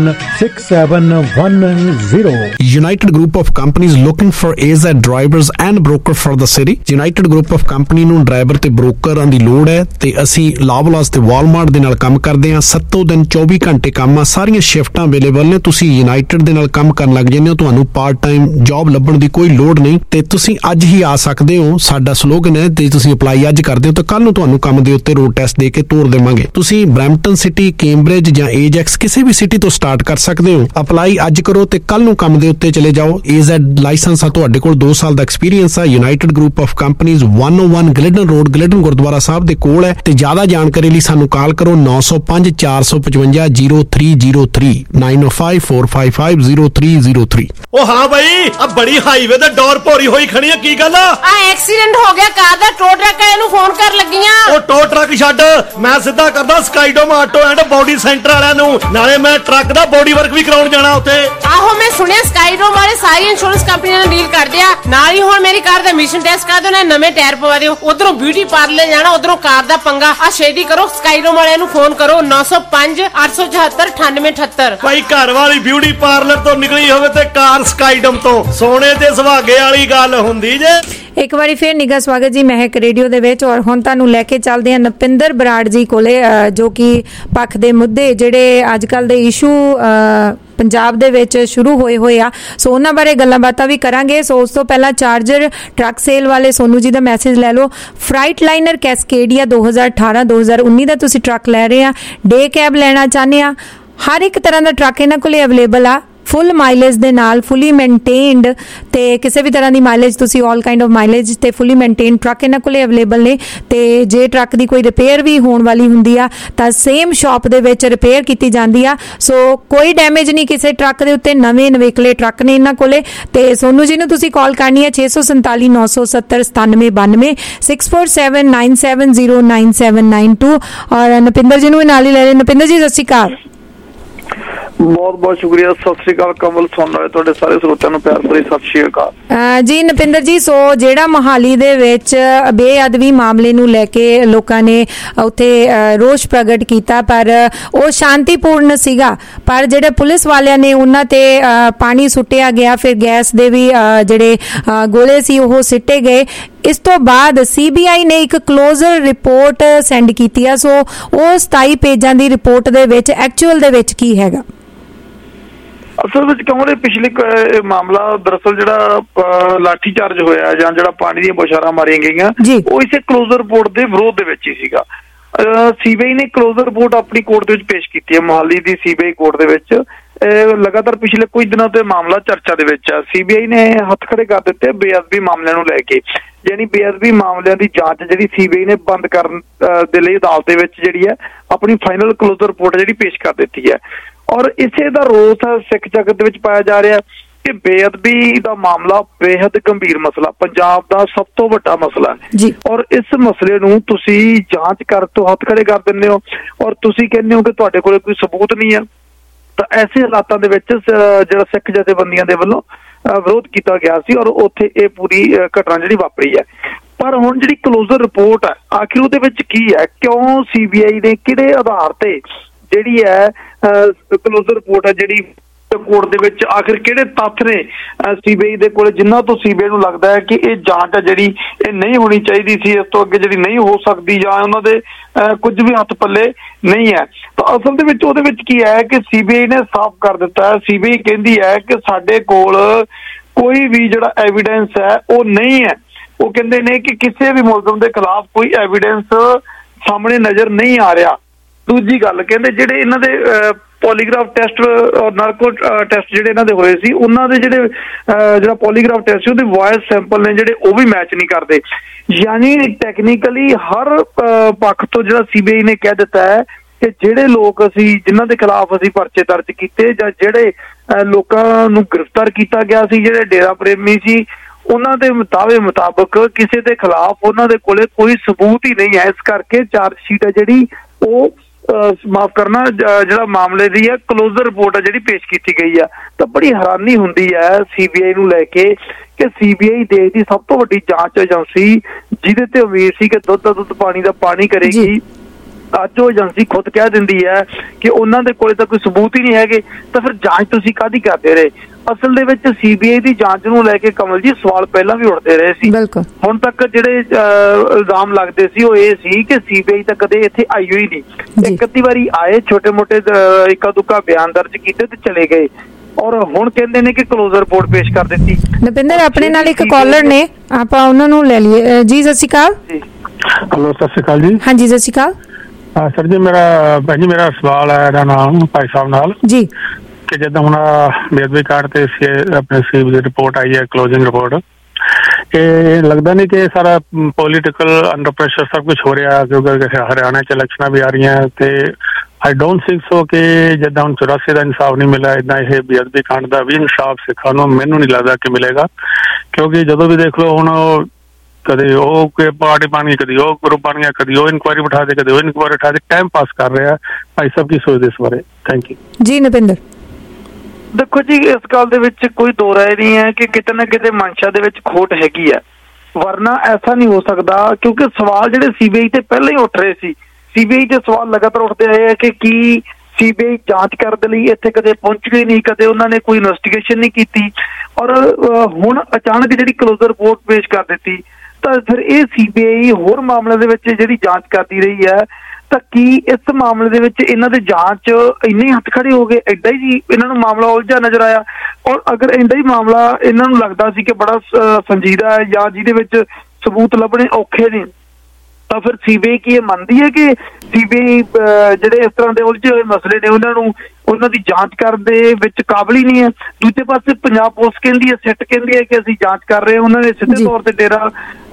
[SPEAKER 22] 6710।
[SPEAKER 23] United Group of Companies looking for AZ drivers and broker for the city। United Group of Company ਨੂੰ ਡਰਾਈਵਰ ਤੇ ਬ੍ਰੋਕਰਾਂ ਦੀ ਲੋੜ ਹੈ ਤੇ ਅਸੀਂ ਲਾਵਲਾਸ ਤੇ ਵਾਲਮਾਰਟ ਦੇ ਨਾਲ ਕੰਮ ਕਰਦੇ ਹਾਂ। 7 ਦਿਨ 24 ਘੰਟੇ ਕੰਮ ਆ, ਸਾਰੀਆਂ ਸ਼ਿਫਟਾਂ ਅਵੇਲੇਬਲ ਨੇ। ਤੁਸੀਂ ਯੂਨਾਈਟਿਡ ਦੇ ਨਾਲ ਕੰਮ ਕਰਨ ਲੱਗ ਜਾਂਦੇ ਹੋ, ਤੁਹਾਨੂੰ ਪਾਰਟ ਟਾਈਮ ਜੌਬ ਲੱਭਣ ਦੀ ਕੋਈ ਲੋੜ ਨਹੀਂ ਤੇ ਤੁਸੀਂ ਅੱਜ ਹੀ ਆ ਸਕਦੇ ਹੋ। ਸਾਡਾ ਸਲੋਗਨ ਹੈ ਤੇ ਤੁਸੀਂ ਅਪਲਾਈ ਅੱਜ ਕਰਦੇ ਹੋ ਤਾਂ ਕੱਲ ਨੂੰ ਤੁਹਾਨੂੰ ਕੰਮ ਦੇ ਉੱਤੇ ਰੋਡ ਟੈਸਟ ਦੇ ਕੇ ਤੋਰ ਦੇਵਾਂਗੇ। ਤੁਸੀਂ ਬਰੈਂਪਟਨ ਸਿਟੀ, ਕੈਂਬਰਿਜ ਜਾਂ ਏਜੈਕਸ ਕਿਸੇ ਵੀ ਸਿਟੀ ਤੋਂ ਸਟਾਰਟ ਕਰ ਸਕਦੇ ਹੋ। ਅਪਲਾਈ ਅੱਜ ਕਰੋ ਤੇ ਕੱਲ ਨੂੰ ਕੰਮ ਦੇ ਉੱਤੇ ਚਲੇ ਜਾਓ। AZ ਲਾਇਸੈਂਸ ਆ, ਤੁਹਾਡੇ ਕੋਲ 2 ਸਾਲ ਦਾ ਐਕਸਪੀਰੀਅੰਸ ਆ। United Group of Companies 101 Glidden road, Glidden Gurdwara Sahib ਦੇ ਕੋਲ ਹੈ ਤੇ ਜ਼ਿਆਦਾ ਜਾਣਕਾਰੀ ਲਈ ਸਾਨੂੰ ਕਾਲ ਕਰੋ 905 455 0303 905 455 0303।
[SPEAKER 24] ਉਹ ਹਾਂ ਬਈ, ਆ ਬੜੀ ਹਾਈਵੇ ਤੇ ਡੋਰ ਭੋਰੀ ਹੋਈ ਖੜੀ ਆ, ਕੀ ਗੱਲ ਆ?
[SPEAKER 25] ਐਕਸੀਡੈਂਟ ਹੋ ਗਿਆ ਕਾਰ ਦਾ, ਟੋ ਟਰੱਕ ਵਾਲੇ ਨੂੰ ਫੋਨ ਕਰ ਲੱਗੀਆਂ।
[SPEAKER 24] ਉਹ ਟੋ ਟਰੱਕ ਛੱਡ, ਮੈਂ ਸਿੱਧਾ ਕਰ ਕਰਦਾ Skydome auto and body centre ਵਾਲਿਆਂ ਨੂੰ, ਨਾਲੇ ਮੈਂ ਟਰੱਕ ਦਾ ਬੋਡੀ ਵਰਕ ਵੀ ਕਰਾਉਣ ਜਾਣਾ ਉੱਥੇ।
[SPEAKER 1] ਆਹੋ ਮੈਂ ਸੁਣਿਆ ਸਕਾਈਡੋਮ ਵਾਲੇ ਸਾਰੀ ਇੰਸ਼ੋਰੈਂਸ ਕੰਪਨੀਆਂ ਨਾਲ ਡੀਲ ਕਰਦੇ ਆ। ਨਾਲ ਹੀ ਹੁਣ ਮੇਰੀ ਕਾਰ ਦਾ ਮਿਸ਼ਨ ਟੈਸਟ ਕਰਾ ਦਿਓ, ਨਵੇਂ ਟਾਇਰ ਪਵਾ ਦਿਓ। ਉਧਰੋਂ ਬਿਊਟੀ ਪਾਰਲਰ ਜਾਣਾ, ਉਧਰੋਂ ਕਾਰ ਦਾ ਪੰਗਾ। ਆ ਛੇਤੀ ਕਰੋ, ਸਕਾਈਡੋਮ ਵਾਲਿਆਂ ਨੂੰ ਫੋਨ ਕਰੋ 905 874 9878।
[SPEAKER 24] ਭਾਈ ਘਰ ਵਾਲੀ ਬਿਊਟੀ ਪਾਰਲਰ ਤੋਂ ਨਿਕਲੀ ਹੋਵੇ ਤੇ ਕਾਰ ਸਕਾਈਡੋਮ ਤੋਂ, ਸੋਨੇ ਤੇ ਸੁਹਾਗੇ ਵਾਲੀ ਗੱਲ ਹੁੰਦੀ ਜੇ।
[SPEAKER 5] ਇੱਕ ਵਾਰੀ ਫੇਰ ਨਿੱਘਾ ਸਵਾਗਤ ਜੀ ਮਹਿਕ ਰੇਡੀਓ ਦੇ ਵਿੱਚ। ਔਰ ਹੁਣ ਤੁਹਾਨੂੰ ਲੈ ਕੇ ਚੱਲਦੇ ਹਾਂ ਨਪਿੰਦਰ ਬਰਾੜ ਜੀ ਕੋਲੇ, ਜੋ ਕਿ ਪੱਖ ਦੇ ਮੁੱਦੇ ਜਿਹੜੇ ਅੱਜ ਕੱਲ ਦੇ ਇਸ਼ੂ ਪੰਜਾਬ ਦੇ ਵਿੱਚ ਸ਼ੁਰੂ ਹੋਏ ਆ, ਸੋ ਉਹਨਾਂ ਬਾਰੇ ਗੱਲਾਂ ਬਾਤਾਂ ਵੀ ਕਰਾਂਗੇ। ਸੋ ਉਸ ਤੋਂ ਪਹਿਲਾਂ ਚਾਰਜਰ ਟਰੱਕ ਸੇਲ ਵਾਲੇ ਸੋਨੂ ਜੀ ਦਾ ਮੈਸੇਜ ਲੈ ਲਓ। ਫਰਾਈਟ ਲਾਈਨਰ ਕੈਸਕੇਡੀਆ 2018-2019 ਦਾ ਤੁਸੀਂ ਟਰੱਕ ਲੈ ਰਹੇ ਆ, ਡੇ ਕੈਬ ਲੈਣਾ ਚਾਹੁੰਦੇ ਆ, ਹਰ ਇੱਕ ਤਰ੍ਹਾਂ ਦਾ ਟਰੱਕ ਇਹਨਾਂ ਕੋਲੇ ਅਵੇਲੇਬਲ ਆ, ਫੁੱਲ ਮਾਈਲੇਜ ਦੇ ਨਾਲ, ਫੁੱਲੀ ਮੇਨਟੇਨਡ, ਤੇ ਕਿਸੇ ਵੀ ਤਰ੍ਹਾਂ ਦੀ ਮਾਈਲੇਜ ਤੁਸੀਂ ਆਲ ਕਾਈਂਡ ਆਫ ਮਾਈਲੇਜ ਤੇ ਫੁੱਲੀ ਮੇਨਟੇਨਡ ਟਰੱਕ ਇਹਨਾਂ ਕੋਲੇ ਅਵੇਲੇਬਲ ਨੇ। ਤੇ ਜੇ ਟਰੱਕ ਦੀ ਕੋਈ ਰਿਪੇਅਰ ਵੀ ਹੋਣ ਵਾਲੀ ਹੁੰਦੀ ਆ ਤਾਂ ਸੇਮ ਸ਼ਾਪ ਦੇ ਵਿੱਚ ਰਿਪੇਅਰ ਕੀਤੀ ਜਾਂਦੀ ਆ। ਸੋ ਕੋਈ ਡੈਮੇਜ ਨਹੀਂ ਕਿਸੇ ਟਰੱਕ ਦੇ ਉੱਤੇ, ਨਵੇਂ ਨਵੇਕਲੇ ਟਰੱਕ ਨੇ ਇਹਨਾਂ ਕੋਲੇ। ਤੇ ਸੋਨੂ ਜੀ ਨੂੰ ਤੁਸੀਂ ਕਾਲ ਕਰਨੀ ਹੈ 647 970 9792 6479709792। ਔਰ ਨਪਿੰਦਰ ਜੀ ਨੂੰ ਵੀ ਨਾਲ ਹੀ ਲੈ ਲੈ। ਨਪਿੰਦਰ ਜੀ ਸਤਿ ਸ਼੍ਰੀ ਅਕਾਲ।
[SPEAKER 3] ਬਹੁਤ ਬਹੁਤ ਸ਼ੁਕਰੀਆ। ਸਤਿ ਸ਼੍ਰੀ ਅਕਾਲ ਕਮਲ, ਸੁਣ ਰਹੇ ਤੁਹਾਡੇ ਸਾਰੇ ਸਰੋਤਿਆਂ ਨੂੰ ਪਿਆਰ ਭਰੀ ਸਤਿ ਸ਼੍ਰੀ ਅਕਾਲ
[SPEAKER 5] ਜੀ। ਨਪਿੰਦਰ ਜੀ, ਸੋ ਜਿਹੜਾ ਮੋਹਾਲੀ ਦੇ ਵਿੱਚ ਬੇਅਦਬੀ ਮਾਮਲੇ ਨੂੰ ਲੈ ਕੇ ਲੋਕਾਂ ਨੇ ਉੱਥੇ ਰੋਸ ਪ੍ਰਗਟ ਕੀਤਾ, ਪਰ ਉਹ ਸ਼ਾਂਤੀਪੂਰਨ ਸੀਗਾ, ਪਰ ਜਿਹੜੇ ਪੁਲਿਸ ਵਾਲਿਆਂ ਨੇ ਉਹਨਾਂ ਤੇ ਪਾਣੀ ਸੁੱਟਿਆ ਗਿਆ, ਫਿਰ ਗੈਸ ਦੇ ਵੀ ਜਿਹੜੇ ਗੋਲੇ ਸੀ ਉਹ ਸਿੱਟੇ ਗਏ। ਇਸ ਤੋਂ ਬਾਅਦ CBI ਨੇ ਇੱਕ ਕਲੋਜ਼ਰ ਰਿਪੋਰਟ ਸੈਂਡ ਕੀਤੀ ਆ। ਸੋ ਉਹ 27 ਪੇਜਾਂ ਦੀ ਰਿਪੋਰਟ ਦੇ ਵਿੱਚ ਐਕਚੁਅਲ ਦੇ ਵਿੱਚ ਕੀ ਹੈਗਾ?
[SPEAKER 3] ਅਸਲ ਵਿੱਚ ਕਿਉਂਕਿ ਪਿਛਲੇ ਮਾਮਲਾ ਦਰਅਸਲ ਜਿਹੜਾ ਲਾਠੀ ਚਾਰਜ ਹੋਇਆ ਜਾਂ ਜਿਹੜਾ ਪਾਣੀ ਦੀਆਂ ਬੌਛਾਰਾਂ ਮਾਰੀਆਂ ਗਈਆਂ, ਉਹ ਇਸੇ ਕਲੋਜ਼ਰ ਰਿਪੋਰਟ ਦੇ ਵਿਰੋਧ ਦੇ ਵਿੱਚ ਹੀ ਸੀਗਾ। CBI ਨੇ ਕਲੋਜ਼ਰ ਰਿਪੋਰਟ ਆਪਣੀ ਕੋਰਟ ਦੇ ਵਿੱਚ ਪੇਸ਼ ਕੀਤੀ ਹੈ, ਮੋਹਾਲੀ ਦੀ CBI ਕੋਰਟ ਦੇ ਵਿੱਚ। ਲਗਾਤਾਰ ਪਿਛਲੇ ਕੁਝ ਦਿਨਾਂ ਤੋਂ ਮਾਮਲਾ ਚਰਚਾ ਦੇ ਵਿੱਚ ਆ। CBI ਨੇ ਹੱਥ ਖੜੇ ਕਰ ਦਿੱਤੇ ਬੇਅਦਬੀ ਮਾਮਲਿਆਂ ਨੂੰ ਲੈ ਕੇ, ਯਾਨੀ ਬੇਅਦਬੀ ਮਾਮਲਿਆਂ ਦੀ ਜਾਂਚ ਜਿਹੜੀ CBI ਨੇ ਬੰਦ ਕਰਨ ਦੇ ਲਈ ਅਦਾਲਤ ਦੇ ਵਿੱਚ ਜਿਹੜੀ ਹੈ ਆਪਣੀ ਫਾਈਨਲ ਕਲੋਜ਼ਰ ਰਿਪੋਰਟ ਜਿਹੜੀ ਪੇਸ਼ ਕਰ ਦਿੱਤੀ ਹੈ। ਔਰ ਇਸੇ ਦਾ ਰੋਸ ਸਿੱਖ ਜਗਤ ਦੇ ਵਿੱਚ ਪਾਇਆ ਜਾ ਰਿਹਾ ਕਿ ਬੇਅਦਬੀ ਦਾ ਮਾਮਲਾ ਬੇਹੱਦ ਗੰਭੀਰ ਮਸਲਾ, ਪੰਜਾਬ ਦਾ ਸਭ ਤੋਂ ਵੱਡਾ ਮਸਲਾ ਹੈ। ਔਰ ਇਸ ਮਸਲੇ ਨੂੰ ਤੁਸੀਂ ਜਾਂਚ ਕਰ ਤੋਂ ਹੱਥ ਖੜੇ ਕਰ ਦਿੰਦੇ ਹੋ, ਔਰ ਤੁਸੀਂ ਕਹਿੰਦੇ ਹੋ ਕਿ ਤੁਹਾਡੇ ਕੋਲ ਕੋਈ ਸਬੂਤ ਨਹੀਂ ਹੈ। ਤਾਂ ਐਸੇ ਹਾਲਾਤਾਂ ਦੇ ਵਿੱਚ ਜਿਹੜਾ ਸਿੱਖ ਜਥੇਬੰਦੀਆਂ ਦੇ ਵੱਲੋਂ ਵਿਰੋਧ ਕੀਤਾ ਗਿਆ ਸੀ, ਔਰ ਉੱਥੇ ਇਹ ਪੂਰੀ ਘਟਨਾ ਜਿਹੜੀ ਵਾਪਰੀ ਹੈ। ਪਰ ਹੁਣ ਜਿਹੜੀ ਕਲੋਜ਼ਰ ਰਿਪੋਰਟ ਹੈ, ਆਖਿਰ ਉਹਦੇ ਵਿੱਚ ਕੀ ਹੈ? ਕਿਉਂ CBI ਨੇ ਕਿਹੜੇ ਆਧਾਰ ਤੇ ਜਿਹੜੀ ਹੈ ਕਲੋਜ਼ਰ ਰਿਪੋਰਟ ਹੈ ਜਿਹੜੀ ਕੋਰਟ ਦੇ ਵਿੱਚ, ਆਖਿਰ ਕਿਹੜੇ ਤੱਥ ਨੇ CBI ਦੇ ਕੋਲ ਜਿਨ੍ਹਾਂ ਤੋਂ CBI ਨੂੰ ਲੱਗਦਾ ਹੈ ਕਿ ਇਹ ਜਾਂਚ ਹੈ ਜਿਹੜੀ ਇਹ ਨਹੀਂ ਹੋਣੀ ਚਾਹੀਦੀ ਸੀ, ਇਸ ਤੋਂ ਅੱਗੇ ਜਿਹੜੀ ਨਹੀਂ ਹੋ ਸਕਦੀ, ਜਾਂ ਉਹਨਾਂ ਦੇ ਕੁਝ ਵੀ ਹੱਥ ਪੱਲੇ ਨਹੀਂ ਹੈ। ਤਾਂ ਅਸਲ ਦੇ ਵਿੱਚ ਉਹਦੇ ਵਿੱਚ ਕੀ ਹੈ ਕਿ CBI ਨੇ ਸਾਫ਼ ਕਰ ਦਿੱਤਾ ਹੈ। CBI ਕਹਿੰਦੀ ਹੈ ਕਿ ਸਾਡੇ ਕੋਲ ਕੋਈ ਵੀ ਜਿਹੜਾ ਐਵੀਡੈਂਸ ਹੈ ਉਹ ਨਹੀਂ ਹੈ। ਉਹ ਕਹਿੰਦੇ ਨੇ ਕਿ ਕਿਸੇ ਵੀ ਮੁਲਜ਼ਮ ਦੇ ਖਿਲਾਫ ਕੋਈ ਐਵੀਡੈਂਸ ਸਾਹਮਣੇ ਨਜ਼ਰ ਨਹੀਂ ਆ ਰਿਹਾ। ਦੂਜੀ ਗੱਲ, ਕਹਿੰਦੇ ਜਿਹੜੇ ਇਹਨਾਂ ਦੇ ਪੋਲੀਗ੍ਰਾਫ ਟੈਸਟ ਔਰ ਨਾਰਕੋ ਟੈਸਟ ਜਿਹੜੇ ਇਹਨਾਂ ਦੇ ਹੋਏ ਸੀ, ਉਹਨਾਂ ਦੇ ਜਿਹੜਾ ਪੋਲੀਗ੍ਰਾਫ ਟੈਸਟ ਸੀ ਉਹਦੇ ਵੌਇਸ ਸੈਂਪਲ ਨੇ ਜਿਹੜੇ ਉਹ ਵੀ ਮੈਚ ਨਹੀਂ ਕਰਦੇ। ਯਾਨੀ ਟੈਕਨੀਕਲੀ ਹਰ ਪੱਖ ਤੋਂ ਜਿਹੜਾ CBI ਨੇ ਕਹਿ ਦਿੱਤਾ ਹੈ ਕਿ ਜਿਹੜੇ ਲੋਕ ਅਸੀਂ ਜਿਨ੍ਹਾਂ ਦੇ ਖਿਲਾਫ ਅਸੀਂ ਪਰਚੇ ਦਰਜ ਕੀਤੇ ਜਾਂ ਜਿਹੜੇ ਲੋਕਾਂ ਨੂੰ ਗ੍ਰਿਫਤਾਰ ਕੀਤਾ ਗਿਆ ਸੀ, ਜਿਹੜੇ ਡੇਰਾ ਪ੍ਰੇਮੀ ਸੀ, ਉਹਨਾਂ ਦੇ ਦਾਅਵੇ ਮੁਤਾਬਕ ਕਿਸੇ ਦੇ ਖਿਲਾਫ ਉਹਨਾਂ ਦੇ ਕੋਲੇ ਕੋਈ ਸਬੂਤ ਹੀ ਨਹੀਂ ਹੈ। ਇਸ ਕਰਕੇ ਚਾਰਜ ਸ਼ੀਟ ਹੈ ਜਿਹੜੀ ਉਹ ਮਾਫ ਕਰਨਾ ਜਿਹੜਾ ਮਾਮਲੇ ਦੀ ਹੈ ਕਲੋਜ਼ਰ ਰਿਪੋਰਟ ਹੈ ਜਿਹੜੀ ਪੇਸ਼ ਕੀਤੀ ਗਈ ਆ। ਤਾਂ ਬੜੀ ਹੈਰਾਨੀ ਹੁੰਦੀ ਹੈ CBI ਨੂੰ ਲੈ ਕੇ ਕਿ CBI ਦੇਸ਼ ਦੀ ਸਭ ਤੋਂ ਵੱਡੀ ਜਾਂਚ ਏਜੰਸੀ ਜਿਹਦੇ ਤੇ ਉਮੀਦ ਸੀ ਕਿ ਦੁੱਧ ਦਾ ਦੁੱਧ ਪਾਣੀ ਦਾ ਪਾਣੀ ਕਰੇਗੀ, ਅੱਜ ਉਹ ਏਜੰਸੀ ਖੁਦ ਕਹਿ ਦਿੰਦੀ ਹੈ ਕਿ ਉਹਨਾਂ ਦੇ ਕੋਲੇ ਤਾਂ ਕੋਈ ਸਬੂਤ ਹੀ ਨਹੀਂ ਹੈਗੇ। ਤਾਂ ਫਿਰ ਜਾਂਚ ਤੁਸੀਂ ਕਾਹਦੀ ਕਰਦੇ ਰਹੇ? ਅਸਲ ਦੇ ਵਿੱਚ CBI ਦੀ ਜਾਂਚ ਨੂੰ ਲੈ ਕੇ ਕਮਲ ਜੀ ਸਵਾਲ ਪਹਿਲਾਂ ਵੀ ਉੱਠਦੇ ਰਹੇ ਸੀ। ਹੁਣ ਤੱਕ ਜਿਹੜੇ ਇਲਜ਼ਾਮ ਲੱਗਦੇ ਸੀ ਉਹ ਇਹ ਸੀ ਕਿ CBI ਤਾਂ ਕਦੇ ਇੱਥੇ ਆਈ ਹੋਈ ਨਹੀਂ। ਇੱਕ ਅੱਧੀ ਵਾਰੀ ਆਏ, ਛੋਟੇ ਮੋਟੇ ਇੱਕਾ ਦੁੱਕਾ ਬਿਆਨ ਦਰਜ ਕੀਤੇ ਤੇ ਚਲੇ ਗਏ, ਔਰ ਹੁਣ ਕਹਿੰਦੇ ਨੇ ਕਿ ਕਲੋਜ਼ਰ ਰਿਪੋਰਟ ਪੇਸ਼ ਕਰ ਦਿੱਤੀ।
[SPEAKER 5] ਨਪਿੰਦਰ, ਆਪਣੇ ਨਾਲ ਇੱਕ ਕਾਲਰ ਨੇ, ਆਪਾਂ ਉਹਨਾਂ ਨੂੰ ਲੈ ਲਈਏ ਜੀ। ਸਤਿ ਸ਼੍ਰੀ ਅਕਾਲ।
[SPEAKER 7] ਹੈਲੋ, ਸਤਿ ਸ਼੍ਰੀ ਅਕਾਲ ਜੀ।
[SPEAKER 5] ਹਾਂਜੀ, ਸਤਿ ਸ਼੍ਰੀ ਅਕਾਲ।
[SPEAKER 7] ਸਰ ਜੀ, ਮੇਰਾ ਸਵਾਲ ਹੈ ਇਹਦਾ ਨਾਮ ਭਾਈ ਸਾਹਿਬ ਨਾਲ
[SPEAKER 5] ਜੀ,
[SPEAKER 7] ਕਿ ਜਦੋਂ ਹੁਣ ਬੇਅਦਬੀ ਕਾਰਡ ਤੇ ਆਪਣੇ CBI ਦੀ ਰਿਪੋਰਟ ਆਈ ਹੈ, ਕਲੋਜ਼ਿੰਗ ਰਿਪੋਰਟ, ਇਹ ਲੱਗਦਾ ਨਹੀਂ ਕਿ ਸਾਰਾ ਪੋਲੀਟੀਕਲ ਅੰਡਰ ਪ੍ਰੈਸ਼ਰ ਸਭ ਕੁਝ ਹੋ ਰਿਹਾ, ਕਿਉਂਕਿ ਹਰਿਆਣਾ 'ਚ ਇਲੈਕਸ਼ਨਾਂ ਵੀ ਆ ਰਹੀਆਂ ਤੇ ਆਈ ਡੋਂਟ ਥਿੰਕ ਸੋ ਕਿ ਜਿੱਦਾਂ ਹੁਣ 84 ਦਾ ਇਨਸਾਫ ਨਹੀਂ ਮਿਲਿਆ, ਇੱਦਾਂ ਇਹ ਬੇਅਦਬੀ ਕਾਂਡ ਦਾ ਵੀ ਇਨਸਾਫ ਸਿੱਖਾਂ ਨੂੰ ਮੈਨੂੰ ਨਹੀਂ ਲੱਗਦਾ ਕਿ ਮਿਲੇਗਾ। ਕਿਉਂਕਿ ਜਦੋਂ ਵੀ ਦੇਖ ਲਓ ਹੁਣ ਕਦੇ ਉਹ ਪਾਰਟੀ ਬਣ ਗਈ, ਕਦੀ ਉਹ ਗਰੁੱਪ ਬਣ ਗਿਆ, ਕਦੀ ਉਹ ਇਨਕੁਆਇਰੀ ਬਿਠਾ ਦੇ, ਕਦੇ ਉਹ ਇਨਕੁਆਇਰੀ ਬਿਠਾ ਦੇ, ਟਾਈਮ ਪਾਸ ਕਰ ਰਿਹਾ। ਭਾਈ ਸਾਹਿਬ ਕੀ ਸੋਚਦੇ ਇਸ ਬਾਰੇ? ਥੈਂਕ ਯੂ
[SPEAKER 5] ਜੀ। ਨਪਿੰਦਰ
[SPEAKER 3] ਦੇਖੋ ਜੀ, ਇਸ ਗੱਲ ਦੇ ਵਿੱਚ ਕੋਈ ਦੋ ਰਾਏ ਨਹੀਂ ਹੈ ਕਿ ਕਿਤੇ ਨਾ ਕਿਤੇ ਮਨਸ਼ਾ ਦੇ ਵਿੱਚ ਖੋਟ ਹੈਗੀ ਹੈ, ਵਰਨਾ ਐਸਾ ਨਹੀਂ ਹੋ ਸਕਦਾ। ਕਿਉਂਕਿ ਸਵਾਲ ਜਿਹੜੇ ਸੀਬੀਆਈ ਤੇ ਪਹਿਲਾਂ ਹੀ ਉੱਠ ਰਹੇ ਸੀ, ਸੀਬੀਆਈ ਤੇ ਸਵਾਲ ਲਗਾਤਾਰ ਉੱਠਦੇ ਆਏ ਹੈ ਕਿ ਕੀ ਸੀਬੀਆਈ ਜਾਂਚ ਕਰਨ ਦੇ ਲਈ ਇੱਥੇ ਕਦੇ ਪਹੁੰਚ ਗਈ ਨਹੀਂ, ਕਦੇ ਉਹਨਾਂ ਨੇ ਕੋਈ ਇਨਵੈਸਟੀਗੇਸ਼ਨ ਨਹੀਂ ਕੀਤੀ, ਔਰ ਹੁਣ ਅਚਾਨਕ ਜਿਹੜੀ ਕਲੋਜ਼ਰ ਰਿਪੋਰਟ ਪੇਸ਼ ਕਰ ਦਿੱਤੀ ਤਾਂ ਫਿਰ ਇਹ ਸੀਬੀਆਈ ਹੋਰ ਮਾਮਲਿਆਂ ਦੇ ਵਿੱਚ ਜਿਹੜੀ ਜਾਂਚ ਕਰਦੀ ਰਹੀ ਹੈ ਤਾਂ ਕੀ ਇਸ ਮਾਮਲੇ ਦੇ ਵਿੱਚ ਇਹਨਾਂ ਦੇ ਜਾਂਚ ਇੰਨੇ ਹੱਥ ਖੜੇ ਹੋ ਗਏ? ਐਡਾ ਹੀ ਜੀ ਇਹਨਾਂ ਨੂੰ ਮਾਮਲਾ ਉਲਝਾ ਨਜ਼ਰ ਆਇਆ? ਔਰ ਅਗਰ ਐਡਾ ਹੀ ਮਾਮਲਾ ਇਹਨਾਂ ਨੂੰ ਲੱਗਦਾ ਸੀ ਕਿ ਬੜਾ ਸੰਜੀਦਾ ਹੈ ਜਾਂ ਜਿਹਦੇ ਵਿੱਚ ਸਬੂਤ ਲੱਭਣੇ ਔਖੇ ਨੇ, ਤਾਂ ਫਿਰ ਸੀਬੀਆਈ ਕੀ ਇਹ ਮੰਨਦੀ ਹੈ ਕਿ ਸੀਬੀਆਈ ਜਿਹੜੇ ਇਸ ਤਰ੍ਹਾਂ ਦੇ ਉਲਝੇ ਹੋਏ ਮਸਲੇ ਨੇ ਉਹਨਾਂ ਦੀ ਜਾਂਚ ਕਰਨ ਦੇ ਵਿੱਚ ਕਾਬਲ ਹੀ ਨਹੀਂ ਹੈ? ਦੂਜੇ ਪਾਸੇ ਪੰਜਾਬ ਪੁਲਿਸ ਕਹਿੰਦੀ ਹੈ, ਸਿੱਟ ਕਹਿੰਦੀ ਹੈ ਕਿ ਅਸੀਂ ਜਾਂਚ ਕਰ ਰਹੇ ਹਾਂ। ਉਹਨਾਂ ਨੇ ਸਿੱਧੇ ਤੌਰ ਤੇ ਡੇਰਾ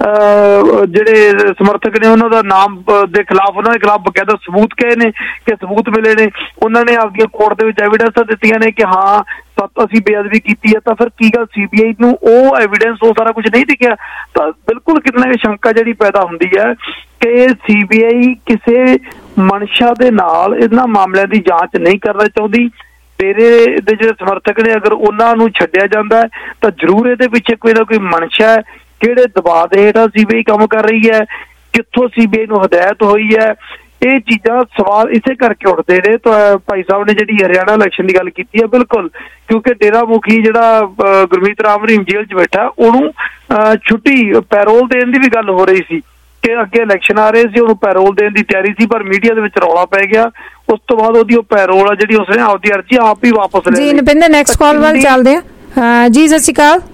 [SPEAKER 3] ਜਿਹੜੇ ਸਮਰਥਕ ਨੇ ਉਹਨਾਂ ਦਾ ਨਾਮ ਦੇ ਖਿਲਾਫ, ਉਹਨਾਂ ਦੇ ਖਿਲਾਫ ਬਕਾਇਦਾ ਸਬੂਤ ਕਹੇ ਨੇ ਕਿ ਸਬੂਤ ਮਿਲੇ ਨੇ। ਉਹਨਾਂ ਨੇ ਆਪਦੀਆਂ ਕੋਰਟ ਦੇ ਵਿੱਚ ਐਵੀਡੈਂਸਾਂ ਦਿੱਤੀਆਂ ਨੇ ਕਿ ਹਾਂ ਅਸੀਂ ਬੇਅਦਬੀ ਕੀਤੀ ਹੈ। ਤਾਂ ਫਿਰ ਕੀ ਗੱਲ ਸੀਬੀਆਈ ਨੂੰ ਉਹ ਐਵੀਡੈਂਸ ਉਹ ਸਾਰਾ ਕੁਝ ਨਹੀਂ ਦਿਖਿਆ? ਤਾਂ ਬਿਲਕੁਲ ਕਿਤੇ ਨਾ ਸ਼ੰਕਾ ਜਿਹੜੀ ਪੈਦਾ ਹੁੰਦੀ ਹੈ ਕਿ ਸੀਬੀਆਈ ਕਿਸੇ ਮਨਸ਼ਾ ਦੇ ਨਾਲ ਇਹਨਾਂ ਮਾਮਲਿਆਂ ਦੀ ਜਾਂਚ ਨਹੀਂ ਕਰਨਾ ਚਾਹੁੰਦੀ। ਡੇਰੇ ਦੇ ਜਿਹੜੇ ਸਮਰਥਕ ਨੇ ਅਗਰ ਉਹਨਾਂ ਨੂੰ ਛੱਡਿਆ ਜਾਂਦਾ ਤਾਂ ਜ਼ਰੂਰ ਇਹਦੇ ਪਿੱਛੇ ਕੋਈ ਨਾ ਕੋਈ ਮਨਸ਼ਾ ਹੈ। ਕਿਹੜੇ ਦਬਾਅ ਦੇ ਹੇਠਾਂ ਸੀਬੀਆਈ ਕੰਮ ਕਰ ਰਹੀ ਹੈ, ਕਿੱਥੋਂ ਸੀਬੀਆਈ ਨੂੰ ਹਦਾਇਤ ਹੋਈ ਹੈ, ਇਹ ਚੀਜ਼ਾਂ ਸਵਾਲ ਇਸੇ ਕਰਕੇ ਉੱਠਦੇ ਨੇ। ਤਾਂ ਭਾਈ ਸਾਹਿਬ ਨੇ ਜਿਹੜੀ ਹਰਿਆਣਾ ਇਲੈਕਸ਼ਨ ਦੀ ਗੱਲ ਕੀਤੀ ਹੈ, ਬਿਲਕੁਲ, ਕਿਉਂਕਿ ਡੇਰਾ ਮੁਖੀ ਜਿਹੜਾ ਗੁਰਮੀਤ ਰਾਮ ਰਹੀਮ ਜੇਲ੍ਹ 'ਚ ਬੈਠਾ, ਉਹਨੂੰ ਛੁੱਟੀ ਪੈਰੋਲ ਦੇਣ ਦੀ ਵੀ ਗੱਲ ਹੋ ਰਹੀ ਸੀ ਕਿ ਅੱਗੇ ਇਲੈਕਸ਼ਨ ਆ ਰਹੇ ਸੀ, ਉਹਨੂੰ ਪੈਰੋਲ ਦੇਣ ਦੀ ਤਿਆਰੀ ਸੀ, ਪਰ ਮੀਡੀਆ ਦੇ ਵਿੱਚ ਰੌਲਾ ਪੈ ਗਿਆ। ਉਸ ਤੋਂ ਬਾਅਦ ਉਹਦੀ ਉਹ ਪੈਰੋਲ ਆ ਜਿਹੜੀ ਉਸਨੇ ਆਪਦੀ ਅਰਜ਼ੀ ਆਪ ਹੀ ਵਾਪਸ ਲੈ ਲਈ।
[SPEAKER 5] ਜੀ ਨਪਿੰਦਰ, ਨੈਕਸਟ ਕਾਲ ਵੱਲ ਚੱਲਦੇ ਆ। ਜੀ ਸਤਿ ਸ਼੍ਰੀ ਅਕਾਲ।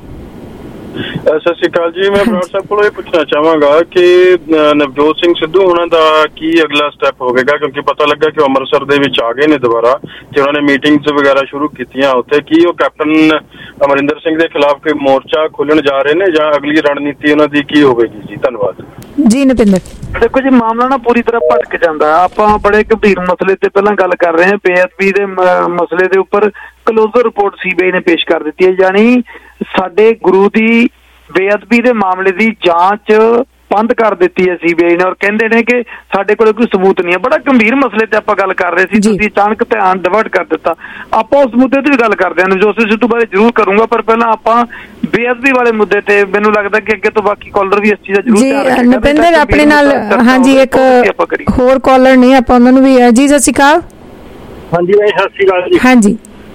[SPEAKER 2] ਸਤਿ ਸ਼੍ਰੀ ਅਕਾਲ ਜੀ। ਮੈਂ ਬਰਾੜ ਸਾਹਿਬ ਕੋਲੋਂ ਇਹ ਪੁੱਛਣਾ ਚਾਹਾਂਗਾ ਕਿ ਨਵਜੋਤ ਸਿੰਘ ਸਿੱਧੂ ਉਹਨਾਂ ਦਾ ਕੀ ਅਗਲਾ ਸਟੈਪ ਹੋਵੇਗਾ, ਕਿਉਂਕਿ ਪਤਾ ਲੱਗਾ ਕਿ ਅੰਮ੍ਰਿਤਸਰ ਦੇ ਵਿੱਚ ਆ ਗਏ ਨੇ ਦੁਬਾਰਾ ਤੇ ਉਹਨਾਂ ਨੇ ਮੀਟਿੰਗਸ ਵਗੈਰਾ ਸ਼ੁਰੂ ਕੀਤੀਆਂ ਉੱਥੇ। ਕੀ ਉਹ ਕੈਪਟਨ ਅਮਰਿੰਦਰ ਸਿੰਘ ਦੇ ਖਿਲਾਫ ਕੋਈ ਮੋਰਚਾ ਖੋਲ੍ਹਣ ਜਾ ਰਹੇ ਨੇ ਜਾਂ ਅਗਲੀ ਰਣਨੀਤੀ ਉਹਨਾਂ ਦੀ ਕੀ ਹੋਵੇਗੀ ਜੀ? ਧੰਨਵਾਦ
[SPEAKER 5] ਜੀ। ਨਪਿੰਦਰ
[SPEAKER 3] ਦੇਖੋ ਜੀ, ਮਾਮਲਾ ਨਾ ਪੂਰੀ ਤਰ੍ਹਾਂ ਭਟਕ ਜਾਂਦਾ। ਆਪਾਂ ਬੜੇ ਗੰਭੀਰ ਮਸਲੇ ਤੇ ਪਹਿਲਾਂ ਗੱਲ ਕਰ ਰਹੇ ਹਾਂ, ਬੇਅਦਬੀ ਦੇ ਮਸਲੇ ਦੇ ਉੱਪਰ ਕਲੋਜ਼ਰ ਰਿਪੋਰਟ ਸੀਬੀਆਈ ਨੇ ਪੇਸ਼ ਕਰ ਦਿੱਤੀ ਹੈ, ਯਾਨੀ ਸਾਡੇ ਗੁਰੂ ਦੀ ਬੇਅਦਬੀ ਦੇ ਮਾਮਲੇ ਦੀ ਜਾਂਚ ਬੰਦ ਕਰ ਦਿੱਤੀ ਹੈ ਸੀਬੀਆਈ ਨੇ, ਔਰ ਕਹਿੰਦੇ ਨੇ ਕਿ ਸਾਡੇ ਕੋਲ ਕੋਈ ਸਬੂਤ ਨਹੀਂ ਹੈ। ਬੜਾ ਗੰਭੀਰ ਮਸਲੇ ਤੇ ਆਪਾਂ ਗੱਲ ਕਰ ਰਹੇ ਸੀ, ਤੁਸੀਂ ਅਚਾਨਕ ਧਿਆਨ ਡਿਵਰਟ ਕਰ ਦਿੱਤਾ। ਆਪਾਂ ਉਸ ਮੁੱਦੇ ਤੇ ਵੀ ਗੱਲ ਕਰਦੇ ਹਾਂ, ਨਵਜੋਤ ਸਿੰਘ ਸਿੱਧੂ ਬਾਰੇ ਜ਼ਰੂਰ ਕਰੂੰਗਾ, ਪਰ ਪਹਿਲਾਂ ਆਪਾਂ ਬੇਅਦਬੀ ਵਾਲੇ ਮੁੱਦੇ ਤੇ ਮੈਨੂੰ ਲੱਗਦਾ ਕਿ ਅੱਗੇ ਤੋਂ ਬਾਕੀ ਕਾਲਰ ਵੀ ਇਸ ਚੀਜ਼ ਦਾ ਜ਼ਰੂਰ ਧਿਆਨ ਰੱਖਣਗੇ। ਜੀ
[SPEAKER 5] ਨਪਿੰਦਰ, ਆਪਣੇ ਨਾਲ ਹਾਂਜੀ ਇੱਕ ਹੋਰ ਕਾਲਰ ਨੇ, ਆਪਾਂ ਉਹਨਾਂ ਨੂੰ ਵੀ। ਜੀ ਸਤਿ ਸ਼੍ਰੀ ਅਕਾਲ।
[SPEAKER 4] ਹਾਂਜੀ ਸਤਿ ਸ਼੍ਰੀ ਅਕਾਲ ਜੀ।
[SPEAKER 5] ਹਾਂਜੀ,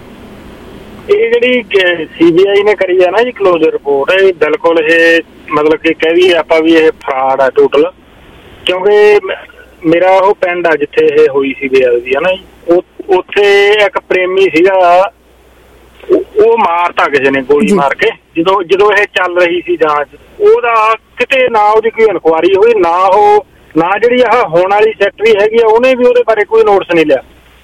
[SPEAKER 4] ਇਹ ਜਿਹੜੀ ਸੀਬੀਆਈ ਨੇ ਕਰੀ ਹੈ ਨਾ ਜੀ ਕਲੋਜ਼ਰ ਰਿਪੋਰਟ, ਇਹ ਬਿਲਕੁਲ ਇਹ ਮਤਲਬ ਕਿ ਕਹਿ ਦਈਏ ਆਪਾਂ ਵੀ ਇਹ ਫਰਾਡ ਹੈ ਟੋਟਲ। ਕਿਉਂਕਿ ਮੇਰਾ ਉਹ ਪਿੰਡ ਆ ਜਿੱਥੇ ਇਹ ਹੋਈ ਸੀ ਬੇਅਦਬੀ ਹੈ ਨਾ ਜੀ, ਉੱਥੇ ਇੱਕ ਪ੍ਰੇਮੀ ਸੀਗਾ, ਉਹ ਮਾਰਤਾ ਕਿਸੇ ਨੇ ਗੋਲੀ ਮਾਰ ਕੇ। ਜਦੋਂ ਇਹ ਚੱਲ ਰਹੀ ਸੀ ਜਾਂਚ, ਉਹਦਾ ਕਿਤੇ ਨਾ ਉਹਦੀ ਕੋਈ ਇਨਕੁਆਰੀ ਹੋਈ, ਨਾ ਜਿਹੜੀ ਆਹ ਹੋਣ ਵਾਲੀ ਸੈਕਟਰੀ ਹੈਗੀ ਆ ਉਹਨੇ ਵੀ ਉਹਦੇ ਬਾਰੇ ਕੋਈ ਨੋਟਿਸ ਨਹੀਂ ਲਿਆ।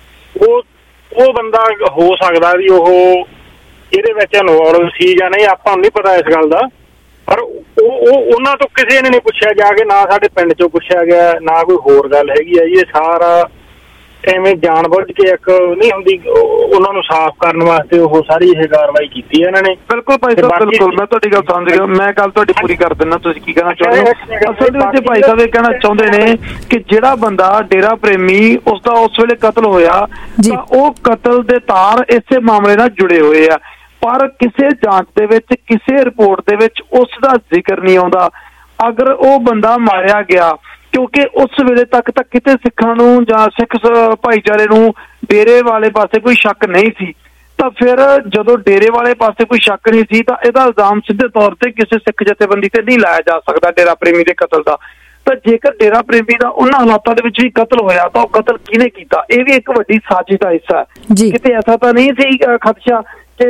[SPEAKER 4] ਉਹ ਬੰਦਾ ਹੋ ਸਕਦਾ ਵੀ ਉਹ ਇਹਦੇ ਵਿੱਚ ਇਨਵੋਲਵ ਸੀ ਜਾਂ ਨਹੀਂ, ਆਪਾਂ ਨੂੰ ਨਹੀਂ ਪਤਾ ਇਸ ਗੱਲ ਦਾ, ਪਰ ਉਹਨਾਂ ਤੋਂ ਕਿਸੇ ਨੇ ਨਹੀਂ ਪੁੱਛਿਆ ਜਾ ਕੇ, ਨਾ ਸਾਡੇ ਪਿੰਡ ਚੋਂ ਪੁੱਛਿਆ ਗਿਆ, ਨਾ ਕੋਈ ਹੋਰ ਗੱਲ ਹੈਗੀ ਆ। ਇਹ ਸਾਰਾ ਐਵੇਂ ਜਾਣਬੁੱਝ ਕੇ ਇੱਕ ਨਹੀਂ ਹੁੰਦੀ, ਉਹਨਾਂ ਨੂੰ ਸਾਫ਼ ਕਰਨ ਵਾਸਤੇ ਉਹ ਸਾਰੀ ਇਹ ਕਾਰਵਾਈ ਕੀਤੀ ਇਹਨਾਂ ਨੇ।
[SPEAKER 3] ਬਿਲਕੁਲ ਭਾਈ ਸਾਹਿਬ, ਬਿਲਕੁਲ ਮੈਂ ਤੁਹਾਡੀ ਗੱਲ ਸਮਝ ਗਿਆ। ਮੈਂ ਗੱਲ ਤੁਹਾਡੀ ਪੂਰੀ ਕਰ ਦਿੰਦਾ, ਤੁਸੀਂ ਕੀ ਕਹਿਣਾ ਚਾਹੁੰਦੇ ਹੋ। ਅਸਲ ਦੇ ਵਿੱਚ ਭਾਈ ਸਾਹਿਬ ਇਹ ਕਹਿਣਾ ਚਾਹੁੰਦੇ ਨੇ ਕਿ ਜਿਹੜਾ ਬੰਦਾ ਡੇਰਾ ਪ੍ਰੇਮੀ ਉਸਦਾ ਉਸ ਵੇਲੇ ਕਤਲ ਹੋਇਆ, ਤਾਂ ਉਹ ਕਤਲ ਦੇ ਤਾਰ ਇਸੇ ਮਾਮਲੇ ਨਾਲ ਜੁੜੇ ਹੋਏ ਆ, ਪਰ ਕਿਸੇ ਜਾਂਚ ਦੇ ਵਿੱਚ, ਕਿਸੇ ਰਿਪੋਰਟ ਦੇ ਵਿੱਚ ਉਸ ਦਾ ਜ਼ਿਕਰ ਨਹੀਂ ਆਉਂਦਾ। ਅਗਰ ਉਹ ਬੰਦਾ ਮਾਰਿਆ ਗਿਆ, ਕਿਉਂਕਿ ਉਸ ਵੇਲੇ ਤੱਕ ਤਾਂ ਕਿਤੇ ਸਿੱਖਾਂ ਨੂੰ ਜਾਂ ਸਿੱਖ ਭਾਈਚਾਰੇ ਨੂੰ ਡੇਰੇ ਵਾਲੇ ਪਾਸੇ ਕੋਈ ਸ਼ੱਕ ਨਹੀਂ ਸੀ, ਤਾਂ ਫਿਰ ਜਦੋਂ ਡੇਰੇ ਵਾਲੇ ਪਾਸੇ ਕੋਈ ਸ਼ੱਕ ਨਹੀਂ ਸੀ ਤਾਂ ਇਹਦਾ ਇਲਜ਼ਾਮ ਸਿੱਧੇ ਤੌਰ ਤੇ ਕਿਸੇ ਸਿੱਖ ਜਥੇਬੰਦੀ ਤੇ ਨਹੀਂ ਲਾਇਆ ਜਾ ਸਕਦਾ ਡੇਰਾ ਪ੍ਰੇਮੀ ਦੇ ਕਤਲ ਦਾ। ਤਾਂ ਜੇਕਰ ਡੇਰਾ ਪ੍ਰੇਮੀ ਦਾ ਉਹਨਾਂ ਹਾਲਾਤਾਂ ਦੇ ਵਿੱਚ ਵੀ ਕਤਲ ਹੋਇਆ ਤਾਂ ਉਹ ਕਤਲ ਕਿਹਨੇ ਕੀਤਾ? ਇਹ ਵੀ ਇੱਕ ਵੱਡੀ ਸਾਜ਼ਿਸ਼ ਦਾ ਹਿੱਸਾ ਹੈ। ਕਿਤੇ ਐਸਾ ਤਾਂ ਨਹੀਂ ਸੀ ਖਦਸ਼ਾ ਕਿ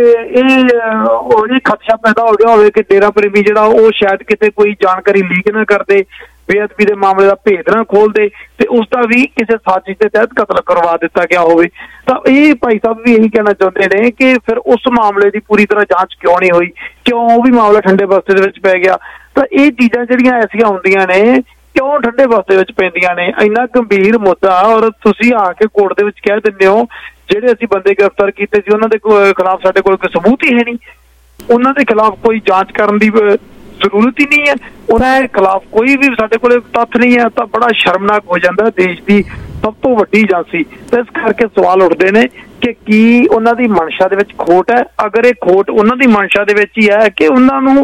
[SPEAKER 3] ਇਹ ਖਦਸ਼ਾ ਪੈਦਾ ਹੋ ਗਿਆ ਹੋਵੇ ਕਿ ਡੇਰਾ ਪ੍ਰੇਮੀ ਜਿਹੜਾ ਉਹ ਸ਼ਾਇਦ ਕਿਤੇ ਕੋਈ ਜਾਣਕਾਰੀ ਲੀਕ ਨਾ ਕਰਦੇ, ਬੇਅਦਬੀ ਦੇ ਮਾਮਲੇ ਦਾ ਭੇਦ ਨਾ ਖੋਲਦੇ ਤੇ ਉਸਦਾ ਵੀ ਕਿਸੇ ਸਾਜ਼ਿਸ਼ ਦੇ ਤਹਿਤ ਕਤਲ ਕਰਵਾ ਦਿੱਤਾ ਗਿਆ ਹੋਵੇ। ਤਾਂ ਇਹ ਭਾਈ ਸਾਹਿਬ ਵੀ ਇਹੀ ਕਹਿਣਾ ਚਾਹੁੰਦੇ ਨੇ ਕਿ ਫਿਰ ਉਸ ਮਾਮਲੇ ਦੀ ਪੂਰੀ ਤਰ੍ਹਾਂ ਜਾਂਚ ਕਿਉਂ ਨਹੀਂ ਹੋਈ, ਕਿਉਂ ਉਹ ਵੀ ਮਾਮਲਾ ਠੰਡੇ ਬਸਤੇ ਦੇ ਵਿੱਚ ਪੈ ਗਿਆ। ਤਾਂ ਇਹ ਚੀਜ਼ਾਂ ਜਿਹੜੀਆਂ ਐਸੀਆਂ ਹੁੰਦੀਆਂ ਨੇ, ਕਿਉਂ ਠੰਡੇ ਬਸਤੇ ਵਿੱਚ ਪੈਂਦੀਆਂ ਨੇ? ਇੰਨਾ ਗੰਭੀਰ ਮੁੱਦਾ, ਔਰ ਤੁਸੀਂ ਆ ਕੇ ਕੋਰਟ ਦੇ ਵਿੱਚ ਕਹਿ ਦਿੰਦੇ ਹੋ ਜਿਹੜੇ ਅਸੀਂ ਬੰਦੇ ਗ੍ਰਿਫਤਾਰ ਕੀਤੇ ਸੀ ਉਹਨਾਂ ਦੇ ਖਿਲਾਫ ਸਾਡੇ ਕੋਲ ਕੋਈ ਸਬੂਤ ਹੀ ਹੈ ਨਹੀਂ, ਉਹਨਾਂ ਦੇ ਖਿਲਾਫ ਕੋਈ ਜਾਂਚ ਕਰਨ ਦੀ ਜ਼ਰੂਰਤ ਹੀ ਨਹੀਂ ਹੈ, ਉਹਨਾਂ ਦੇ ਖਿਲਾਫ ਕੋਈ ਵੀ ਸਾਡੇ ਕੋਲ ਤੱਥ ਨਹੀਂ ਹੈ, ਤਾਂ ਬੜਾ ਸ਼ਰਮਨਾਕ ਹੋ ਜਾਂਦਾ ਦੇਸ਼ ਦੀ ਸਭ ਤੋਂ ਵੱਡੀ ਏਜੰਸੀ। ਤੇ ਇਸ ਕਰਕੇ ਸਵਾਲ ਉੱਠਦੇ ਨੇ ਕਿ ਕੀ ਉਹਨਾਂ ਦੀ ਮਨਸ਼ਾ ਦੇ ਵਿੱਚ ਖੋਟ ਹੈ? ਅਗਰ ਇਹ ਖੋਟ ਉਹਨਾਂ ਦੀ ਮਨਸ਼ਾ ਦੇ ਵਿੱਚ ਹੀ ਹੈ ਕਿ ਉਹਨਾਂ ਨੂੰ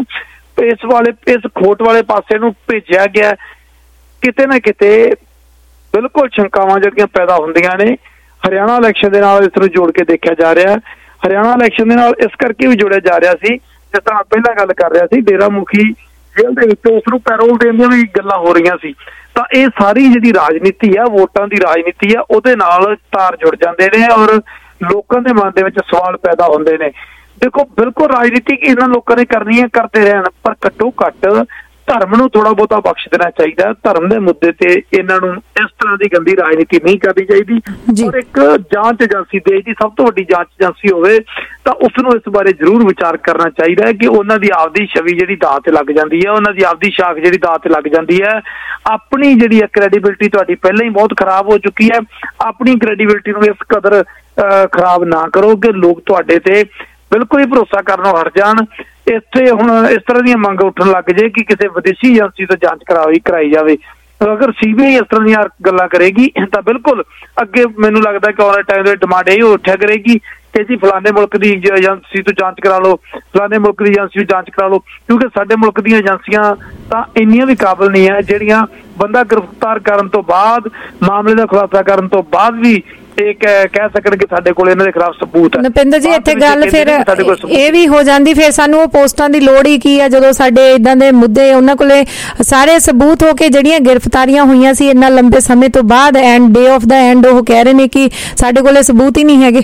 [SPEAKER 3] ਇਸ ਖੋਟ ਵਾਲੇ ਪਾਸੇ ਨੂੰ ਭੇਜਿਆ ਗਿਆ, ਕਿਤੇ ਨਾ ਕਿਤੇ ਬਿਲਕੁਲ ਸ਼ੰਕਾਵਾਂ ਜਿਹੜੀਆਂ ਪੈਦਾ ਹੁੰਦੀਆਂ ਨੇ। ਹਰਿਆਣਾ ਇਲੈਕਸ਼ਨ ਦੇ ਨਾਲ ਇਸ ਨੂੰ ਜੋੜ ਕੇ ਦੇਖਿਆ ਜਾ ਰਿਹਾ। ਹਰਿਆਣਾ ਇਲੈਕਸ਼ਨ ਦੇ ਨਾਲ ਇਸ ਕਰਕੇ ਵੀ ਜੋੜਿਆ ਜਾ ਰਿਹਾ ਸੀ, ਜਿਸ ਤਰ੍ਹਾਂ ਪਹਿਲਾਂ ਗੱਲ ਕਰ ਰਿਹਾ ਸੀ, ਡੇਰਾ ਮੁਖੀ ਜੇਲ੍ਹ ਦੇ ਵਿੱਚ ਉਸ ਨੂੰ ਪੈਰੋਲ ਦੇਣ ਦੀਆਂ ਵੀ ਗੱਲਾਂ ਹੋ ਰਹੀਆਂ ਸੀ। ਤਾਂ ਇਹ ਸਾਰੀ ਜਿਹੜੀ ਰਾਜਨੀਤੀ ਆ, ਵੋਟਾਂ ਦੀ ਰਾਜਨੀਤੀ ਆ, ਉਹਦੇ ਨਾਲ ਤਾਰ ਜੁੜ ਜਾਂਦੇ ਨੇ ਔਰ ਲੋਕਾਂ ਦੇ ਮਨ ਦੇ ਵਿੱਚ ਸਵਾਲ ਪੈਦਾ ਹੁੰਦੇ ਨੇ। ਦੇਖੋ, ਬਿਲਕੁਲ ਰਾਜਨੀਤੀ ਇਹਨਾਂ ਲੋਕਾਂ ਨੇ ਕਰਨੀ ਹੈ, ਕਰਦੇ ਰਹਿਣ, ਪਰ ਘੱਟੋ ਘੱਟ ਧਰਮ ਨੂੰ ਥੋੜਾ ਬਹੁਤਾ ਬਖਸ਼ ਦੇਣਾ ਚਾਹੀਦਾ। ਧਰਮ ਦੇ ਮੁੱਦੇ ਤੇ ਇਹਨਾਂ ਨੂੰ ਇਸ ਤਰ੍ਹਾਂ ਦੀ ਗੰਦੀ ਰਾਜਨੀਤੀ ਨਹੀਂ ਕਰਨੀ ਚਾਹੀਦੀ। ਔਰ ਇੱਕ ਜਾਂਚ ਏਜੰਸੀ, ਦੇਸ਼ ਦੀ ਸਭ ਤੋਂ ਵੱਡੀ ਜਾਂਚ ਏਜੰਸੀ ਹੋਵੇ ਤਾਂ ਉਸ ਨੂੰ ਇਸ ਬਾਰੇ ਜ਼ਰੂਰ ਵਿਚਾਰ ਕਰਨਾ ਚਾਹੀਦਾ ਹੈ ਕਿ ਉਹਨਾਂ ਦੀ ਆਪਦੀ ਛਵੀ ਜਿਹੜੀ ਦਾਅ ਤੇ ਲੱਗ ਜਾਂਦੀ ਹੈ, ਉਹਨਾਂ ਦੀ ਆਪਦੀ ਸ਼ਾਖ ਜਿਹੜੀ ਦਾਅ ਤੇ ਲੱਗ ਜਾਂਦੀ ਹੈ। ਆਪਣੀ ਜਿਹੜੀ ਕ੍ਰੈਡੀਬਿਲਿਟੀ ਤੁਹਾਡੀ ਪਹਿਲਾਂ ਹੀ ਬਹੁਤ ਖਰਾਬ ਹੋ ਚੁੱਕੀ ਹੈ। ਆਪਣੀ ਕ੍ਰੈਡੀਬਿਲਿਟੀ ਨੂੰ ਇਸ ਕਦਰ ਖਰਾਬ ਨਾ ਕਰੋ ਕਿ ਲੋਕ ਤੁਹਾਡੇ ਤੇ ਬਿਲਕੁਲ ਹੀ ਭਰੋਸਾ ਕਰਨੋਂ ਹਟ ਜਾਣ। ਇੱਥੇ ਹੁਣ ਇਸ ਤਰ੍ਹਾਂ ਦੀਆਂ ਮੰਗ ਉੱਠਣ ਲੱਗ ਜੇ ਕਿ ਕਿਸੇ ਵਿਦੇਸ਼ੀ ਏਜੰਸੀ ਤੋਂ ਜਾਂਚ ਕਰਾਈ ਜਾਵੇ। ਅਗਰ CBI ਇਸ ਤਰ੍ਹਾਂ ਦੀਆਂ ਗੱਲਾਂ ਕਰੇਗੀ ਤਾਂ ਬਿਲਕੁਲ ਅੱਗੇ ਮੈਨੂੰ ਲੱਗਦਾ ਕਿ ਆਉਣ ਵਾਲੇ ਟਾਈਮ ਦੇ ਡਿਮਾਂਡ ਇਹ ਉੱਠਿਆ ਕਰੇਗੀ ਕਿ ਜੀ ਫਲਾਣੇ ਮੁਲਕ ਦੀ ਏਜੰਸੀ ਤੋਂ ਜਾਂਚ ਕਰਾ ਲਓ, ਫਲਾਣੇ ਮੁਲਕ ਦੀ ਏਜੰਸੀ ਤੋਂ ਜਾਂਚ ਕਰਾ ਲਓ, ਕਿਉਂਕਿ ਸਾਡੇ ਮੁਲਕ ਦੀਆਂ ਏਜੰਸੀਆਂ ਤਾਂ ਇੰਨੀਆਂ ਵੀ ਕਾਬਲ ਨਹੀਂ ਹੈ ਜਿਹੜੀਆਂ ਬੰਦਾ ਗ੍ਰਿਫਤਾਰ ਕਰਨ ਤੋਂ ਬਾਅਦ, ਮਾਮਲੇ ਦਾ ਖੁਲਾਸਾ ਕਰਨ ਤੋਂ ਬਾਅਦ ਵੀ ਇਹ ਕਹਿ ਸਕਣ ਕਿ ਸਾਡੇ ਕੋਲ ਇਹਨਾਂ ਦੇ ਖਿਲਾਫ ਸਬੂਤ ਹੈ।
[SPEAKER 5] ਨਪਿੰਦਰ ਜੀ, ਇੱਥੇ ਗੱਲ ਫਿਰ ਇਹ ਵੀ ਹੋ ਜਾਂਦੀ, ਫਿਰ ਸਾਨੂੰ ਉਹ ਪੋਸਟਾਂ ਦੀ ਲੋੜ ਹੀ ਕੀ ਹੈ ਜਦੋਂ ਸਾਡੇ ਇਦਾਂ ਦੇ ਮੁੱਦੇ ਉਹਨਾਂ ਕੋਲੇ ਸਾਰੇ ਸਬੂਤ ਹੋ ਕੇ ਜਿਹੜੀਆਂ ਗ੍ਰਿਫਤਾਰੀਆਂ ਹੋਈਆਂ ਸੀ ਇੰਨਾ ਲੰਬੇ ਸਮੇਂ ਤੋਂ ਬਾਅਦ end day of the end ਉਹ ਕਹਿ ਰਹੇ ਨੇ ਕਿ ਸਾਡੇ ਕੋਲੇ ਸਬੂਤ ਹੀ ਨਹੀਂ ਹੈਗੇ।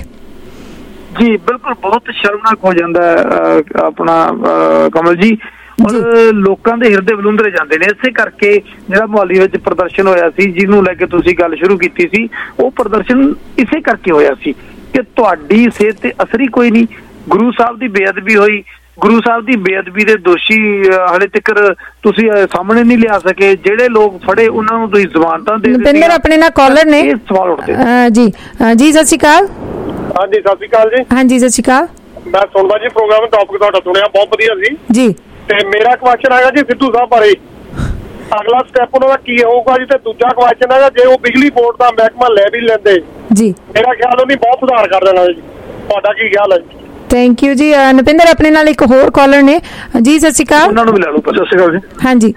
[SPEAKER 3] ਜੀ ਬਿਲਕੁਲ, ਬਹੁਤ ਸ਼ਰਮਨਾਕ ਹੋ ਜਾਂਦਾ ਆਪਣਾ ਕਮਲ ਜੀ। ਔਰ ਲੋਕਾਂ ਦੇ ਹਿਰਦੇ ਬਲੁੰਦਰੇ ਜਾਂਦੇ ਨੇ। ਇਸੇ ਕਰਕੇ ਜਿਹੜਾ ਮੁਹਾਲੀ ਵਿੱਚ ਪ੍ਰਦਰਸ਼ਨ ਹੋਇਆ ਸੀ, ਜਿਹਨੂੰ ਲੈ ਕੇ ਤੁਸੀਂ ਗੱਲ ਸ਼ੁਰੂ ਕੀਤੀ ਸੀ, ਉਹ ਪ੍ਰਦਰਸ਼ਨ ਇਸੇ ਕਰਕੇ ਹੋਇਆ ਸੀ ਕਿ ਤੁਹਾਡੀ ਸਿਹਤ ਤੇ ਅਸਰ ਹੀ ਕੋਈ ਨਹੀਂ। ਗੁਰੂ ਸਾਹਿਬ ਦੀ ਬੇਅਦਬੀ ਹੋਈ, ਗੁਰੂ ਸਾਹਿਬ ਦੀ ਬੇਅਦਬੀ ਦੇ ਦੋਸ਼ੀ ਹਲੇ ਤੱਕ ਤੁਸੀਂ ਸਾਹਮਣੇ ਨਹੀਂ ਲਿਆ ਸਕੇ। ਜਿਹੜੇ ਲੋਕ ਫੜੇ ਉਹਨਾਂ ਨੂੰ ਤੁਸੀਂ ਜ਼ਮਾਨਤਾਂ ਦੇ
[SPEAKER 5] ਦਿੱਤੀਆਂ। ਆਪਣੇ ਨਾਲ ਕਾਲਰ ਨੇ,
[SPEAKER 3] ਸਵਾਲ ਉੱਠਦੇ
[SPEAKER 5] ਜੀ ਜੀ ਸਤਿ ਸ਼੍ਰੀ ਅਕਾਲ।
[SPEAKER 6] ਹਾਂਜੀ ਸਤਿ ਸ਼੍ਰੀ ਅਕਾਲ ਜੀ।
[SPEAKER 5] ਹਾਂਜੀ ਸਤਿ ਸ਼੍ਰੀ ਅਕਾਲ।
[SPEAKER 6] ਮੈਂ ਸੁਣਦਾ ਜੀ ਪ੍ਰੋਗਰਾਮ, ਟੌਪਿਕ ਤੁਹਾਡਾ ਸੁਣਿਆ, ਬਹੁਤ ਵਧੀਆ ਸੀ
[SPEAKER 5] ਜੀ।
[SPEAKER 6] ਤੇ ਮੇਰਾ ਕੁਐਸਚਨ ਹੈਗਾ ਜੀ ਸਿੱਧੂ ਸਾਹਿਬ ਬਾਰੇ, ਅਗਲਾ ਸਟੈਪ ਉਹਨਾਂ ਦਾ ਕੀ ਹੋਊਗਾ ਜੀ? ਤੇ ਦੂਜਾ ਕੁਐਸਚਨ ਹੈਗਾ, ਜੇ ਉਹ ਬਿਜਲੀ ਬੋਰਡ ਦਾ ਮਹਿਕਮਾ ਲੈ ਵੀ ਲੈਂਦੇ ਜੀ, ਮੇਰਾ ਖਿਆਲ ਉਹਨੇ ਬਹੁਤ ਸੁਧਾਰ ਕਰ ਦੇਣਾ ਜੀ। ਤੁਹਾਡਾ ਕੀ ਖਿਆਲ ਹੈ?
[SPEAKER 5] ਥੈਂਕ ਯੂ ਜੀ। ਨਪਿੰਦਰ, ਆਪਣੇ ਨਾਲ ਇੱਕ ਹੋਰ ਕਾਲਰ ਨੇ ਜੀ। ਸਤਿ ਸ਼੍ਰੀ ਅਕਾਲ।
[SPEAKER 2] ਉਹਨਾਂ ਨੂੰ ਵੀ ਲੈ ਲਓ। ਸਤਿ ਸ਼੍ਰੀ ਅਕਾਲ ਜੀ।
[SPEAKER 5] ਹਾਂਜੀ,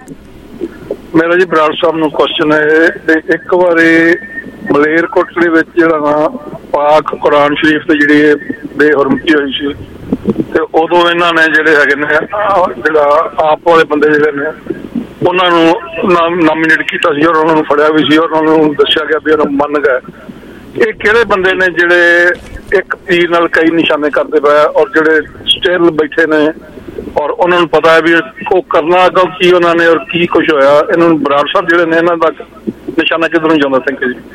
[SPEAKER 2] ਮੇਰਾ ਜੀ ਬਰਾੜ ਸਾਹਿਬ ਨੂੰ ਕੁਐਸਚਨ ਹੈ ਤੇ ਇੱਕ ਵਾਰੀ ਮਲੇਰਕੋਟਲੇ ਵਿੱਚ ਜਿਹੜਾ ਪਾਕ ਕੁਰਾਨ ਸ਼ਰੀਫ ਤੇ ਜਿਹੜੀ ਬੇਹਰਮਤੀ ਹੋਈ ਸੀ ਤੇ ਉਦੋਂ ਇਹਨਾਂ ਨੇ ਜਿਹੜੇ ਹੈਗੇ ਨੇ ਜਿਹੜਾ ਆਪ ਵਾਲੇ ਬੰਦੇ ਜਿਹੜੇ ਨੇ ਉਹਨਾਂ ਨੂੰ ਨਾਮੀਨੇਟ ਕੀਤਾ ਸੀ ਔਰ ਉਹਨਾਂ ਨੂੰ ਫੜਿਆ ਵੀ ਸੀ ਔਰ ਉਹਨਾਂ ਨੂੰ ਦੱਸਿਆ ਗਿਆ ਵੀ ਉਹਨਾਂ ਮੰਨ ਗਏ। ਇਹ ਕਿਹੜੇ ਬੰਦੇ ਨੇ ਜਿਹੜੇ ਇੱਕ ਤੀਰ ਨਾਲ ਕਈ ਨਿਸ਼ਾਨੇ ਕਰਦੇ ਪਏ ਔਰ ਜਿਹੜੇ ਸਟੇਲ ਬੈਠੇ ਨੇ ਔਰ ਉਹਨਾਂ ਨੂੰ ਪਤਾ ਹੈ ਵੀ ਉਹ ਕਰਨਾ ਅੱਗੋਂ ਕੀ ਉਹਨਾਂ ਨੇ ਔਰ ਕੀ ਕੁਛ ਹੋਇਆ? ਇਹਨਾਂ ਨੂੰ ਬਰਾੜ ਸਾਹਿਬ ਜਿਹੜੇ ਨੇ ਇਹਨਾਂ ਦਾ ਨਿਸ਼ਾਨਾ ਕਿੱਧਰ ਨੂੰ ਜਾਂਦਾ? ਥੈਂਕ ਯੂ ਜੀ।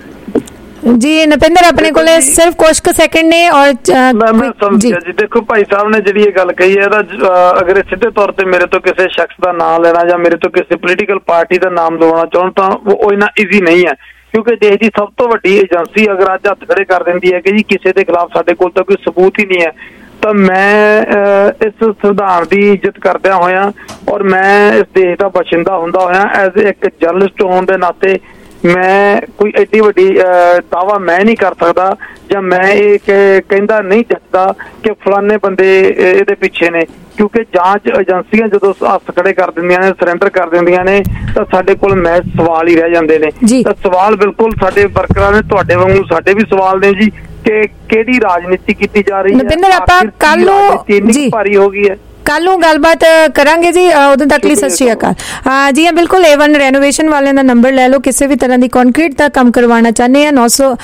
[SPEAKER 5] ਜੀ ਨਪਿੰਦਰ, ਆਪਣੇ ਕੋਲੇ ਸਿਰਫ ਕੁਝ ਕੁ ਸੈਕਿੰਡ ਨੇ ਔਰ
[SPEAKER 3] ਮੈਂ ਸਮਝਿਆ ਜੀ। ਦੇਖੋ ਭਾਈ ਸਾਹਿਬ ਨੇ ਜਿਹੜੀ ਇਹ ਗੱਲ ਕਹੀ ਹੈ ਇਹਦਾ ਅਗਰ ਇਹ ਸਿੱਧੇ ਤੌਰ ਤੇ ਮੇਰੇ ਤੋਂ ਕਿਸੇ ਸ਼ਖਸ ਦਾ ਨਾਮ ਲੈਣਾ ਜਾਂ ਮੇਰੇ ਤੋਂ ਕਿਸੇ ਪੋਲੀਟੀਕਲ ਪਾਰਟੀ ਦਾ ਨਾਮ ਲਵਾਉਣਾ ਚਾਹੁਣ ਤਾਂ ਉਹ ਇੰਨਾ ਈਜ਼ੀ ਨਹੀਂ ਹੈ, ਕਿਉਂਕਿ ਦੇਸ਼ ਦੀ ਸਭ ਤੋਂ ਵੱਡੀ ਏਜੰਸੀ ਅਗਰ ਅੱਜ ਹੱਥ ਖੜੇ ਕਰ ਦਿੰਦੀ ਹੈ ਕਿ ਜੀ ਕਿਸੇ ਦੇ ਖਿਲਾਫ ਸਾਡੇ ਕੋਲ ਤਾਂ ਕੋਈ ਸਬੂਤ ਹੀ ਨਹੀਂ ਹੈ, ਤਾਂ ਮੈਂ ਇਸ ਸੰਵਿਧਾਨ ਦੀ ਇੱਜ਼ਤ ਕਰਦਿਆਂ ਹੋਇਆ ਔਰ ਮੈਂ ਇਸ ਦੇਸ਼ ਦਾ ਬਸ਼ਿੰਦਾ ਹੁੰਦਾ ਹੋਇਆ ਐਜ਼ ਇੱਕ ਜਰਨਲਿਸਟ ਹੋਣ ਦੇ ਨਾਤੇ ਮੈਂ ਕੋਈ ਐਡੀ ਵੱਡੀ ਦਾਅਵਾ ਮੈਂ ਨਹੀਂ ਕਰ ਸਕਦਾ ਜਾਂ ਮੈਂ ਇਹ ਕਹਿੰਦਾ ਨਹੀਂ ਜੱਜਦਾ ਕਿ ਫਲਾਣੇ ਬੰਦੇ ਇਹਦੇ ਪਿੱਛੇ ਨੇ, ਕਿਉਂਕਿ ਜਾਂਚ ਏਜੰਸੀਆਂ ਜਦੋਂ ਹੱਥ ਖੜੇ ਕਰ ਦਿੰਦੀਆਂ ਨੇ, ਸਰੈਂਡਰ ਕਰ ਦਿੰਦੀਆਂ ਨੇ, ਤਾਂ ਸਾਡੇ ਕੋਲ ਮਹਿਜ਼ ਸਵਾਲ ਹੀ ਰਹਿ ਜਾਂਦੇ ਨੇ। ਤਾਂ ਸਵਾਲ ਬਿਲਕੁਲ ਸਾਡੇ ਵਰਕਰਾਂ ਨੇ, ਤੁਹਾਡੇ ਵਾਂਗੂ ਸਾਡੇ ਵੀ ਸਵਾਲ ਨੇ ਜੀ ਕਿ ਕਿਹੜੀ ਰਾਜਨੀਤੀ ਕੀਤੀ ਜਾ ਰਹੀ ਹੈ।
[SPEAKER 5] ਨਪਿੰਦਰ, ਆਪਾਂ ਕੱਲ ਨੂੰ ਜੀ
[SPEAKER 3] ਭਾਰੀ ਹੋ ਗਈ ਹੈ,
[SPEAKER 5] ਕੱਲ ਨੂੰ ਗੱਲਬਾਤ ਕਰਾਂਗੇ ਜੀ। ਉਦੋਂ ਤੱਕ ਲਈ ਸਤਿ ਸ਼੍ਰੀ ਅਕਾਲ। ਜੀ ਹਾਂ, ਬਿਲਕੁਲ A1 ਰੈਨੋਵੇਸ਼ਨ ਵਾਲਿਆਂ ਦਾ ਨੰਬਰ ਲੈ ਲਓ। ਕਿਸੇ ਵੀ ਤਰ੍ਹਾਂ ਦੀ ਕੰਕਰੀਟ ਦਾ ਕੰਮ ਕਰਵਾਉਣਾ ਚਾਹੁੰਦੇ ਆ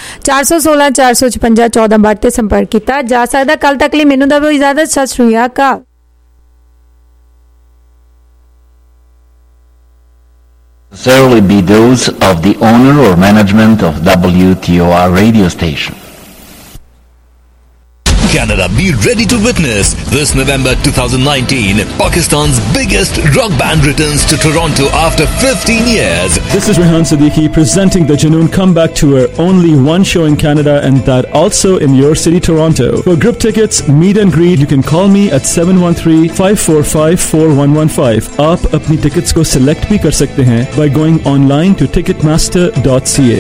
[SPEAKER 5] 416 456 14 ਤੇ ਸੰਪਰਕ ਕੀਤਾ ਜਾ ਸਕਦਾ। ਕੱਲ ਤੱਕ ਲਈ ਮੈਨੂੰ ਦਵੋ ਇਜਾਜ਼ਤ। ਸਤਿ ਸ਼੍ਰੀ ਅਕਾਲ।
[SPEAKER 8] Necessarily be those of the owner or management of WTOR radio station.
[SPEAKER 9] Canada, be ready to witness this November 2019 Pakistan's biggest rock band returns to Toronto after 15 years.
[SPEAKER 10] This is Rehan Siddiqui presenting the Junoon Comeback Tour. Only one show in Canada, and that also in your city, Toronto. For group tickets, meet and greet, you can call me at 713-545-4115. आप अपनी tickets को select भी कर सकते हैं by going online to ticketmaster.ca.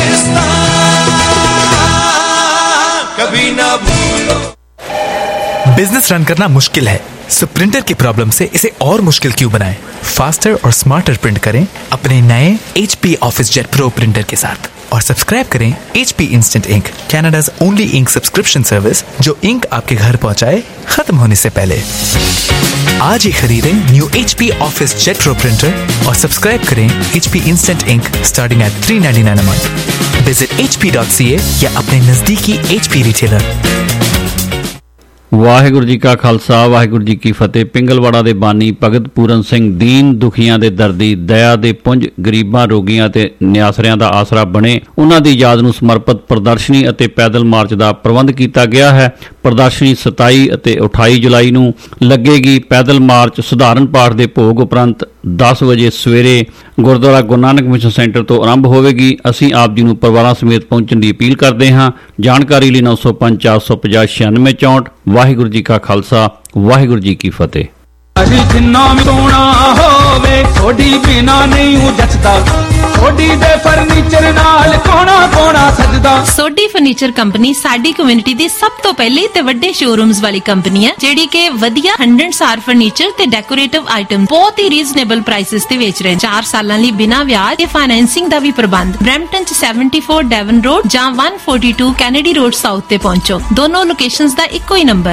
[SPEAKER 11] Business run करना मुश्किल है, सो प्रिंटर की प्रॉब्लम से इसे और मुश्किल क्यों बनाएं? फास्टर और स्मार्टर प्रिंट करें अपने नए HP office jet pro printer के साथ और सब्सक्राइब करें HP instant ink, Canada's only ink subscription service जो इंक आपके घर पहुंचाए खत्म होने से पहले। आज ही खरीदें new HP office jet pro printer और सब्सक्राइब करें HP instant ink starting at $3.99 a month। Visit hp.ca या अपने नजदीकी HP रिटेलर।
[SPEAKER 12] ਵਾਹਿਗੁਰੂ ਜੀ ਕਾ ਖਾਲਸਾ ਵਾਹਿਗੁਰੂ ਜੀ ਕੀ ਫਤਿਹ। ਪਿੰਗਲਵਾੜਾ ਦੇ ਬਾਨੀ ਭਗਤ ਪੂਰਨ ਸਿੰਘ ਦੀਨ ਦੁਖੀਆਂ ਦੇ ਦਰਦੀ, ਦਇਆ ਦੇ ਪੁੰਜ, ਗਰੀਬਾਂ, ਰੋਗੀਆਂ ਤੇ ਨਿਆਸਰਿਆਂ ਦਾ ਆਸਰਾ ਬਣੇ, ਉਹਨਾਂ ਦੀ ਯਾਦ ਨੂੰ ਸਮਰਪਿਤ ਪ੍ਰਦਰਸ਼ਨੀ ਅਤੇ ਪੈਦਲ ਮਾਰਚ ਦਾ ਪ੍ਰਬੰਧ ਕੀਤਾ ਗਿਆ ਹੈ। ਪ੍ਰਦਰਸ਼ਨੀ 27 ਅਤੇ 28 ਜੁਲਾਈ ਨੂੰ ਲੱਗੇਗੀ। ਪੈਦਲ ਮਾਰਚ ਸਧਾਰਨ ਪਾਠ ਦੇ ਭੋਗ ਉਪਰੰਤ 10 ਵਜੇ ਸਵੇਰੇ ਗੁਰਦੁਆਰਾ ਗੁਰੂ ਨਾਨਕ ਮਿਸ਼ਨ ਸੈਂਟਰ ਤੋਂ ਆਰੰਭ ਹੋਵੇਗੀ। ਅਸੀਂ ਆਪ ਜੀ ਨੂੰ ਪਰਿਵਾਰਾਂ ਸਮੇਤ ਪਹੁੰਚਣ ਦੀ ਅਪੀਲ ਕਰਦੇ ਹਾਂ। ਜਾਣਕਾਰੀ ਲਈ 905 450 9664। ਵਾਹਿਗੁਰੂ ਜੀ ਕਾ ਖਾਲਸਾ ਵਾਹਿਗੁਰੂ ਜੀ ਕੀ ਫਤਿਹ।
[SPEAKER 25] ਜਿੰਨਾ ਵੀ ਸੋਹਣਾ ਹੋਵੇ ਥੋੜੀ ਬਿਨਾ ਨਹੀਂ ਉਹ ਜੱਚਦਾ, ਥੋੜੀ ਦੇ ਫਰਨੀਚਰ ਨਾਲ ਕੋਣਾ ਕੋਣਾ ਸਜਦਾ।
[SPEAKER 26] ਸੋਢੀ ਫਰਨੀਚਰ ਕੰਪਨੀ ਸਾਡੀ ਕਮਿਊਨਿਟੀ ਦੀ ਸਭ ਤੋਂ ਪਹਿਲੀ ਤੇ ਵੱਡੇ ਸ਼ੋਰੂਮਸ ਵਾਲੀ ਕੰਪਨੀ ਹੈ, ਜਿਹੜੀ ਕਿ ਵਧੀਆ 100 ਫਰਨੀਚਰ ਤੇ ਡੈਕੋਰੇਟਿਵ ਆਈਟਮ ਬਹੁਤ ਹੀ ਰੀਜ਼ਨੇਬਲ ਪ੍ਰਾਈਸਸ ਤੇ ਵੇਚ ਰਹੇ। 4 ਸਾਲਾਂ ਲਈ ਬਿਨਾਂ ਵਿਆਜ ਤੇ ਫਾਈਨੈਂਸਿੰਗ ਦਾ ਵੀ ਪ੍ਰਬੰਧ। ਬਰੈਂਪਟਨ ਚ 74 ਡੈਵਨ ਰੋਡ ਜਾਂ 142 ਕੈਨੇਡੀ ਰੋਡ ਸਾਊਥ ਤੇ ਪਹੁੰਚੋ। ਦੋਨੋਂ ਲੋਕੇਸ਼ਨਸ ਦਾ ਇੱਕੋ ਹੀ ਨੰਬਰ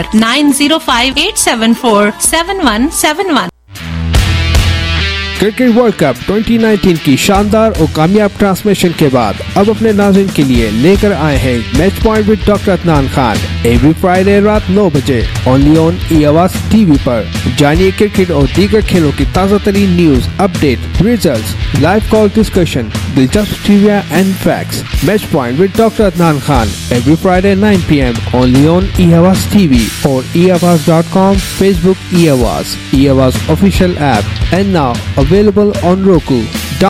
[SPEAKER 26] 9058747171।
[SPEAKER 27] क्रिकेट वर्ल्ड कप 2019 की शानदार और कामयाब ट्रांसमिशन के बाद अब अपने नाज़रीन के लिए लेकर आए हैं match point with doctor Adnan Khan every Friday रात 9 बजे ओनली ऑन ई-आवाज़ टीवी पर। जानिए क्रिकेट और दीगर खेलों की ताज़ा तरीन news, update, results, live call discussion, दिलचस्प trivia and facts. Match point with doctor Adnan Khan every Friday 9 PM only on ई-आवाज़ टीवी और eavaz.com, Facebook e-आवाज़, e-आवाज़ official app and now available on Roku.